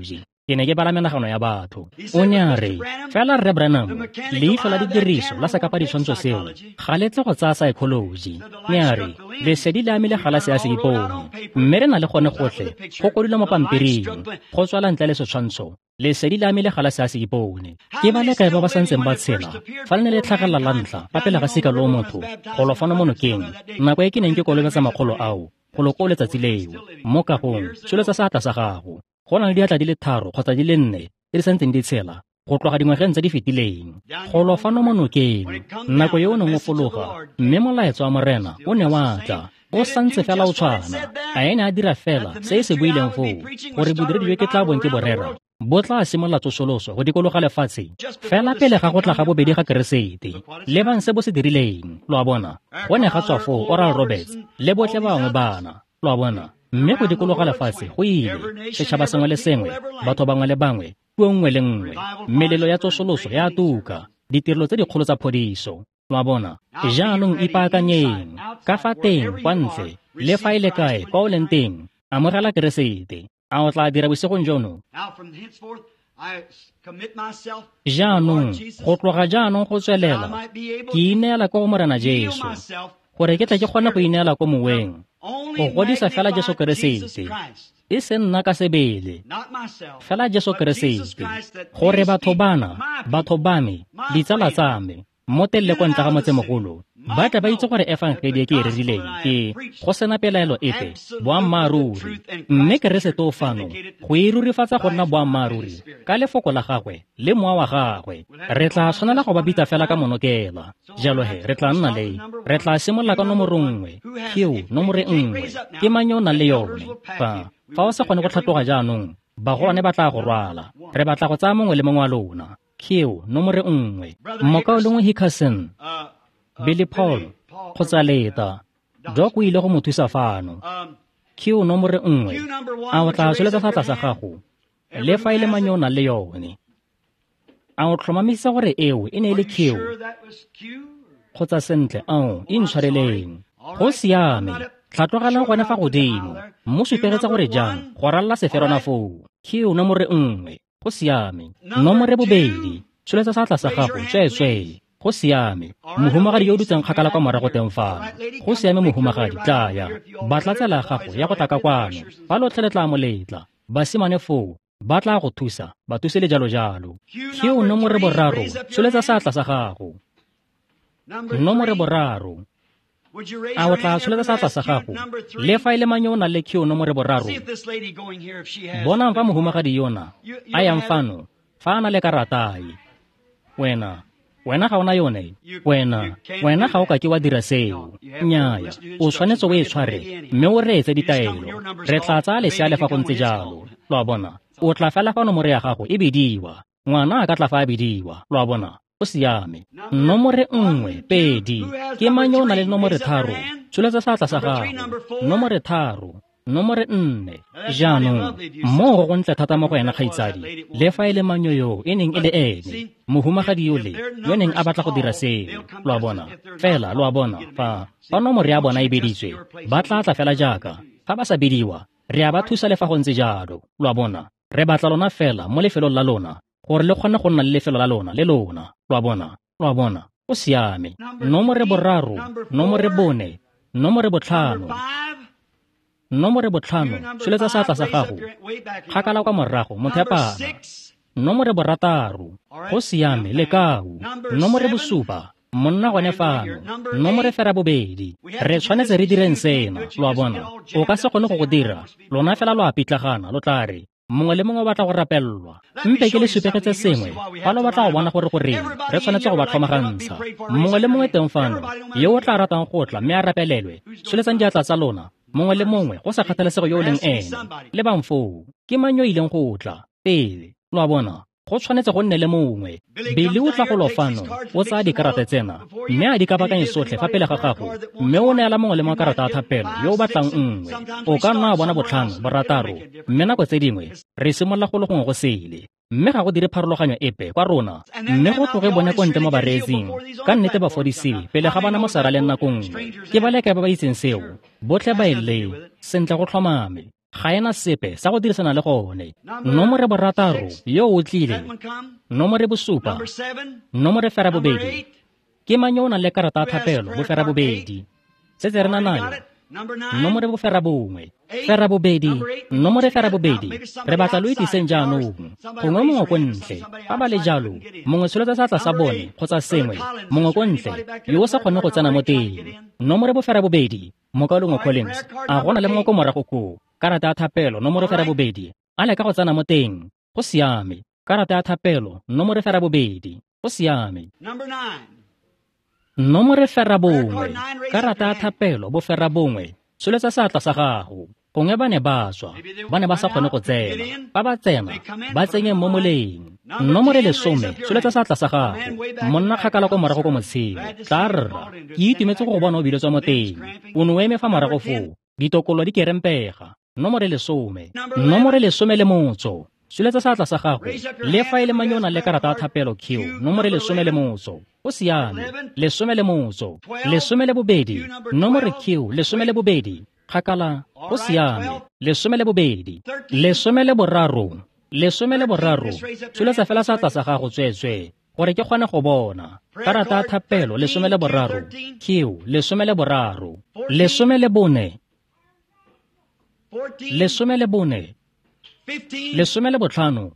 ke ne ke bala menagano ya batho o ne a re fela Rre Branham leitlho la didiriso la sekapaditshwantsho seo ga le tle go tsaya psychology ne a re lesedi le amile ga la se a se ipone mme re na le gone gotlhe go kodilwe mo pampiring go tswala ntle le setshwantsho lesedi le amile ga la se a se ipone ke ba le kae ba ba santseng ba tshela fa le ne le tlhagelela la ntlha pa pele ga seka lo motho go lo fana mo nokeng nako e ke neng ke kolobetsa makgolo ao go lo ko letsatsi leo mo kagong tsholetsa seatla sa gago go na le diatla di le tharo kgotsa di le nne tse di santseng di tshela go tloga dingwageng tse di fetileng go lo fano mo nokeng nako yo o neng o fologa mme molaetso wa morena o ne wa tla o santse fela o tshwana a ene a dira fela se e se buileng foo gore bodiredi jo ke tla bong ke borera bo tla simolola tsosoloso go dikologa lefatshe fela pele ga go tla ga bobedi ga keresete le bang se bo se dirileng lo a bona go ne ga tswa foo Oral Roberts le botlhe bangwe bana lo a bona mme go dikologa lefatshe go ile setšhaba sengwe le sengwe batho bangwe le bangwe puo nngwe le nngwe melelo ya tsosoloso ya tuka ditirelo tse dikgolo tsa phodiso lo a bona jaanong ipaakanyeng ka fa teng kwa ntle le fa e le kae kwa o leng teng amogela keresete a o tla dira bosigong jono jaanong go tloga jaanong go tswelela ke ineela ko go morena Jesu gore ke tle ke kgone go ineela ko moweng go godisa fela Jesu Keresete e se nna ka sebele fela Jesu Keresete gore batho bana batho ba me ditsala tsa me mo telele kwa ntle ga motsemogolo ba tla ba itse gore efangeli e ke e rerileng ke go sena pelaelo epe boammaaruri mme keresete o fano go e rurifatsa go nna boammaaruri ka lefoko la gagwe le mowa wa gagwe re tla tshwanela go ba bitsa fela ka monokela jalo he re tla nna le re tla simolola ka nomoro nngwe keo nomore nngwe ke mang yo o nang le yone fa fa o se kgone go tlhatloga jaanong ba gone ba tla go rwala re batla go tsaya mongwe le mongwe wa lona keo nomore nngwe mmokao lengwe Hickerson Billy Paul kgotsa leta jo go ile go mo thusa fano keo nomore nngwe a o tla tsweletsa fa tlasa gago le fa ile manyona le yone a o tlhomamisa gore eo e ne e le keo kgotsa sentle ao e ntshwareleng go siame tlhatlogela gone fa godimo mo supegetsa gore jang go ralla seferona foo keo nomore nngwe go siame nomore bobedi tsweletsa sa tlasa gago tsweetswee go siame mohumagadi yo o dutseng kgakala kwa morago teng fano go siame mohumagadi tlaya batla tsela ya gago ya go tla ka kwano ba lotlhe le tla moletla basimane foo ba tla go thusa ba thuse le jalo jalo keo nomore boraro tsweletsa sa tlasa gago nomore boraro a o tla tsholetsa sa tlasa gago le fa ile mang yo o nang le keo nomore boraro bonang fa mohumagadi yona a yang fano fa a na le karatae wena wena ga ona yone wena wena ga o ka ke wa dira seo nnyaya o tshwanetse o e tshware mme o reetse ditaelo re tla tsaya lesea le fa go ntse jalo lo a bona o tla fela fa nomore ya gago e bediwa ngwana a ka tla fa a bediwa lo a bona o siame nomore nngwe pedi ke mang yo o na le nomore tharo tsholetsa sa tlasa gago nomore tharo nomore nne jaanong mmogo go ntle thata mo go ena kgaitsadi le fa e le manyo yo e neng e le ene mohumagadi yo le yo neng a batla go dira seo lo a bona fela lo a bona fa fa nomore ya bona e beditswe ba tla tla fela jaaka fa ba sa bediwa re a ba thusa le fa go ntse jalo lo a bona re batla lona fela mo lefelong la lona gore le kgone go nna le lefelo la lona le lona lo a bona lo a bona o siame nomore boraro nomore bone nomore botlhano nomore botlhano tsweletsa sa tlasa gago kgakala kwa morago mothepana nomore borataro go siame lekau nomore bosupa monna gone fano nomore fera bobedi re tshwanetse re direng sena lo a bona o ka se kgone go go dira lona fela lo a pitlagana lo tla re mongwe le mongwe o batla go rapellwa mpe ke le supegetse sengwe fa lo batla go bona gore goreng re tshwanetse go ba tlhomagantsha mongwe le mongwe teng fano yo o tla ratang go tla mme a rapelelwe tsholetsang diatla tsa lona mongwe le mongwe go sa kgathalesego yo o leng ene le bang foo ke mang yo ileng go tla pele lo a bona go tshwanetse go nne le mongwe bele o tla go lo fano o tsaya dikarata tsena mme a di kabakanye sotlhe fa pele ga gago mme o neela mongwe le mongwe karata ya thapelo yo o batlang nngwe o ka nna a bona botlhano borataro mme nako tse dingwe re simolola go le gongwe go sele mme ga go dire pharologanyo epe kwa rona mme go tloge bone ko ntle mo bareetsing ka nnete ba fodisiwe pele ga bana mo sara le nakong ke ba leka ba ba itseng seo botlhe ba ele sentle go tlhomame ga ena sepe sa go dirisana le gone. Nomore borataro yo o tlile. Nomore bosupa. Nomore fera bobedi. Ke mang yo o nang le karata ya thapelo bo fera bobedi? Setse re na nayo. Nomore bo fera bongwe. Fera bobedi. Nomore fera bobedi. Re batla lo itiseng jaanong. Gongwe mongwe ko ntle. Ba ba le jalo. Mongwe tsholetsa sa tla sa bone kgotsa sengwe. Mongwe ko ntle. Yo o sa kgone go tsena mo teng. Nomore bo fera bobedi. Mokalongwe Collins. A gona le mongwe ko morago ko. Karata ya thapelo nomore fera bobedi. A leka go tsena mo teng. Go siame. Karata ya thapelo nomore fera bobedi. Go siame. Nomore fera bongwe. Karata ya thapelo bo fera bongwe. Tsholetsa satla sa gago. Gongwe ba ne ba tswa. Ba ne ba sa kgone go tsena. Ba ba tsena. Ba tsenye mo moleng. Nomore lesome. Tsholetsa satla sa gago. Monna kgakala ko morago ko motsheng. Tla rra. Ke itumetse go bona o biletswa mo teng. O ne o eme fa morago foo. Ditokolo di kerempega. Nomore lesome. Nomore lesome le motso. Tsholetsa satla sa gago. Le fa e le mang yo o nang le karata ya thapelo Q. Nomore lesome le motso. O siame. Lesome le motso. Lesome le bobedi. Nomore Q. Lesome le bobedi. Kgakala. O siame. Lesome le bobedi. Lesome le boraro. Lesome le boraro. Tsholetsa fela satla sa gago tsweetswe. Gore ke kgone go bona. Karata ya thapelo lesome le boraro. Q. Lesome le boraro. Lesome le bone. Lesome le bone. Lesome le botlhano.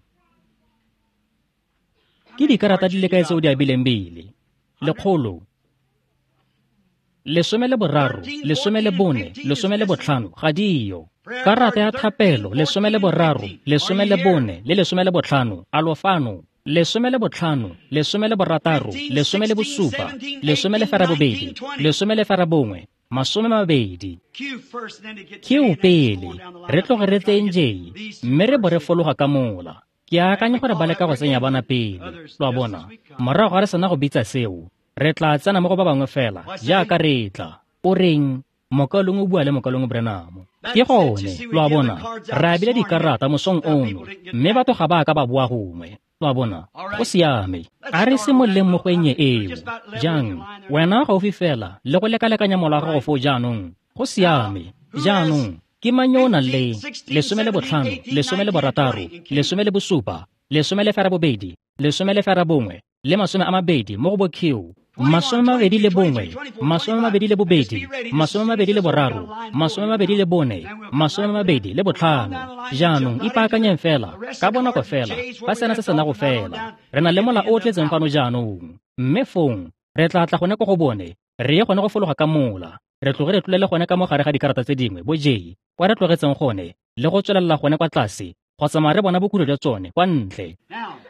Ke dikarata di le kae tse o di abileng bele? Lekgolo. Lesome le boraro. Lesome le bone. Lesome le botlhano. Ga diyo. Karata ya thapelo lesome le boraro. Lesome le bone. Le lesome le botlhano. Alofano. Lesome le botlhano. Lesome le borataro. Lesome le bosupa. Lesome le fera bobedi. Lesome le fera bongwe. Masome mabedi. Q pele. Re tloge re tseng J. Mme re bo re fologa ka mola. Ke akanya gore ba leka go tsenya bana pele. Lo a bona. Morago ga re sena go bitsa seo. Re tla tsena mo go ba bangwe fela. Jaaka re tla. O reng? Mokalong o bua le Mokalong Branham. Ke gone. Lo a bona. Re abile dikarata mosong ono. Mme batho ga ba ka ba bua gongwe. Lo a bona. Go siame. A re simololeng mo go enye eo. Jang, wena gaufi fela le go lekalekanya mola gago fo jaanong. Go siame. Jaanong, ke mang yo o nang le lesome le botlhano, lesome le borataro, lesome le bosupa, lesome le fera bobedi, lesome le fera bongwe, le masome a mabedi mo go bo Q. Masome mabedi le bongwe, masome mabedi le bobedi, masome mabedi le boraro, masome mabedi le bone, masome mabedi le botlhano. Jaanong, ipaakanyeng fela, ka bonako fela, ba sena se sena go fela. Re na le mola o tletseng fano jaanong. Mme fong, re tla tla gone ko go bone, re ye gone go fologa ka mola. Re tloge re tlolele gone ka mo gare ga dikarata tse dingwe, bo J, kwa re tlogetseng gone, le go tswelela gone kwa tlase, kgotsa mare bona bokulo jwa tsone, kwa ntle.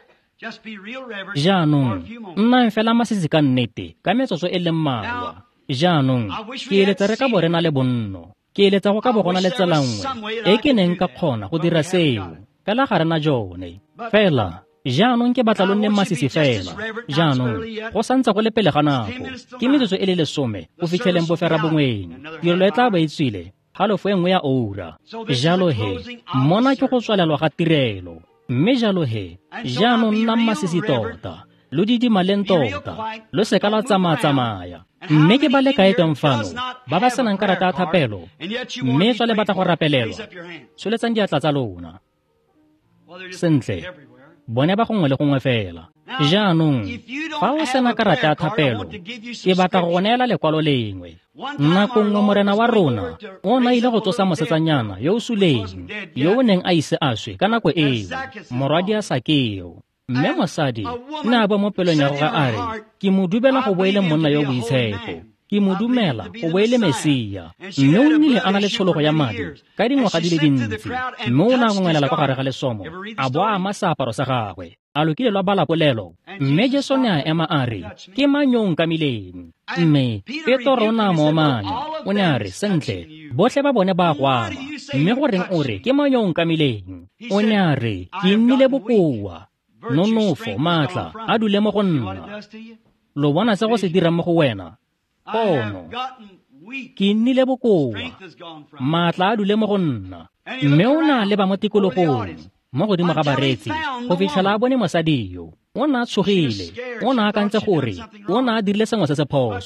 Jaanong, nna fela masisi ka nnete, ka metsotso e le mmalwa. Jaanong, ke eletsa re ka bo re na le bonno. Ke eletsa go ka bo gona le tsela nngwe, e ke neng ka kgona go dira seo, fela ga rena jone. Fela, jaanong ke batla lo nne masisi fela. Jaanong, go santse go le pele ga nako. Ke metsotso e le lesome, go fitlheleng bofera bongweng. Tirelo e tla ba e tswile, halofo e nngwe ya ora. Jalo he, mona ke go tswalelwa ga tirelo. Mme jalo he, jaanong nna masisi tota. Lo didimaleng tota. Lo seka la tsamaya-tsamaya. Mme ke ba le kae teng fano, ba ba senang karata ya thapelo. Mme tswa le batla go rapelelwa. Tsholetsang diatla tsa lona. Sentle. Bone ba gongwe le gongwe fela. Jaanong, fa o sena karata ya thapelo, ke batla go neela lekwalo lengwe. Nako nngwe morena wa rona, o na ile go tsosa mosetsanyana yo o suleng, yo o neng a ise a swe ka nako eo, morwadi a Sakeo. Mme mosadi, ne a bua mo pelong ya gore a re, ke mo dumela go bo e le monna yo boitshepo. Ke mo dumela go bo e le Mesia. Mme o nnile a na le tshologo ya madi ka dingwaga di le dintsi. Mme o ne a ngongwelela kwa gare ga lesomo, a bo a ama seaparo sa gagwe. A lokile lwa bala polelo. Mme Jesu ne a ema a re, ke mang yo o nkamileng? Mme Petro o ne a mo omanya. O ne a re, sentle, botlhe ba bone ba go ama. Mme goreng o re, ke mang yo o nkamileng? O ne a re, ke nnile bokoa. Nonofo, maatla, a dule mo go nna. Lo bona se go se dirang mo go wena. Pono, ke nnile bokoa. Maatla a dule mo go nna. Mme o na le ba mo tikologong, mo godimo ga baretsi, go fitlhela a bone mosadi yo. O ne a tshogile, o ne a kantse gore, o ne a dirile sengwe se se phoso.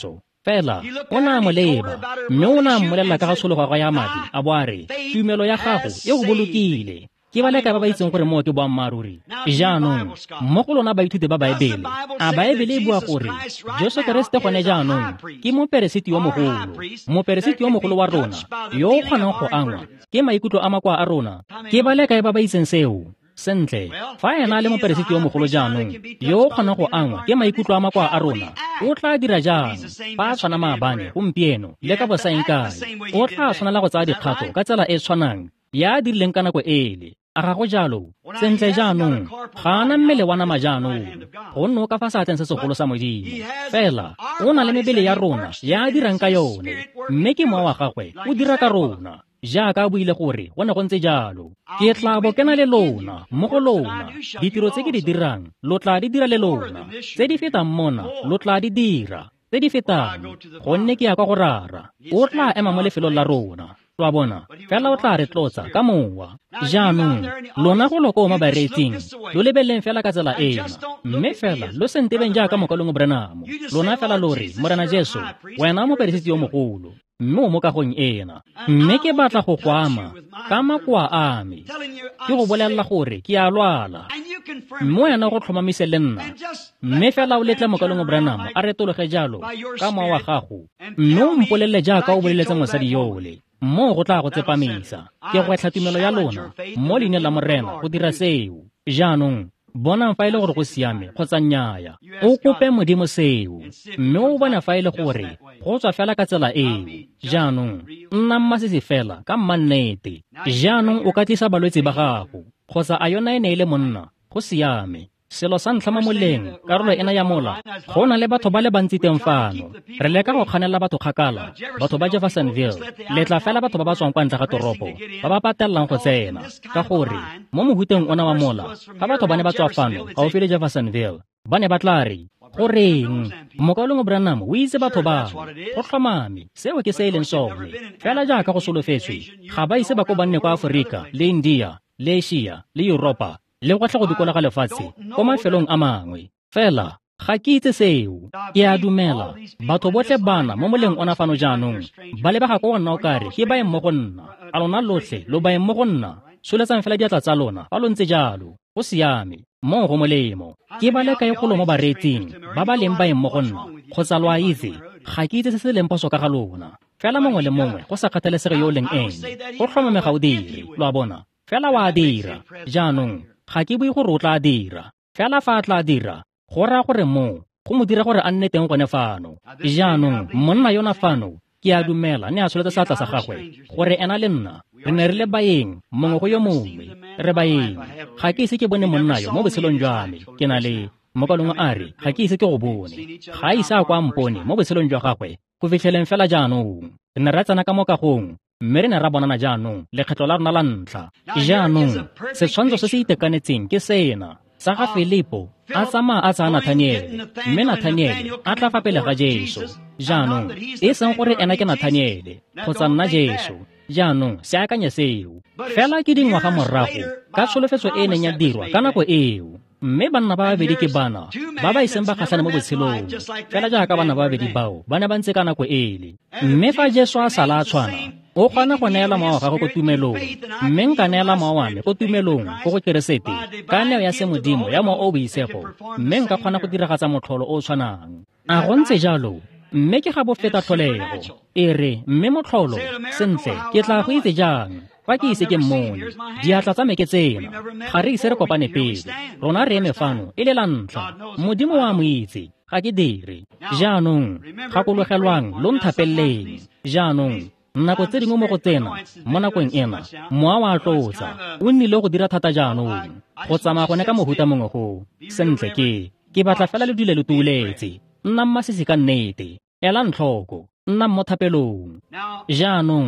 fela o ne a mo leba mme o ne a mmolelela ka ga tshologo ya madi a bo a re tumelo ya gago e go bolokile ke ba leka ba ba itseng gore mo ke boammaaruri jaanong mo go lona baithuti ba baebele a baebele e bua gore Jesu Keresete gone jaanong ke moperesiti yo mogolo moperesiti yo mogolo wa rona yo o kgonang go angwa ke maikutlo a makwa a rona ke ba leka ba ba itseng seo sentle fa ena le moperesiti yo mogolo jaanong yo o kgonang go angwa ke maikutlo a makwa a rona o tla dira jang fa a tshwana maabane gompieno le ka bosaenkae o tla tshwanela go tsaya dikgato ka tsela e tshwanang ya dirileng ka nako ele a ga go jalo sentle jaanong ga ana mmele wa nama jaanong go nne o ka fa seatleng se segolo sa modimo fela o na le mebele ya rona ya dirang ka yone mme ke mowa wa gagwe o dira ka rona jaaka a buile gore go ne go ntse jalo ke tla bo kena le lona mo go lona ditiro tse ke di dirang lo tla di dira le lona tse di fetang mona lo tla di dira tse di fetang gonne ke ya kwa go rara o tla ema mo lefelong la rona twa bona fela o tla re tlotsa ka mowa jaanong lona go loko mo bareetsing lo lebeleng fela ka tsela ena mme fela lo sentebeng jaaka mokalong Branamo lona fela lore Morena Jesu wena mo peresiti yo mogolo mme o mo kagong ena mme ke batla go go ama ka makwa a me ke go bolelela gore ke a lwala mme wena go tlhomamise le nna mme fela o letle mokalong Branamo a retologe jalo ka mowa wa gago mme o mpolelele jaaka o boleletse mosadi yole mo go tla go tsepamisa ke go etla tumelo ya lona mo leineng la Morena go dira seo jaanong bonang fa ile gore go siame kgotsa nnyaya o kope modimo seo mme o bona fa ile gore go tswa fela ka tsela eo jaanong nna mmasisi fela ka mmannete jaanong o ka tlisa balwetse ba gago kgotsa a yona e ne ile monna go siame selo sa ntlha mo moleng karolo ena ya mola go na le batho ba le bantsi teng fano re leka go kganela batho kgakala batho ba Jeffersonville letla fela batho ba ba tswang kwa ntle ga toropo ba ba patellang go tsena ka gore mo mohuteng ona wa mola fa batho ba ne ba tswa fano gaufi le Jeffersonville ba ne ba tla re goreng mokalong Branamo o itse batho ba go tlhomame seo ke se e leng sone fela jaaka go solofetswe ga ba ise ba ko banne kwa Aforika le India le Asia le Europa le go tla go dikola ga lefatshe ko mafelong a mangwe fela ga ke itse seo ke a dumela batho botlhe bana mo moleng ona fano jaanong ba le ba ga go nna o kare ke baeng mo go nna a lona lotlhe lo baeng mo go nna soletsang fela diatla tsa lona fa lo ntse jalo go siame mo go molemo ke ba le kae golo mo bareetsing ba ba leng baeng mo go nna kgotsa lo a itse ga ke itse se se leng poso ka ga lona fela mongwe le mongwe go sa kgathalesege yo leng ene go tlhomame ga o dire lo a bona fela wa dira jaanong ga ke bue gore o tla dira fela fa a tla dira go raya gore mo go mo dira gore a nne teng gone fano jaanong monna yona fano ke a dumela ne a tsholetse seatla sa gagwe gore ena le nna re ne re le baeng mongwe go yo mongwe re baeng ga ke ise ke bone monna yo mo botshelong jwa me ke na le mokalong a re ga ke ise ke go bone ga a ise a kwa mpone mo botshelong jwa gagwe go fitlheleng fela jaanong re ne ra tsena ka mo kagong mme re ne ra bonana jaanong lekgetlo la rona la ntlha jaanong setshwantsho se se itekanetseng ke sena sa ga Filipo a tsamaya a tsaya Nathaniele mme Nathaniele a tla fa pele ga Jesu jaanong e seng gore ena ke Nathaniele kgotsa nna Jesu jaanong se akanye seo fela ke dingwaga morago ka tsholofetso e neng ya dirwa ka nako eo mme banna ba babedi ke bana ba ba iseng ba kgatlhane mo botshelong fela jaaka bana ba babedi bao ba ne ba ntse ka nako ele mme fa Jesu a sala a tshwana o kgona go neela mao gago ko tumelong mme nka neela mao wa me ko tumelong go go keresete ka neo ya semodimo ya mo o boisego mme nka kgona go diragatsa motlholo o o tshwanang a go ntse jalo mme ke ga bo feta tlholego e re mme motlholo sentle ke tla go itse jang fa ke ise ke mmone diatla tsa me ke tsena ga re ise re kopane pele rona re eme fano e le la ntlha modimo wa mo itse ga ke dire jaanong gakologelwang lo nthapeleleng jaanong nako tse dingwe mo go tsena mo nakong ena moa wa tlotsa o nnile go dira thata jaanong go tsamaya gone ka mohuta mongwe go sentle ke ke batla fela le dule le tuuletse nna mmasisi ka nnete ela ntlhoko nna mo thapelong jaanong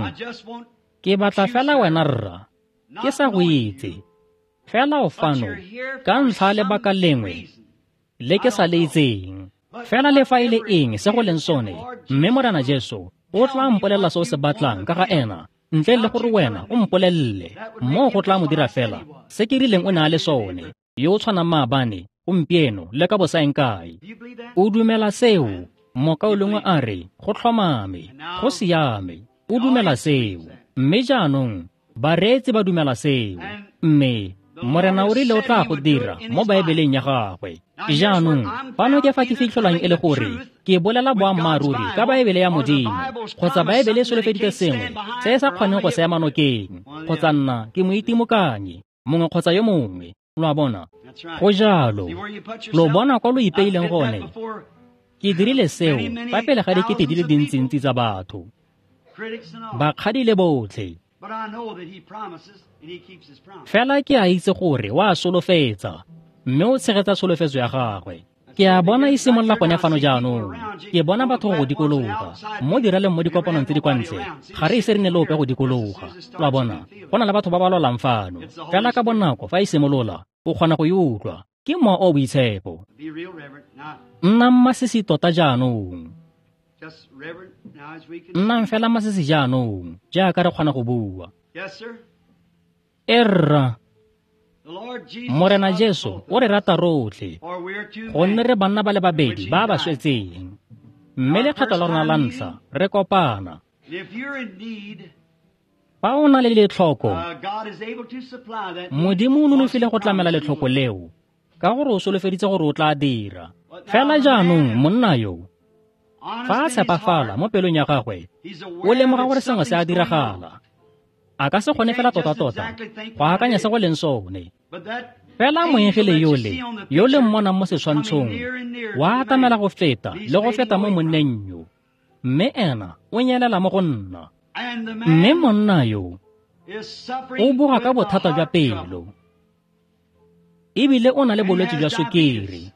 ke batla fela wena rra ke sa go itse fela o fano ka ntlha lebaka lengwe le ke sa le itseng fela le fa ile eng se go leng sone mme Morena Jesu o tla mpolelela se o se batlang ka ga ena ntle le gore wena o mpolelele mo go tla mo dira fela se ke rileng o ne a le sone yo o tshwanang maabane gompieno le ka bosaenkae o dumela seo mokaolongwe a re go tlhomame go siame o dumela seo mme jaanong bareetsi ba dumela seo mme morena o rile o tla go dira mo baebeleng ya gagwe jaanong fano ke fa ke fitlhelwang e le gore ke bolela boammaaruri ka baebele ya modimo kgotsa baebele e solofeditse sengwe se e sa kgoneng go seema nokeng kgotsa nna ke moitimokanye mongwe kgotsa yo mongwe lo a bona go jalo lo bona kwa lo ipeileng gone ke dirile seo fa pele ga dikete di le dintsintsi tsa batho bakgadile botlhe fela ke a itse gore wa solofetsa mme o tshegetsa solofetso ya gagwe ke a bona e simolola gone fano jaanong ke bona batho go dikologa mo diraleng mo dikopanong tse di kwa ntle ga re ise re ne le ope go dikologa lo a bona go na le batho ba ba lwalang fano fela ka bonako fa e simolola o kgona go e utlwa ke mowa o boitshepo nna mmasisi tota jaanong nnang fela masisi jaanong jaaka re kgona go bua erra morena jesu o re rata rotlhe gonne re banna ba le babedi ba ba swetseng mme lekgetlo la rona la ntlha re kopana fa o na le letlhoko modimo o nonofile go tlamela letlhoko leo ka gore o solofeditse gore o tla dira fela jaanong monna yo fa a tshepafala mo pelong ya gagwe o lemoga gore sengwe se a diragala a ka se kgone fela tota-tota go akanya se go leng sone fela moegele yole yo le mmonang mo setshwantshong wa atamela go feta le go feta mo monneng yo mme ena o nyelela mo go nna mme monna yo o boga ka bothata jwa pelo ebile o na le bolwetse jwa sukiri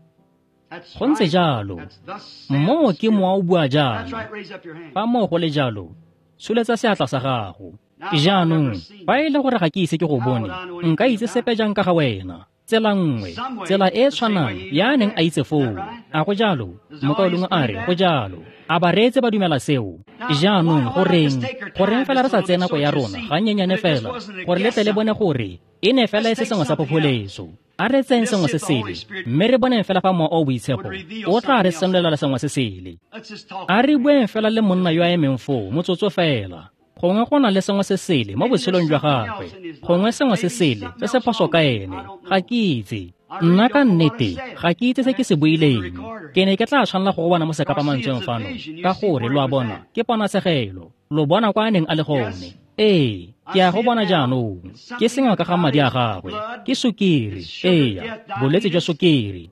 go ntse jalo mmogo ke mowa o bua jaana fa moo go le jalo suletsa seatla sa gago jaanong fa e le gore ga ke ise ke go bone nka itse sepe jang ka ga wena tsela nngwe tsela e tshwanang ya neng a itse foo a go jalo mokaolongwe a re go jalo a bareetse ba dumela seo jaanong goreng goreng fela re sa tsena ko ya rona gannyenyane fela gore le tle le bone gore e ne fela e se sengwe sa phopholetso a re tseng sengwe se sele mme re boneng fela fa mowa o boitshepo o tla re senolela le sengwe se sele a re bueng fela le monna yo a emeng foo motsotso fela gongwe go na le sengwe se sele mo botshelong jwa gagwe gongwe sengwe se sele se se phoso ka ene ga ke itse nna ka nnete ga ke itse se ke se buileng ke ne ke tla tshwanela go bona mo sekapamantsweng fano ka gore lo a bona ke ponatshegelo lo bona kwa a neng a le gone ee ke a go bona jaanong ke sengwe ka ga madi a gagwe ke sukiri eya bolwetse jwa sukiri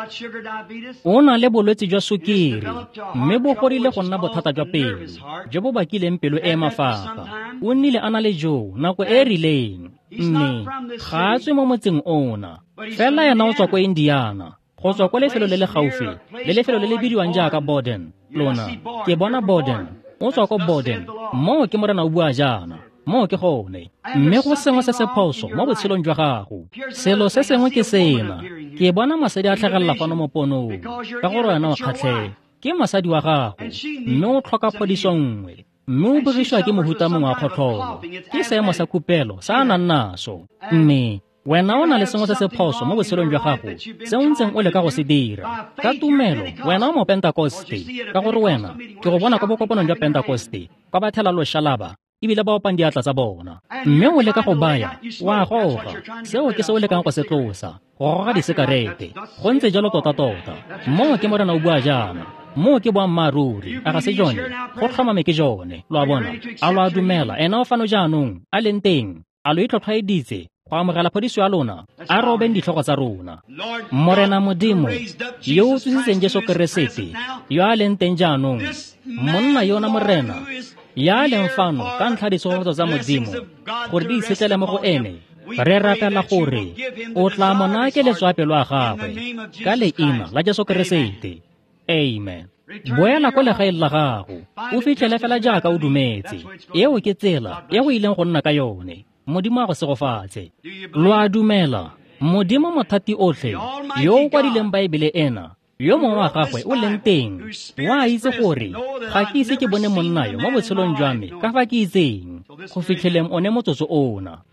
o na le bolwetse jwa sukiri mme bo godile go nna bothata jwa pelo jo bo bakileng pelo e mafafa o nnile a na le jo nako e e rileng mme ga a tswe mo motseng ona fela yena o tswa kwa indiana go tswa kwa lefelo le le gaufi le lefelo le le bidiwang jaaka borden lona ke bona borden o tswa ko borden mo ke morena o bua jaana mo ke gone mme go sengwe se se phoso mo botshelong jwa gago selo se sengwe ke sena ke bona masadi a tlhagelela fano mo ponong ka gore wena o kgatlhe ke masadi wa gago mme o tlhoka phodiso nngwe mme o bogisiwa ke mohuta mongwe wa kgotlholo ke seemo sa kupelo sa a nang naso mme wena o na le sengwe se se phoso mo botshelong jwa gago se o ntseng o leka go se dira ka tumelo wena o mo pentakoste ka gore wena ke go bona kwa bokopanong jwa pentakoste kwa ba thela loshalaba ebile ba opang diatla tsa bona mme o leka go baya wa goga seo ke se o lekang go se tlosa go goga disekarete go ntse jalo tota-tota mo ke morena o bua jaana mo ke boammaaruri a ga se jone go tlhomame ke jone lo a bona a lo a dumela ena o fano jaanong a leng teng a lo itlhotlhwaeditse go amogela phodiso ya lona a robeng ditlhogo tsa rona morena modimo yo o tsositseng jesu keresete yo a leng teng jaanong monna yona morena ya leng fano ka ntlha ditshogotso tsa modimo gore di itshetlele mo go ene re rapela gore o tla monake letswapelo a gagwe ka leina la jesu keresete amen boela ko legaeng la gago o fitlhele fela jaaka o dumetse eo ke tsela e go ileng go nna ka yone modimo a go segofatse lo a dumela modimo mothati otlhe yo o kwadileng baebele ena yo mongwe wa gagwe o leng teng wa itse gore ga ke ise ke bone monna yo mo botshelong jwa me ka fa ke itseng go fitlheleng one motsotso ona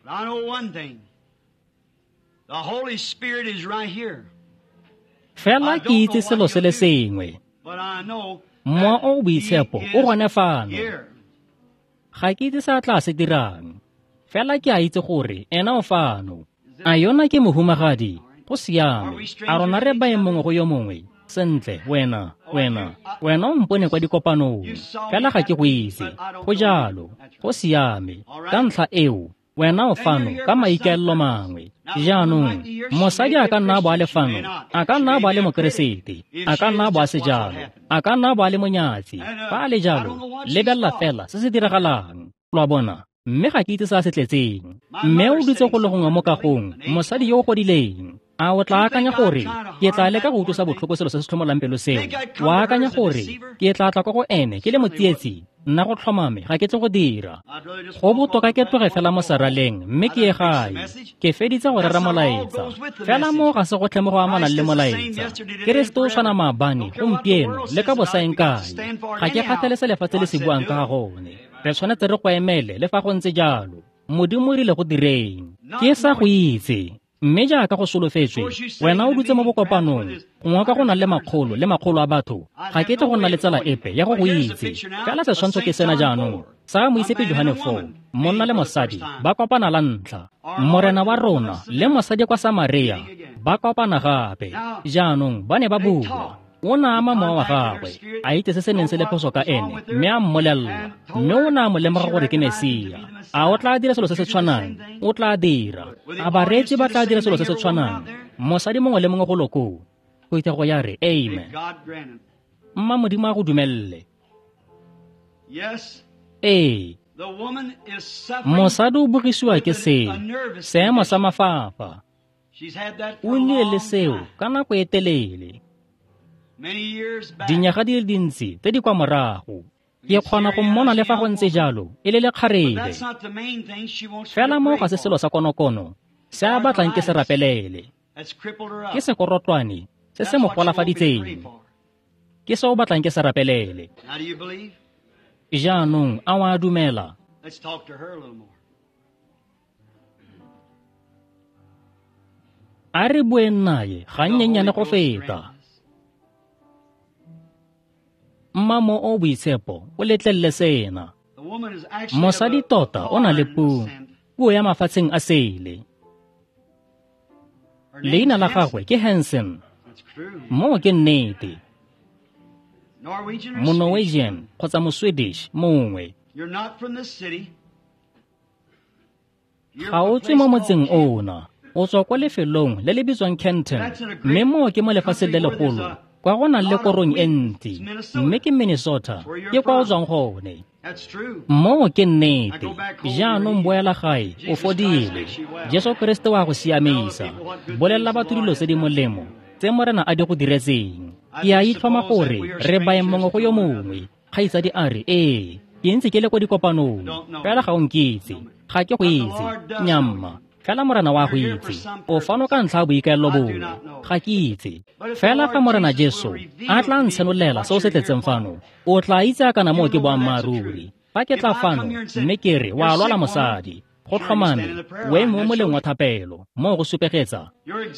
fela ke itse selo se le sengwe mowa o boitshepo o gone fano ga ke itse sa tla se dirang fela ke a itse gore ena o fano a yona ke mohumagadi go siame a rona re bae mongwe go yo mongwe sentle wena wena wena o mpone kwa dikopanong fela ga ke go itse go jalo go siame ka ntlha eo wena o fano ka maikaelelo mangwe jaanong mosadi a ka nna a bo a lefano a ka nna a bo a le mokeresete a ka nna a bo a sejalo a ka nna a bo a le monyatsi fa a le jalo lebelela fela se se diragalang lwa bona mme ga ke itse sa se tletseng mme o dutse go le gongwe mo kagong mosadi yo o godileng a o tla akanya gore ke tla leka go utlwisa botlhoko selo se se tlhomolang pelo seo wa akanya gore ke tla tla kwa go ene ke le motsietsi nna go tlhomame ga ke tle go dira go botoka ke tloge fela mo saraleng mme ke ye gae ke feditse go rera molaetsa fela mo ga se go tlhe mo go amanang le molaetsa keresete o tshwana maabane gompieno le ka bosaeng kae ga ke kgathalese lefatshe le se buang ka ga gone re tshwanetse re go emele le fa go ntse jalo modimo o rile go direng ke sa go itse mme jaaka go solofetswe wena o dutse mo bokopanong gongwe ka go na le makgolo le makgolo a batho ga ke tle go nna le tsela epe ya go go itse fela seswantso ke sena jaanong sa moisepe Johane four monna le mosadi ba kopana la ntlha morena wa rona le mosadi kwa Samaria ba kopana gape jaanong ba ne ba bua o na ama mowa wa gagwe a itse se se neng se le phoso ka ene mme a mmolelela mme o na mo lemoga gore ke Mesia a o tla dira selo se se tshwanang o tla dira a bareetsi ba tla dira selo se se tshwanang mosadi mongwe le mongwe go lokong go itse go ya re amen mma modimo a go dumelele ee mosadi o bogisiwa ke seo seemo sa mafafa o nnile le seo ka nako e telele dinyaga di le dintsi tse di kwa morago ke kgona go mmona le fa go ntse jalo e le lekgarebe fela mo ga se selo sa konokono se a batlang ke se rapelele ke sekorotwane se se mo golafaditseng ke se o batlang ke se rapelele jaanong a wa dumela a re bueng naye ga nnyenyane go feta mmamo o boitshepo o letlelele sena mosadi tota o na le puo puo ya mafatsheng a sele leina la gagwe ke Hansen mo ke nnete mo-Norwegian kgotsa mo-Swedish mongwe ga o tswe mo motseng ona o tswa kwa lefelong le le bitswang Kenton mme mo ke mo lefatsheng le legolo kwa go na le korong e ntsi mme ke Minnesota ke kwa o tswang gone mo ke nnete jaanong boela gae o fodile Jesu Kriste wa go siamisa bolelela batho dilo tse di molemo tse morena a di go diretseng ke a itlhoma gore re bae mongwe go yo mongwe kgaitsadi a re ee ke ntse ke le kwa dikopanong fela ga o nkitse ga ke go itse nyamma fela morena wa go itse o fano ka ntlha boikaelelo bongwe ga ke itse fela fa morena Jesu a tla ntshenolela se o se tletseng fano o tla itse a kana mo ke boammaaruri fa ke tla fano mme ke re wa lwala mosadi go tlhomame o eme mo moleng wa thapelo mo go supegetsa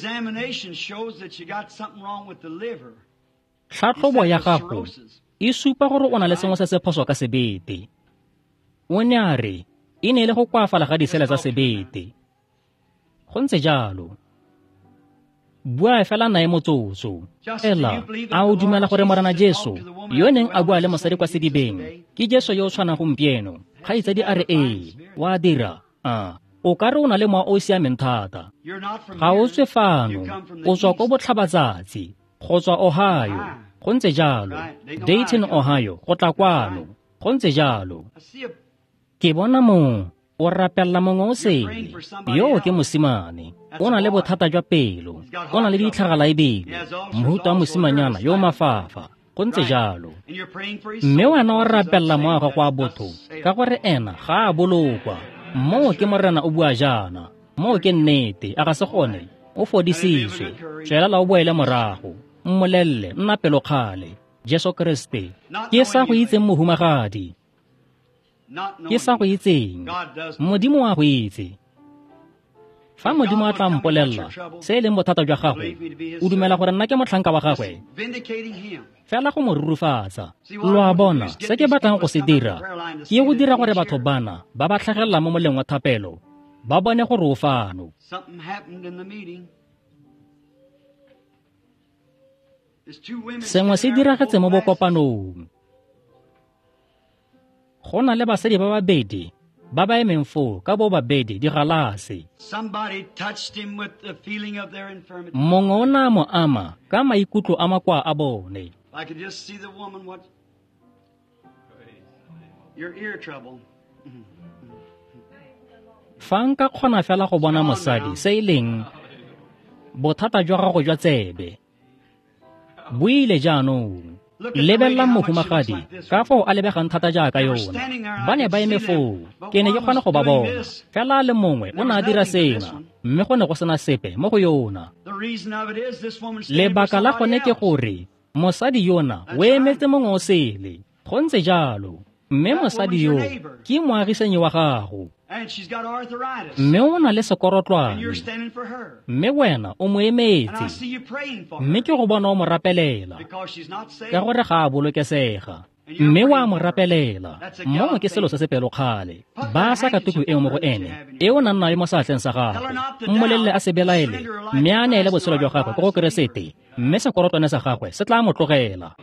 tlhatlhobo ya gago e supa gore o na le sengwe se se phoso ka sebete o ne a re e ne le go koafala ga disele tsa sebete go ntse jalo bua fela nae motsotso ela a o dumela gore morena Jesu yo neng a bua le mosadi kwa sedibeng ke Jesu yo o tshwanang gompieno kgaitsadi a re ee wa dira a o ka re o na le mowa o siameng thata ga o tswe fano o tswa ko botlhabatsatsi go tswa Ohio go ntse jalo Dayton Ohio go tla kwano go ntse jalo ke bona mo o rapella mongwe o sele yo ke mosimane o na le bothata jwa pelo o na le ditlhagala ebile mohuta wa mosimanyana yo mafafa go ntse jalo mme wena o rapella moago kwa botho ka gore ena ga a bolokwa mo ke morena o bua jana mo ke nnete a ga se gone o fodisitswe tswelela o boele morago mmolelele nna pelo kgale Jesu Kriste ke sa go itseng mohumagadi ke sa go itseng modimo wa go itse fa modimo a tla mpolelela se e leng bothata jwa gago o dumela gore nna ke motlhanka wa gagwe fela go mo rurufatsa. Lo a bona se ke batlang go se dira ke go dira gore batho bana ba ba tlhagelela mo moleng wa thapelo ba bone gore o fano. Sengwe se diragetse mo bokopanong. Go na le basadi ba babedi ba ba emeng foo ka bo babedi di galase. Mongwe o na mo ama ka maikutlo a makwa a bone. Fa nka kgona fela go bona mosadi se e leng bothata jwa gago jwa tsebe. Buile jaanong lebelela mohumagadi ka fao a lebegang thata jaaka yona. Ba ne ba eme foo ke ne ke kgona go ba bona fela le mongwe o ne a dira sena mme go ne go sena sepe mo go yona. Lebaka la gone ke gore mosadi yona o emetse mongwe o sele go ntse jalo mme mosadi yo ke moagisenyi wa gago mme o na le sekorotlwane mme wena o mo emetse mme ke go bona o mo rapelela ka gore ga a bolokesega mme wa mo rapelela mongwe ke selo se se pelokgale ba sa ka tuku eo mo go ene e o na nna le mo satleng sa gago mmolelele a se belaele mme a neele botshelo jwa gagwe ko go keresete mme sekorotlwane sa gagwe se tla mo tlogela.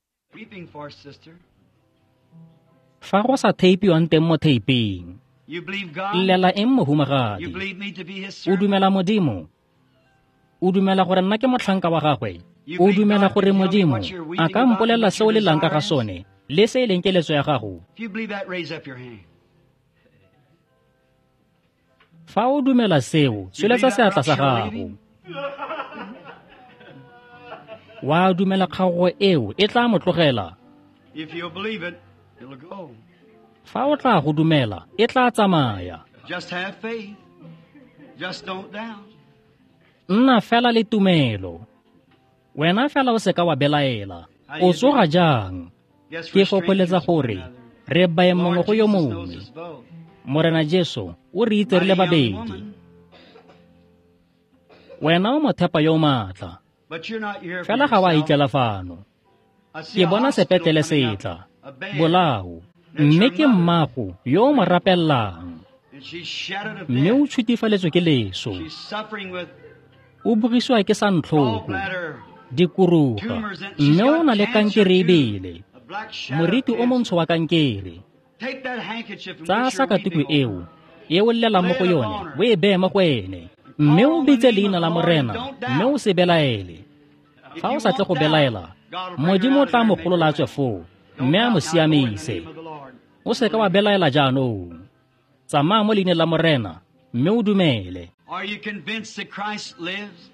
Fa go sa theipiwang teng mo theiping lela eng mohumagadi o dumela modimo o dumela gore nna ke motlhanka wa gagwe o dumela gore modimo a ka mpolelela seo le lang ka ga sone le se e leng keletso ya gago. Fa o dumela seo tsweletsa seatla sa gago. Wa dumela kgago eo e tla mo tlogela. Fa o tla go dumela e tla tsamaya. Nna fela le tumelo. Wena fela o seka wa belaela. O tsoga jang? Ke gopoletsa gore re bae mongwe go yo mongwe. Morena Jesu o re iterile babedi. Wena o mothepa yo maatla. Fela ga wa itlela fano. Ke bona sepetlele setla. Bolao. Mme ke mmago yo mo rapellang. Mme o tshutifeletswe ke leso. O bogisiwa ke santlhoko. Dikuruga. Mme o na le kankere ebele. Moriti o montsho wa kankere. Tsa sa katuku eo e o llela mo go yone o e beye mo go ene mme o bitse leina la morena mme o se belaele. Fa o sa tle go belaela modimo o tla mo golola tswe foo mme a mo siamise. O seka wa belaela jaanong. Tsamaya mo leineng la morena mme o dumele. Are you convinced that Christ lives?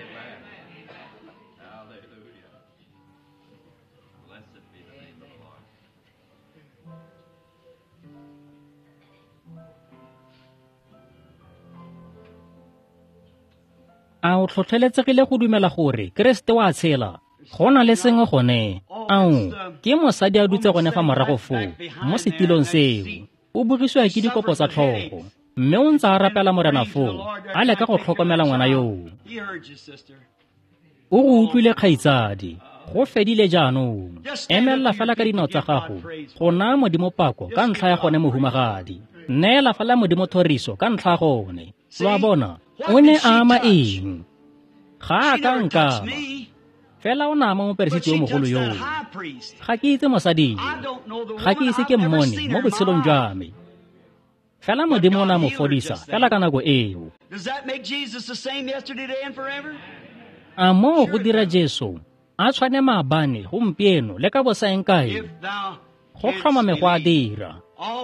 A o tlhotlheletsegile go dumela gore Kriste wa tshela? Go na le sengwe gone. Ao ke mosadi a dutse gone fa morago foo mo setilong seo. O bogisiwa ke dikopo tsa tlhogo mme o ntse a rapela morena foo a leka go tlhokomela ngwana yoo. O go utlwile kgaitsadi. Go fedile jaanong. Emelela fela ka dinao tsa gago go naya modimo pako ka ntlha ya gone mohumagadi. Neela fela modimo thoriso ka ntlha gone. Lo a bona o ne a ama eng? Ga a ka nkama. Fela o nama mo peresiti yo mogolo yoo. Ga ke itse mosadi. Ga ke ise ke mmone mo botshelong jwa me. Fela modimo o na mo fodisa fela ka nako eo. A mo go dira Jesu a tshwane maabane gompieno le ka bosaeng kae. Go tlhomame go a dira.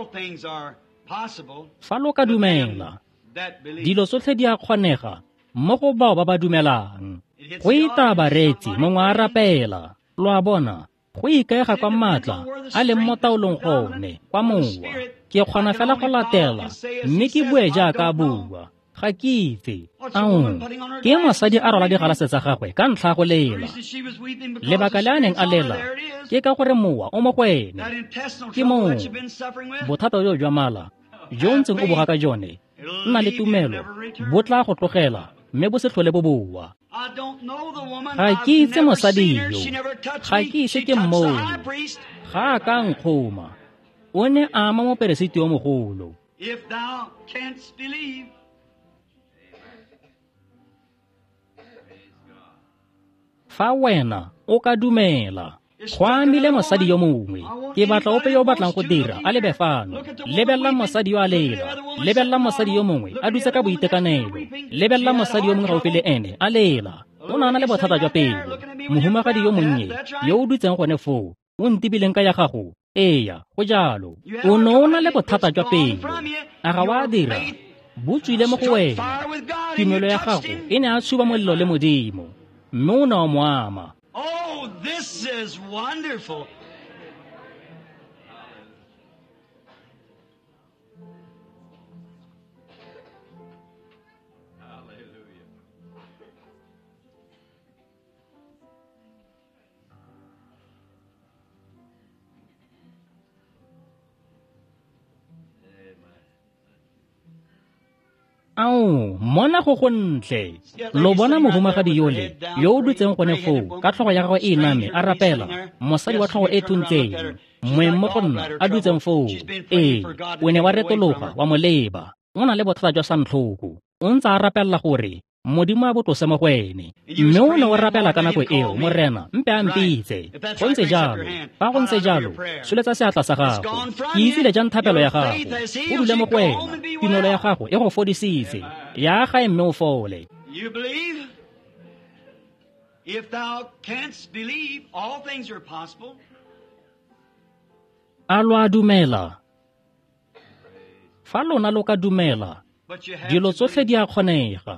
Fa lo ka dumela dilo tsotlhe di a kgonega mo go bao ba ba dumelang. Go ita baretsi mongwe a rapela. Lo a bona go ikaega kwa maatla a leng mo taolong gone kwa mowa. Ke kgona fela go latela mme ke bue jaaka a bua. Ga ke itse. Ao ke mosadi a rola digalase tsa gagwe ka ntlha go lela. Lebaka le a neng a lela ke ka gore mowa o mo go ene. Ke moo bothata jo jwa mala jo ntseng o boga ka jone. Nna le tumelo bo tla go tlogela mme bo se tlhole bo boa. I don't know the woman. Ga I've ke itse never mosadi seen her. yo. She never touched Ga me. ke ise She ke touched the mmone. high priest. Ga a ka nkgoma. O ne a ama moperesiti yo mogolo. If thou canst believe. Fa wena o ka dumela. Go amile mosadi yo mongwe. Ke batla ope yo batlang go dira a lebe fano. Lebella mosadi yo a lela. Lebella mosadi yo mongwe a dutse ka boitekanelo. Lebella mosadi yo mongwe gaufi le ene a lela. O na na le bothata jwa pelo. Mohumagadi yo monnye yo o dutseng gone foo o ntibileng ka ya gago. Eya, go jalo. O ne o na le bothata jwa pelo. A ga wa dira. Bo tswile mo go wena. Tumelo ya gago e ne a tshuba molelo le Modimo. Mme o ne wa mo ama. Oh, this is wonderful. Ao, mona go go ntle. Lo bona mohumagadi yole yo o dutseng gone foo ka tlhogo ya gagwe e name a rapela mosadi wa tlhogo e thuntseng moeng mo go nna a dutseng foo. Ee, o ne wa retologa wa mo leba. O na le bothata jwa santlhoko. O ntse a rapelela gore Modimo a botlose mo go ene. Mme o ne o rapela ka nako eo morena mpe a mpitse. Go ntse jalo. Fa go ntse jalo, soletsa seatla sa gago. Ke itsile jang thapelo ya gago. O dule mo go wena. Tumelo ya gago e go fodisitse. Ya gae mme o fole. You believe? If thou canst believe, all things are possible. A lo a dumela. Fa lona lo ka dumela, But you have dilo to tsotlhe di a kgonega.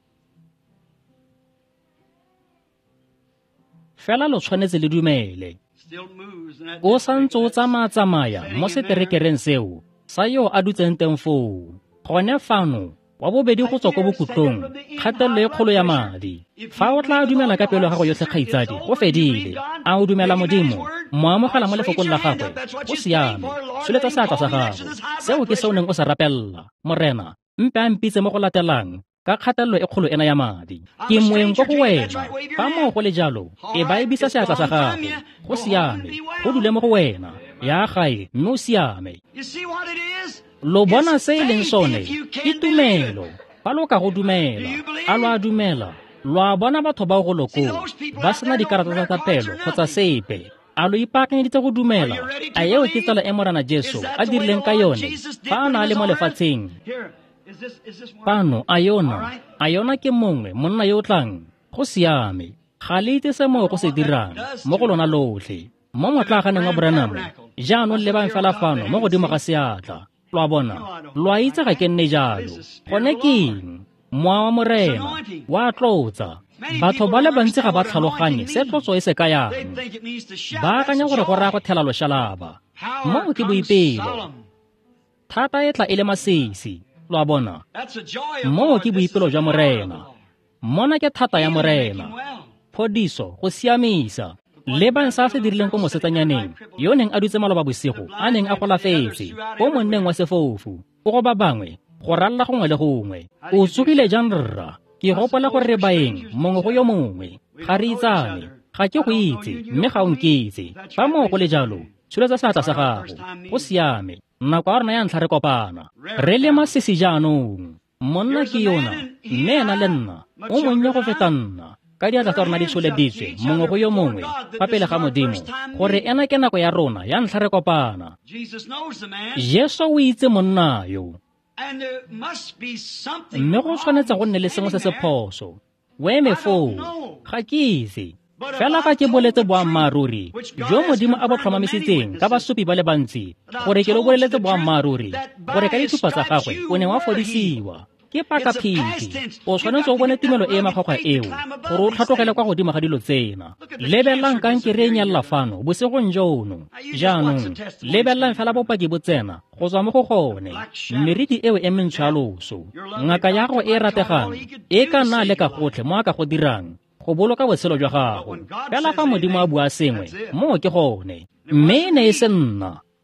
Fela lo tshwanetse le dumele. still moves. And that O santse o tsamaya-tsamaya mo seterekereng seo sa yo a dutseng teng foo. Gone fano, wa bobedi go tswa ko bokutlong, kgatelelo e kgolo ya madi. Fa o tla dumela ka pelo ya gago yotlhe kgaitsadi, go fedile. A o dumela Modimo, mo amogela mo lefokong la gagwe, o siame. Soletsa seatla sa gago. Seo ke seo neng o sa rapella, morena, mpe a mpitse mo go latelang. Ka kgatelelo e kgolo ena ya madi. Ke moeng ko go wena. Fa mo go le jalo, e ba e bisa seatla sa gago. Go siame. Go dule mo go wena. Ya gae, mme o siame. You see what it is? Lo bona It's se e leng faith sone, if you ke can believe tumelo. it. Fa lo ka go dumela, a lo a dumela. Lo a bona batho ba go lokong, ba sena dikarata tsa tapelo kgotsa sepe. A lo ipaakanyeditse go dumela. A eo ke tsela e morana Jesu a dirileng ka yone. Fa a na le mo lefatsheng. Here, is this, is this one? Pano, a yona. A yona ke mongwe, monna yo tlang. Go siame. Ga le itse se mo go se dirang, mo go lona lotlhe. Mo motlaganeng wa Branham, jaanong le bang fela fano mo godimo ga seatla. Lo a bona, lo a itse ga ke nne jalo. Gone keng? Moa wa morena, wa tlotsa. Batho ba le bantsi ga ba tlhaloganye se tlotso e se They kayang. think it means to shout. Ba That's akanya gore go joy. raya go thela loshalaba. Mo Power ke comes boipelo. solemn. Thata e tla e le masisi. Lo a bona. That's the joy of Mo God. ke This is boipelo the jwa power of morena. the Lord. Mona ke thata ya Healing, making morena. well. Phodiso, go siamisa. Le bang sa se dirileng ko mosetsanyaneng, yo neng a dutse maloba bosigo, a neng a golafetse, o monneng wa sefofu, o go ba bangwe, go ralla gongwe le gongwe. O tsogile jang rra? Ke gopola gore re baeng, mongwe go yo mongwe. Ga re itsane, ga ke go itse, mme ga o nkitse. Fa mo go le jalo, tsholetsa seatla sa gago. Go siame, nako ya rona ya ntlha re kopana. Re le masisi jaanong. Monna ke yona, mme ena le nna, o monnye go feta nna. Ka diatla tsa rona di tsholeditswe, mongwe go yo mongwe, fa pele ga Modimo, gore ena ke nako ya rona, ya ntlha re kopana. Jesus knows the man, Jesu o itse monna yo, and there must be something mme go wrong tshwanetse go nne le with sengwe se se standing there. phoso. O eme foo, ga ke itse. Fela fa ke boletse boammaaruri, jo Modimo a bo tlhomamisitseng ka basupi ba le bantsi, gore ke lo boleletse boammaaruri, gore ka dithupa tsa gagwe o ne wa fodisiwa. Ke pakaphiti, o tshwanetse o bone tumelo e e makgwakgwa eo, gore o tlhatlogele kwa godimo ga dilo tsena. Lebelelang kankere e nyelela fano, bosegong jono. Jaanong, lebelelang fela bopaki bo tsena, go tswa mo go gone. Meriti eo e mentsho ya loso. Ngaka ya go e rategang, e ka nna le ka gotlhe mo a ka go dirang, go boloka botshelo jwa gago. Fela fa Modimo a bua sengwe, mo ke gone. Mme e ne e se nna.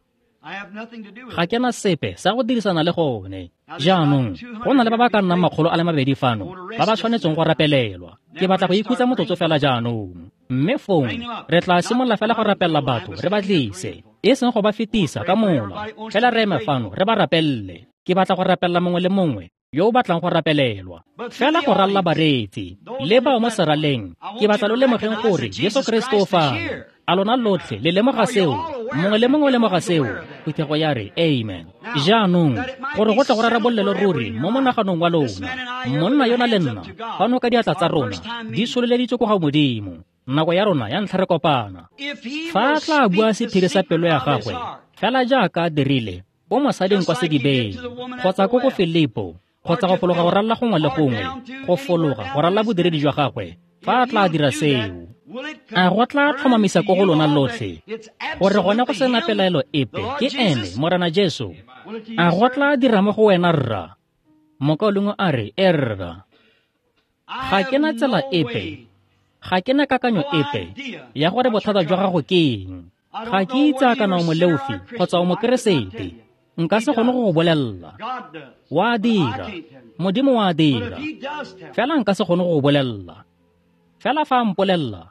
ga ke na sepe sa go dirisana le gone. Jaanong go na le ba ba ka nnang makgolo a le mabedi fano ba ba tshwanetseng go rapelelwa. Ke batla go ikhutsa motsotso fela jaanong, mme fong re tla simolola fela go rapelela batho re ba tlise, e seng go ba fetisa ka mola. Fela re eme fano re ba rapelele. Ke batla go rapelela mongwe le mongwe yo o batlang go rapelelwa, fela go ralla bareetsi le bao mo seraleng. Ke batla lo lemogeng gore Yesu Kriste o fano. A lona lotlhe le lemoga seo, mongwe le mongwe o lemoga seo. Puthego ya re amen. Jaanong gore go tle go rarabolelo ruri mo monaganong wa lona, monna yona le nna fano ka diatla tsa rona di sololeditswe ko ga Modimo. Nako ya rona ya ntlha re kopana. Fa a tla bua sephiri sa pelo ya gagwe fela jaaka a dirile ko mosading kwa sedibeng, kgotsa ko ko Filipo, kgotsa go fologa go ralla gongwe le gongwe, go fologa go ralla bodiredi jwa gagwe. Fa a tla dira seo, a go tla tlhomamisa ko go lona lotlhe gore gone go sena pelaelo epe ke ene Morena Jesu. A go tla dira mo go wena rra. Mokaolengwe a re erra. Ga ke na tsela epe, ga ke na kakanyo epe ya gore bothata jwa gago ke eng. Ga ke itse kana o moleofi kgotsa o mokeresete, nka se kgone go go bolelela. Wa dira, Modimo wa dira, fela nka se kgone go go bolelela. Fela fa mpolelela.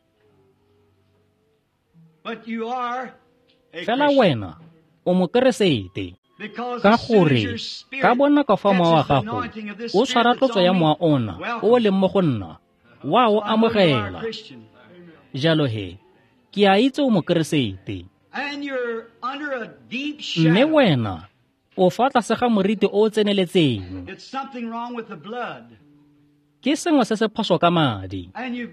Fela wena o mokeresete, ka gore ka bona ka fa mowa wa gago o tshwara tlotso ya mowa ona o leng mo go nna, wa o amogela. Jalo he, ke a itse o mokeresete, mme wena o fa tlase ga moriti o o tseneletseng. Ke sengwe se se phoso ka madi,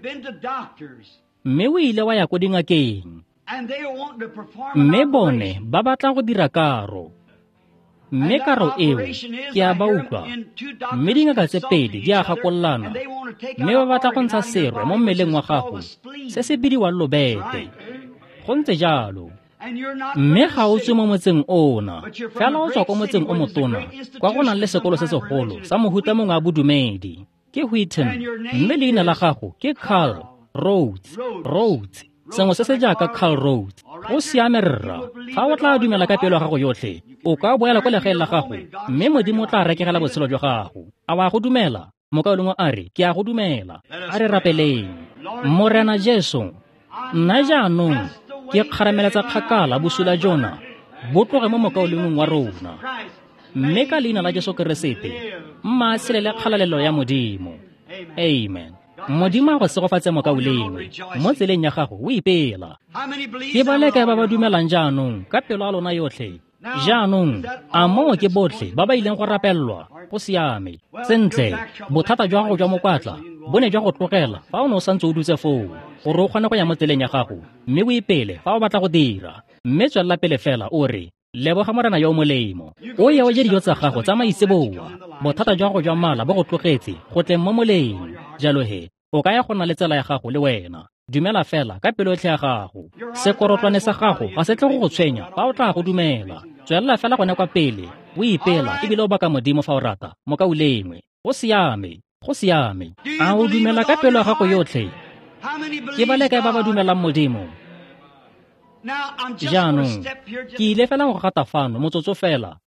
mme o ile wa ya ko dingakeng, mme bone ba batla go dira karo, mme karo eo ke a ba utlwa, mme dingaka tse pedi di a gakololana, mme ba batla go ntsha serwe mo mmeleng wa gago se se bidiwang lobete. Go ntse jalo, mme ga o tswe mo motseng ona, fela o tswa ko motseng o motona kwa go nang le sekolo se segolo sa mohuta mongwe a bodumedi, ke Wheaton, mme leina la gago ke Carl Rhodes. Rhodes, sengwe se se jaaka Carl Rhodes. O siame rra, fa o tla dumela ka pelo ya gago yotlhe, o ka boela ko legaeng la gago, mme Modimo o tla rekegela botshelo jwa gago. A wa go dumela? Mokaolengwe a re ke a go dumela. A re rapeleng. Morena Jesu, nna jaanong ke kgarameletsa kgakala bosula jona bo tloge mo mokaolengweng wa rona, mme ka leina la Jesu Keresete mma tshelele kgalalelo ya Modimo. Amen. Modimo a go segofatse mokaolengwe mo tseleng ya gago o ipela. Ke ba le kae ba ba dumelang jaanong ka pelo a lona yotlhe? Jaanong a mo ke botlhe ba ba ileng go rapellwa go siame sentle. Bothata jwa gago jwa mokwatla bo ne jwa go tlogela fa o ne o santse o dutse foo, gore o kgone go ya mo tseleng ya gago, mme o ipele fa o batla go dira, mme tswelela pele fela o re leboga Morena yo molemo. O ye o je dijo tsa gago tsa maitseboa, bothata jwa gago jwa mala bo go tlogetse go tleng mo moleng. Jalo he, o ka ya go nna le tsela ya gago le wena. Dumela fela ka pelo yotlhe ya gago. Sekorotlwane sa gago ga se tle go go tshwenya fa o tla go dumela. Tswelela fela gone kwa pele, o ipela ebile o baka Modimo fa o rata mokaolengwe. Go siame, go siame. A o dumela ka pelo ya gago yotlhe? Ke ba le kae ba ba dumelang Modimo? Jaanong ke ile fela go gata fano motsotso fela